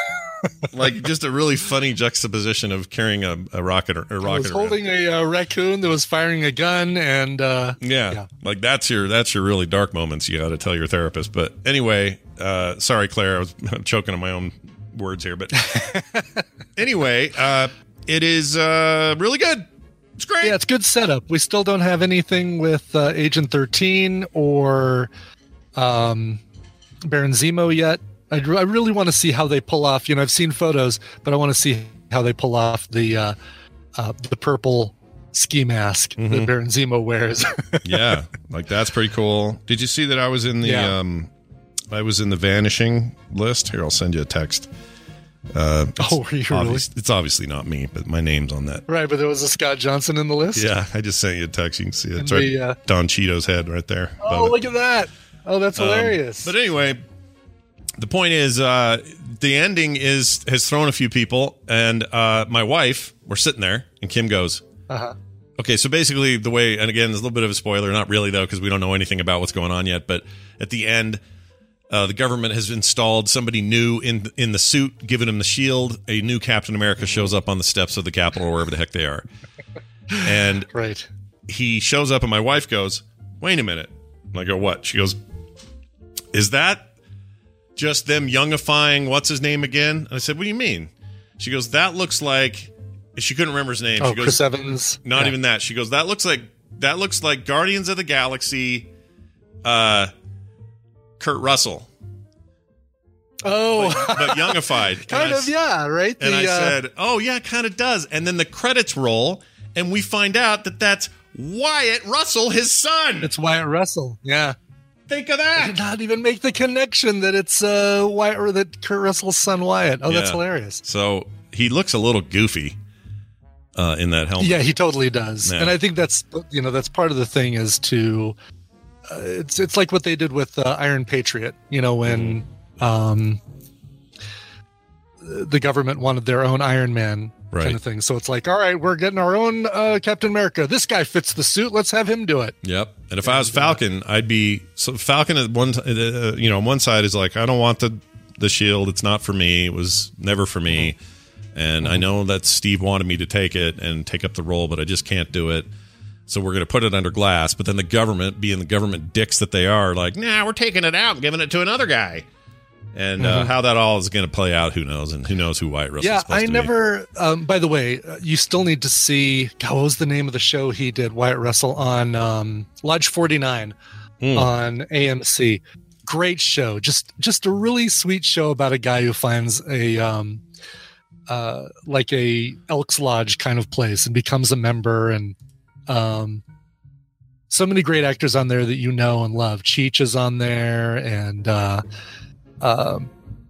Speaker 6: like just a really funny juxtaposition of carrying a, a rocket or a
Speaker 7: I
Speaker 6: rocket.
Speaker 7: was
Speaker 6: around.
Speaker 7: holding a uh, raccoon that was firing a gun, and uh,
Speaker 6: yeah,
Speaker 7: yeah.
Speaker 6: like that's your that's your really dark moments. You got to tell your therapist. But anyway, uh, sorry, Claire, I was choking on my own words here. But anyway, uh, it is uh, really good. It's great.
Speaker 7: Yeah, it's good setup. We still don't have anything with uh, Agent thirteen or um, Baron Zemo yet. I, I really want to see how they pull off. You know, I've seen photos, but I want to see how they pull off the uh, uh, the purple ski mask
Speaker 6: Mhm.
Speaker 7: that Baron Zemo wears.
Speaker 6: Yeah, like that's pretty cool. Did you see that I was in the
Speaker 7: Yeah.
Speaker 6: um, I was in the vanishing list? Here, I'll send you a text. Uh, it's
Speaker 7: Oh, were you really?
Speaker 6: obvious- It's obviously not me, but my name's on that.
Speaker 7: Right, but there was a Scott Johnson in the list.
Speaker 6: Yeah, I just sent you a text. You can see it. It's
Speaker 7: And
Speaker 6: right,
Speaker 7: the, uh,
Speaker 6: Don Cheeto's head right there. above
Speaker 7: Oh,
Speaker 6: it.
Speaker 7: look at that! Oh, that's
Speaker 6: Um,
Speaker 7: hilarious.
Speaker 6: But anyway, the point is, uh, the ending is has thrown a few people, and uh, my wife, we're sitting there, and Kim goes,
Speaker 7: uh-huh.
Speaker 6: okay, so basically the way, and again, there's a little bit of a spoiler, not really though, because we don't know anything about what's going on yet, but at the end, uh, the government has installed somebody new in in the suit, giving him the shield. A new Captain America shows up on the steps of the Capitol, wherever the heck they are. And
Speaker 7: right.
Speaker 6: he shows up, and my wife goes, wait a minute. And I go, what? She goes, is that just them youngifying what's his name again? And I said, what do you mean? She goes, that looks like, she couldn't remember his name.
Speaker 7: Oh,
Speaker 6: She goes,
Speaker 7: Chris Evans.
Speaker 6: not
Speaker 7: Yeah.
Speaker 6: even that. She goes, that looks like that looks like Guardians of the Galaxy, uh, Kurt Russell,
Speaker 7: Oh,
Speaker 6: but, but youngified.
Speaker 7: kind
Speaker 6: And I
Speaker 7: of,
Speaker 6: s-
Speaker 7: yeah, right?
Speaker 6: And
Speaker 7: The,
Speaker 6: I
Speaker 7: uh,
Speaker 6: said, oh yeah, it kind of does. And then the credits roll, and we find out that that's Wyatt Russell, his son.
Speaker 7: It's Wyatt Russell. Yeah.
Speaker 6: Think of
Speaker 7: I
Speaker 6: that.
Speaker 7: did not even make the connection that it's uh Wyatt or that Kurt Russell's son Wyatt. Oh, that's
Speaker 6: Yeah.
Speaker 7: hilarious.
Speaker 6: So he looks a little goofy uh, in that helmet.
Speaker 7: Yeah, he totally does.
Speaker 6: Yeah.
Speaker 7: And I think that's you know that's part of the thing is to uh, it's it's like what they did with uh, Iron Patriot. You know when um the government wanted their own Iron Man
Speaker 6: Right.
Speaker 7: kind of thing. So it's like, all right, we're getting our own uh, Captain America. This guy fits the suit. Let's have him do it.
Speaker 6: Yep. And if I was Falcon, I'd be so Falcon at one, t- uh, you know, on one side is like, I don't want the the shield. It's not for me. It was never for me. And I know that Steve wanted me to take it and take up the role, but I just can't do it. So we're going to put it under glass. But then the government, being the government dicks that they are, like, nah, we're taking it out and giving it to another guy. And uh,
Speaker 7: Mhm.
Speaker 6: how that all is going to play out, who knows? And who knows who Wyatt Russell's
Speaker 7: Yeah,
Speaker 6: supposed
Speaker 7: I
Speaker 6: to
Speaker 7: never. Um, by the way, uh, you still need to see. God, what was the name of the show he did? Wyatt Russell on um, Lodge forty-nine
Speaker 6: Hmm.
Speaker 7: on A M C. Great show. Just just a really sweet show about a guy who finds a um, uh, like a Elks Lodge kind of place and becomes a member. And um, so many great actors on there that you know and love. Cheech is on there, and. Uh, Um,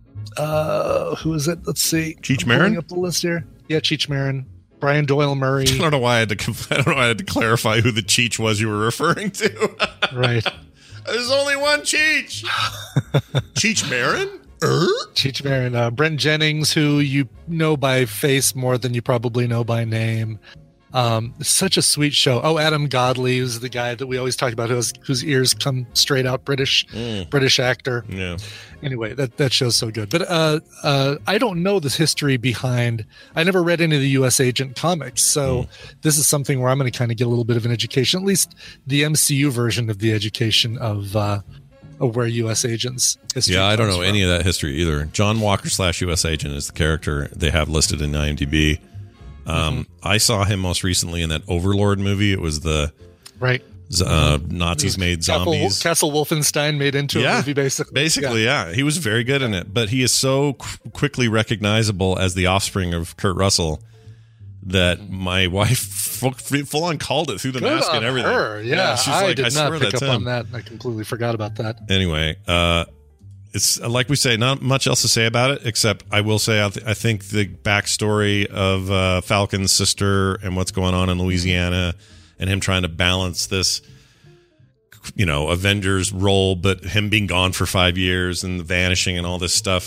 Speaker 7: uh, who is it? Let's see.
Speaker 6: Cheech
Speaker 7: I'm pulling
Speaker 6: Marin?
Speaker 7: up the list here. Yeah, Cheech Marin, Brian Doyle Murray.
Speaker 6: I don't know why I had to. I don't know why I had to clarify who the Cheech was you were referring to.
Speaker 7: Right.
Speaker 6: There's only one Cheech. Cheech Marin? Er?
Speaker 7: Cheech Marin, uh, Brent Jennings, who you know by face more than you probably know by name. Um, such a sweet show. Oh, Adam Godley, who's the guy that we always talk about, whose whose ears come straight out British,
Speaker 6: Mm.
Speaker 7: British actor.
Speaker 6: Yeah.
Speaker 7: Anyway, that that show's so good. But uh, uh, I don't know this history behind. I never read any of the U S Agent comics, so this is something where I'm going to kind of get a little bit of an education, at least the M C U version of the education of uh, of where U S Agents history.
Speaker 6: Yeah, I don't
Speaker 7: comes
Speaker 6: know
Speaker 7: from.
Speaker 6: any of that history either. John Walker slash U S Agent is the character they have listed in IMDb. Um, I saw him most recently in that Overlord movie. It was the
Speaker 7: Right.
Speaker 6: uh, Nazis made zombies.
Speaker 7: Castle, Castle Wolfenstein made into a movie, basically.
Speaker 6: Basically, yeah. He was very good in it, but he is so qu- quickly recognizable as the offspring of Kurt Russell that my wife full, full on called it through the
Speaker 7: Good
Speaker 6: mask
Speaker 7: on
Speaker 6: and everything.
Speaker 7: her. Yeah,
Speaker 6: she's
Speaker 7: I
Speaker 6: like,
Speaker 7: did
Speaker 6: I
Speaker 7: not
Speaker 6: swear
Speaker 7: pick
Speaker 6: that's
Speaker 7: up
Speaker 6: him.
Speaker 7: on that. I completely forgot about that.
Speaker 6: Anyway, uh, it's like we say, not much else to say about it, except I will say I, th- I think the backstory of uh, Falcon's sister and what's going on in Louisiana and him trying to balance this, you know, Avengers role, but him being gone for five years and the vanishing and all this stuff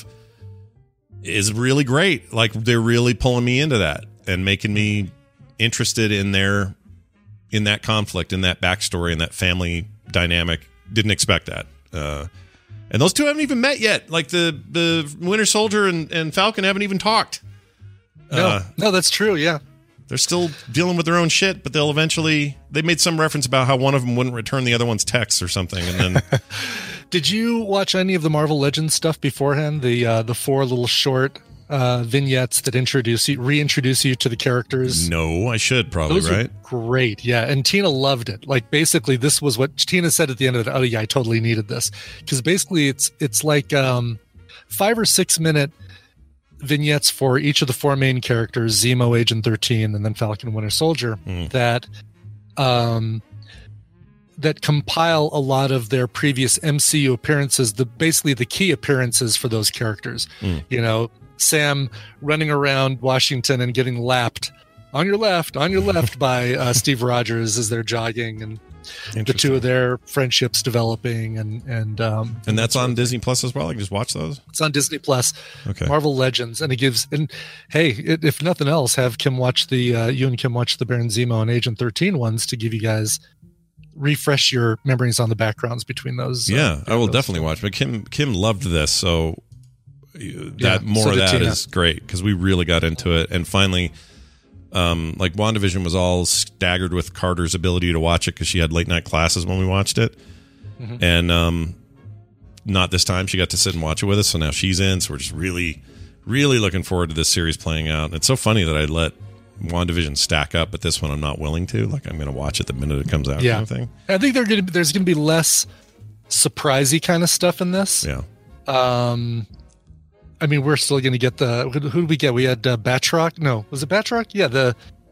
Speaker 6: is really great. Like, they're really pulling me into that and making me interested in their, in that conflict, in that backstory, in that family dynamic. Didn't expect that. Uh, And those two haven't even met yet. Like the the Winter Soldier and, and Falcon haven't even talked.
Speaker 7: No,
Speaker 6: Uh,
Speaker 7: no, that's true. Yeah.
Speaker 6: They're still dealing with their own shit, but they'll eventually. They made some reference about how one of them wouldn't return the other one's texts or something, and then.
Speaker 7: Did you watch any of the Marvel Legends stuff beforehand? The uh, the four little short uh, vignettes that introduce you, reintroduce you to the characters.
Speaker 6: No, I should probably
Speaker 7: Those
Speaker 6: right.
Speaker 7: Were great, yeah. And Tina loved it. Like basically, this was what Tina said at the end of it. Oh yeah, I totally needed this because basically it's it's like um, five or six minute vignettes for each of the four main characters: Zemo, Agent thirteen, and then Falcon and Winter Soldier.
Speaker 6: Mm.
Speaker 7: That um, that compile a lot of their previous M C U appearances. The basically the key appearances for those characters.
Speaker 6: Mm.
Speaker 7: You know. Sam running around Washington and getting lapped on your left, on your left by uh, Steve Rogers as they're jogging, and the two of their friendships developing, and and um,
Speaker 6: And that's on Disney Plus as well. I can just watch those.
Speaker 7: it's on Disney Plus.
Speaker 6: Okay.
Speaker 7: Marvel Legends, and it gives. And hey, it, if nothing else, have Kim watch the uh, you and Kim watch the Baron Zemo and Agent thirteen ones to give you guys refresh your memories on the backgrounds between those.
Speaker 6: Yeah,
Speaker 7: uh,
Speaker 6: I will
Speaker 7: those.
Speaker 6: definitely watch. But Kim Kim loved this, so that
Speaker 7: Yeah,
Speaker 6: more
Speaker 7: so
Speaker 6: of
Speaker 7: did
Speaker 6: that
Speaker 7: Tina.
Speaker 6: is great because we really got into it. And finally, um, like WandaVision was all staggered with Carter's ability to watch it because she had late night classes when we watched it,
Speaker 7: Mhm.
Speaker 6: and um, not this time. She got to sit and watch it with us, so now she's in. So we're just really, really looking forward to this series playing out. And it's so funny that I let WandaVision stack up, but this one I'm not willing to. Like I'm going to watch it the minute it comes out.
Speaker 7: Yeah,
Speaker 6: kind of thing.
Speaker 7: I think they're gonna, there's going to be less surprisey kind of stuff in this.
Speaker 6: Yeah.
Speaker 7: Um, I mean, we're still going to get the who, who did we get? We had uh, Batroc. No, was it Batroc? Yeah, the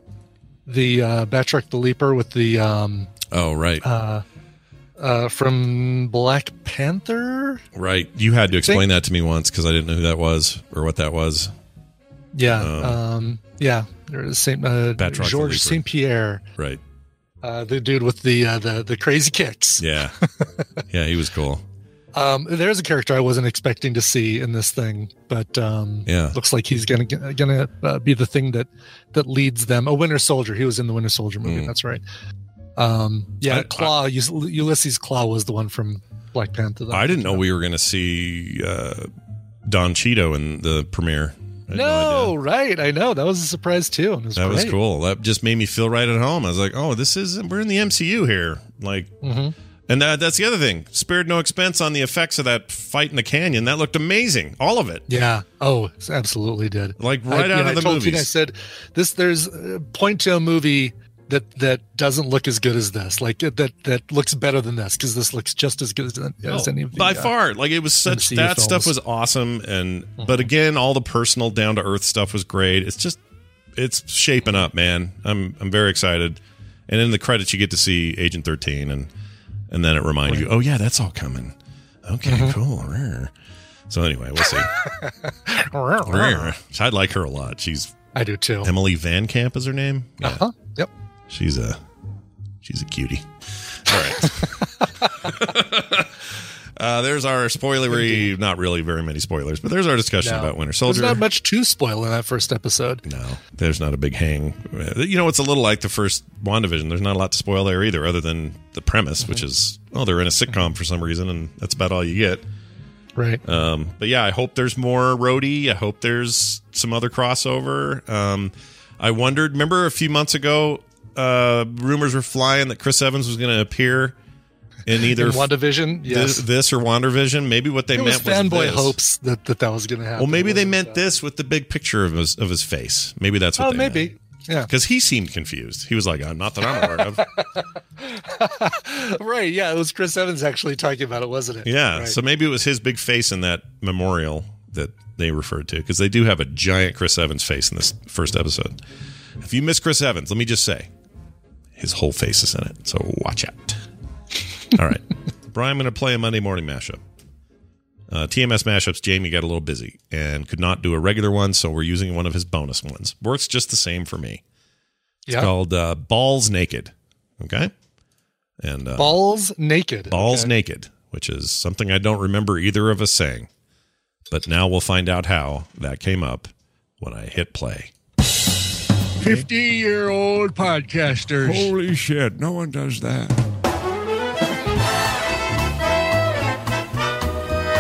Speaker 7: the uh, Batroc the Leaper with the um,
Speaker 6: Oh right,
Speaker 7: uh, uh, from Black Panther.
Speaker 6: right. You had to explain that to me once because I didn't know who that was or what that was.
Speaker 7: Yeah,
Speaker 6: Um,
Speaker 7: um, yeah. There's Saint uh,
Speaker 6: Batroc the
Speaker 7: George
Speaker 6: Leaper.
Speaker 7: Saint Pierre,
Speaker 6: Right.
Speaker 7: uh, the dude with the uh, the the crazy kicks.
Speaker 6: Yeah. Yeah, he was cool.
Speaker 7: Um, there's a character I wasn't expecting to see in this thing, but um,
Speaker 6: Yeah.
Speaker 7: looks like he's gonna gonna uh, be the thing that that leads them. A Winter Soldier. He was in the Winter Soldier movie.
Speaker 6: Mm.
Speaker 7: That's right. Um, yeah,
Speaker 6: I-
Speaker 7: Claw. Ulys- Ulysses Claw was the one from Black Panther. Though.
Speaker 6: I didn't know we were going to see uh, Don Cheeto in the premiere. I had
Speaker 7: No,
Speaker 6: idea.
Speaker 7: right? I know that was a surprise too. And it was
Speaker 6: That was
Speaker 7: great.
Speaker 6: cool. That just made me feel right at home. I was like, "Oh, this is we're in the M C U here." Like,
Speaker 7: Mhm.
Speaker 6: and that, that's the other thing. Spared no expense on the effects of that fight in the canyon. That looked amazing. All of it.
Speaker 7: Yeah. Oh, it absolutely did.
Speaker 6: Like right
Speaker 7: I,
Speaker 6: out
Speaker 7: yeah,
Speaker 6: of the
Speaker 7: I told
Speaker 6: movies.
Speaker 7: Tina, I said, "This there's uh, point to a movie that that doesn't look as good as this. Like that that looks better than this because this looks just as good as, as
Speaker 6: Oh,
Speaker 7: any of the
Speaker 6: by
Speaker 7: uh,
Speaker 6: far. Like it was such
Speaker 7: M C U
Speaker 6: that stuff
Speaker 7: films.
Speaker 6: was awesome. And but again, all the personal down to earth stuff was great. It's just it's shaping up, man. I'm I'm very excited. And in the credits, you get to see Agent thirteen, and and then it reminds you, oh yeah, that's all coming. Okay,
Speaker 7: Mm-hmm.
Speaker 6: cool. Rrr. So anyway, we'll see. Rrr. I like her a lot. She's
Speaker 7: I do too.
Speaker 6: Emily Van Camp is her name. Yeah.
Speaker 7: Uh-huh. Yep.
Speaker 6: She's a she's a cutie. All right. uh, there's our spoilery. Not really very many spoilers, but there's our discussion
Speaker 7: No.
Speaker 6: about Winter Soldier.
Speaker 7: There's not much to spoil in that first episode.
Speaker 6: No, there's not a big hang. Uh, You know, it's a little like the first WandaVision. There's not a lot to spoil there either, other than the premise, which is, oh, they're in a sitcom for some reason, and that's about all you get.
Speaker 7: Right.
Speaker 6: Um, but yeah, I hope there's more Rhodey. I hope there's some other crossover. Um, I wondered, remember a few months ago, uh, rumors were flying that Chris Evans was going to appear in either
Speaker 7: In WandaVision, yes.
Speaker 6: this, this or WandaVision. Maybe what they
Speaker 7: There
Speaker 6: meant
Speaker 7: was
Speaker 6: was
Speaker 7: fanboy
Speaker 6: this.
Speaker 7: hopes that, that that was going to happen.
Speaker 6: Well, maybe they
Speaker 7: Wasn't
Speaker 6: meant
Speaker 7: that?
Speaker 6: this with the big picture of his of his face. Maybe that's what
Speaker 7: Oh,
Speaker 6: they
Speaker 7: maybe.
Speaker 6: meant.
Speaker 7: Yeah.
Speaker 6: Because he seemed confused. He was like, uh, not that I'm aware of.
Speaker 7: Right. Yeah. It was Chris Evans actually talking about it, wasn't it?
Speaker 6: Yeah.
Speaker 7: Right.
Speaker 6: So maybe it was his big face in that memorial that they referred to, because they do have a giant Chris Evans face in this first episode. If you miss Chris Evans, let me just say, his whole face is in it. So watch out. All right. Brian, I'm going to play a Monday morning mashup. Uh, T M S Mashups, Jamie got a little busy and could not do a regular one, so we're using one of his bonus ones. Works just the same for me. It's
Speaker 7: Yeah.
Speaker 6: called uh, Balls Naked. Okay? And uh,
Speaker 7: Balls Naked.
Speaker 6: Balls
Speaker 7: Okay.
Speaker 6: Naked, which is something I don't remember either of us saying. But now we'll find out how that came up when I hit play.
Speaker 16: fifty-year-old podcasters.
Speaker 12: Holy shit, no one does that.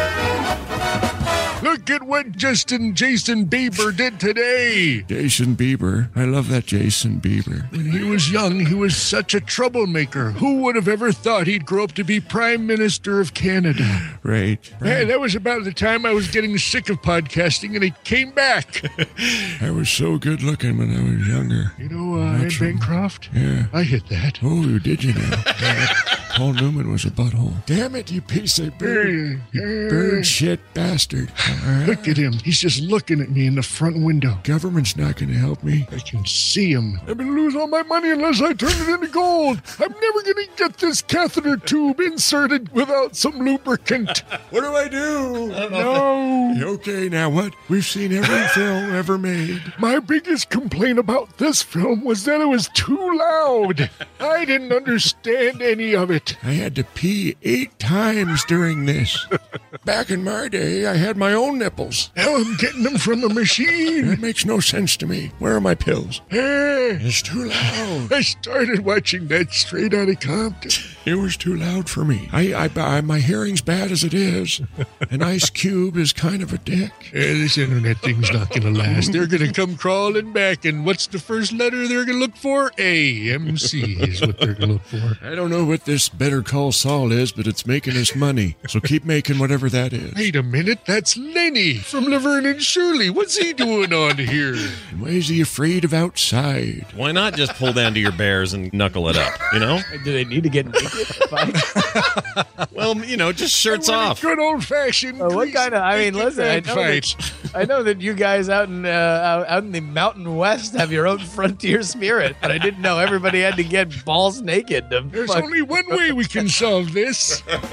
Speaker 16: look at what Justin Jason Bieber did today.
Speaker 17: Jason Bieber. I love that Jason Bieber.
Speaker 16: When he was young, he was such a troublemaker. Who would have ever thought he'd grow up to be Prime Minister of Canada?
Speaker 17: Right.
Speaker 16: Hey, that was about the time I was getting sick of podcasting, and he came back.
Speaker 17: I was so good looking when I was younger.
Speaker 16: You know, uh, Ed Bancroft?
Speaker 17: Yeah.
Speaker 16: I hit that.
Speaker 17: Oh, did you know? Paul Newman was a butthole. Damn it, you piece of bird, you bird shit bastard.
Speaker 16: Look at him. He's just looking at me in the front window.
Speaker 17: Government's not going to help me.
Speaker 16: I can see him. I'm going to lose all my money unless I turn it into gold. I'm never going to get this catheter tube inserted without some lubricant.
Speaker 17: What do I do?
Speaker 16: I no.
Speaker 17: Okay, now what? We've seen every film ever made.
Speaker 16: My biggest complaint about this film was that it was too loud. I didn't understand any of it.
Speaker 17: I had to pee eight times during this. Back in my day, I had my own nipples.
Speaker 16: Now I'm getting them from a machine.
Speaker 17: That makes no sense to me. Where are my pills?
Speaker 16: Hey,
Speaker 17: it's too loud.
Speaker 16: I started watching that Straight Outta Compton.
Speaker 17: It was too loud for me. I, I, I, my hearing's bad as it is. An Ice Cube is kind of a dick.
Speaker 16: Yeah, this internet thing's not going to last. They're going to come crawling back, and what's the first letter they're going to look for? A, M, C is what they're going to look for.
Speaker 17: I don't know what this Better Call Saul is, but it's making us money. So keep making whatever that is.
Speaker 16: Wait a minute, that's Lenny from Laverne and Shirley. What's he doing on here?
Speaker 17: Why is he afraid of outside?
Speaker 6: Why not just pull down to your bears and knuckle it up, you know?
Speaker 18: Do they need to get naked?
Speaker 6: Well, you know, just shirts off.
Speaker 16: Good old-fashioned.
Speaker 18: Uh, what kind of, I mean, listen, I know, that, I know that you guys out in, uh, out, out in the Mountain West have your own frontier spirit, but I didn't know everybody had to get balls naked. To
Speaker 16: There's
Speaker 18: fuck.
Speaker 16: only one way we can solve this.
Speaker 6: That's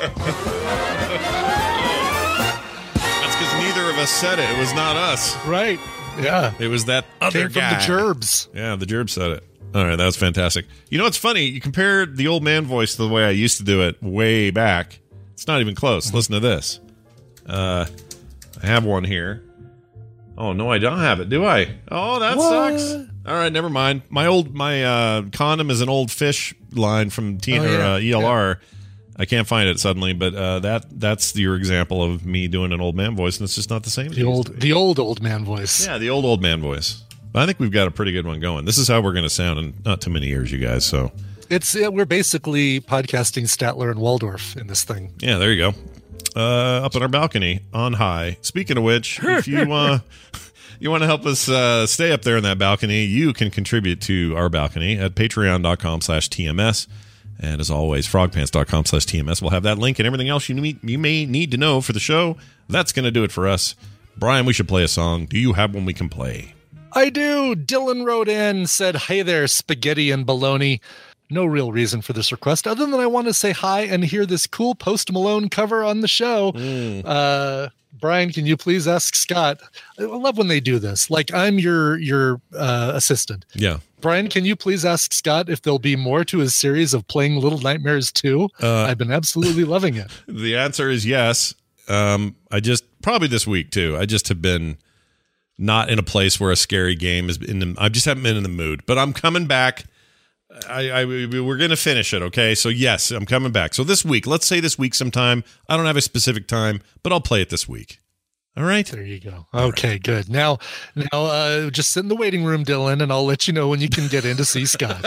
Speaker 6: because neither of us said it. It was not us.
Speaker 7: Right. Yeah.
Speaker 6: It was that other
Speaker 7: Came
Speaker 6: guy.
Speaker 7: from the Gerbs.
Speaker 6: Yeah, the Gerbs said it. All right, that was fantastic. You know what's funny? You compare the old man voice to the way I used to do it way back. It's not even close. Mm-hmm. Listen to this. Uh, I have one here. Oh, no, I don't have it, do I? Oh, that
Speaker 7: What?
Speaker 6: sucks. All right, never mind. My old my uh, condom is an old fish line from T
Speaker 7: Oh,
Speaker 6: or
Speaker 7: yeah.
Speaker 6: uh, E L R. I can't find it suddenly, but uh, that that's your example of me doing an old man voice, and it's just not the same. as it
Speaker 7: The
Speaker 6: used
Speaker 7: old,
Speaker 6: to be.
Speaker 7: the old old man voice.
Speaker 6: Yeah, the old old man voice. I think we've got a pretty good one going. This is how we're going to sound in not too many years, you guys. So
Speaker 7: It's yeah, we're basically podcasting Statler and Waldorf in this thing.
Speaker 6: yeah, there you go. Uh, up on our balcony on high. Speaking of which, if you uh, you want to help us uh, stay up there in that balcony, you can contribute to our balcony at patreon.com slash TMS. And as always, frogpants.com slash TMS. We'll have that link and everything else you need, you may need to know for the show. That's going to do it for us. Brian, we should play a song. Do you have one we can play?
Speaker 7: I do. Dylan wrote in, said, "Hey there, spaghetti and bologna." No real reason for this request other than I want to say hi and hear this cool Post Malone cover on the show.
Speaker 6: Mm.
Speaker 7: Uh, Brian, can you please ask Scott? I love when they do this. Like I'm your your uh, assistant.
Speaker 6: Yeah.
Speaker 7: Brian, can you please ask Scott if there'll be more to his series of playing Little Nightmares two?
Speaker 6: Uh,
Speaker 7: I've been absolutely loving it.
Speaker 6: The answer is yes. Um, I just probably this week too. I just have been not in a place where a scary game is in the, I just haven't been in the mood, but I'm coming back. I, I we're going to finish it. Okay. So yes, I'm coming back. So this week, let's say this week sometime, I don't have a specific time, but I'll play it this week. All right.
Speaker 7: There you go. Okay, good. Now, now, uh, just sit in the waiting room, Dylan, and I'll let you know when you can get in to see Scott.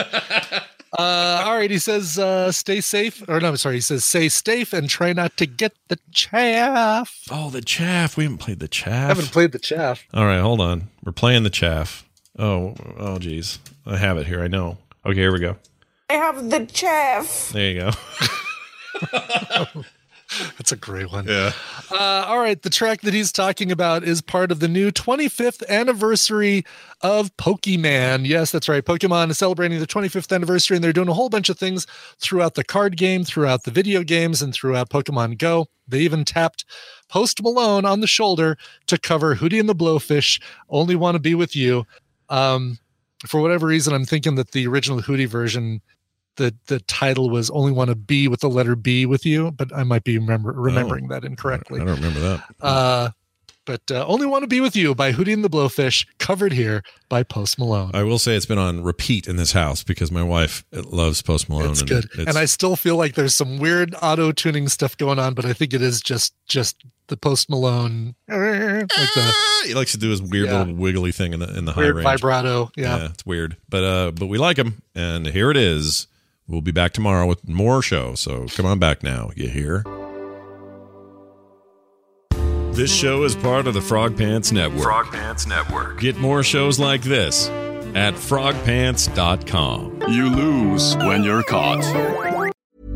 Speaker 7: Uh, all right. He says, uh, stay safe. Or no, I'm sorry. He says, stay safe and try not to get the chaff.
Speaker 6: Oh, the chaff. We haven't played the chaff.
Speaker 7: I haven't played the chaff.
Speaker 6: All right. Hold on. We're playing the chaff. Oh, oh, geez. I have it here. I know. Okay, here we go.
Speaker 13: I have the chaff.
Speaker 6: There you go.
Speaker 7: That's a great one.
Speaker 6: Yeah.
Speaker 7: Uh, all right. The track that he's talking about is part of the new twenty-fifth anniversary of Pokemon. Yes, that's right. Pokemon is celebrating the twenty-fifth anniversary, and they're doing a whole bunch of things throughout the card game, throughout the video games, and throughout Pokemon Go. They even tapped Post Malone on the shoulder to cover Hootie and the Blowfish, Only Want to Be With You. Um, for whatever reason, I'm thinking that the original Hootie version, the the title was Only Want to Be with the letter B with You, but I might be remember, remembering
Speaker 6: Oh,
Speaker 7: that incorrectly.
Speaker 6: I don't remember that.
Speaker 7: Uh, But uh, Only Want to Be With You by Hootie and the Blowfish, covered here by Post Malone.
Speaker 6: I will say it's been on repeat in this house because my wife loves Post Malone.
Speaker 7: It's
Speaker 6: and
Speaker 7: good.
Speaker 6: It's,
Speaker 7: and I still feel like there's some weird auto-tuning stuff going on, but I think it is just just the Post Malone. Like the,
Speaker 6: he likes to do his weird
Speaker 7: Yeah.
Speaker 6: little wiggly thing in the in the high
Speaker 7: weird
Speaker 6: range.
Speaker 7: vibrato. Yeah.
Speaker 6: it's weird. But uh, but we like him, and here it is. We'll be back tomorrow with more show, so come on back now. You hear? This show is part of the Frog Pants Network.
Speaker 12: Frog Pants Network.
Speaker 6: Get more shows like this at frog pants dot com.
Speaker 12: You lose when you're caught.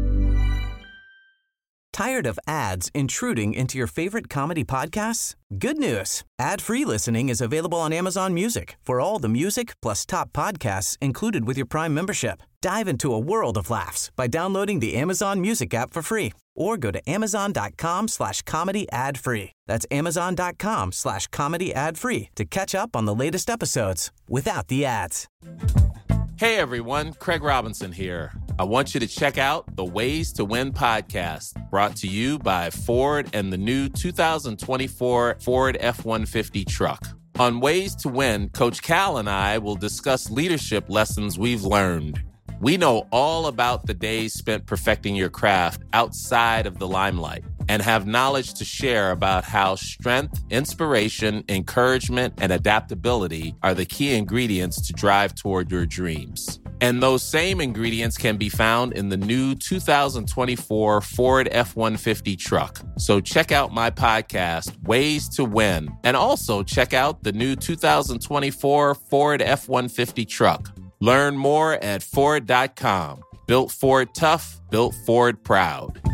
Speaker 19: Tired of ads intruding into your favorite comedy podcasts? Good news. Ad-free listening is available on Amazon Music for all the music plus top podcasts included with your Prime membership. Dive into a world of laughs by downloading the Amazon Music app for free or go to amazon.com slash comedy ad free. That's amazon.com slash comedy ad free to catch up on the latest episodes without the ads.
Speaker 20: Hey everyone, Craig Robinson here. I want you to check out the Ways to Win podcast, brought to you by Ford and the new two thousand twenty-four Ford F one fifty truck. On Ways to Win, Coach Cal and I will discuss leadership lessons we've learned. We know all about the days spent perfecting your craft outside of the limelight and have knowledge to share about how strength, inspiration, encouragement, and adaptability are the key ingredients to drive toward your dreams. And those same ingredients can be found in the new two thousand twenty-four Ford F one fifty truck. So check out my podcast, Ways to Win, and also check out the new two thousand twenty-four Ford F one fifty truck. Learn more at Ford dot com. Built Ford tough, built Ford proud.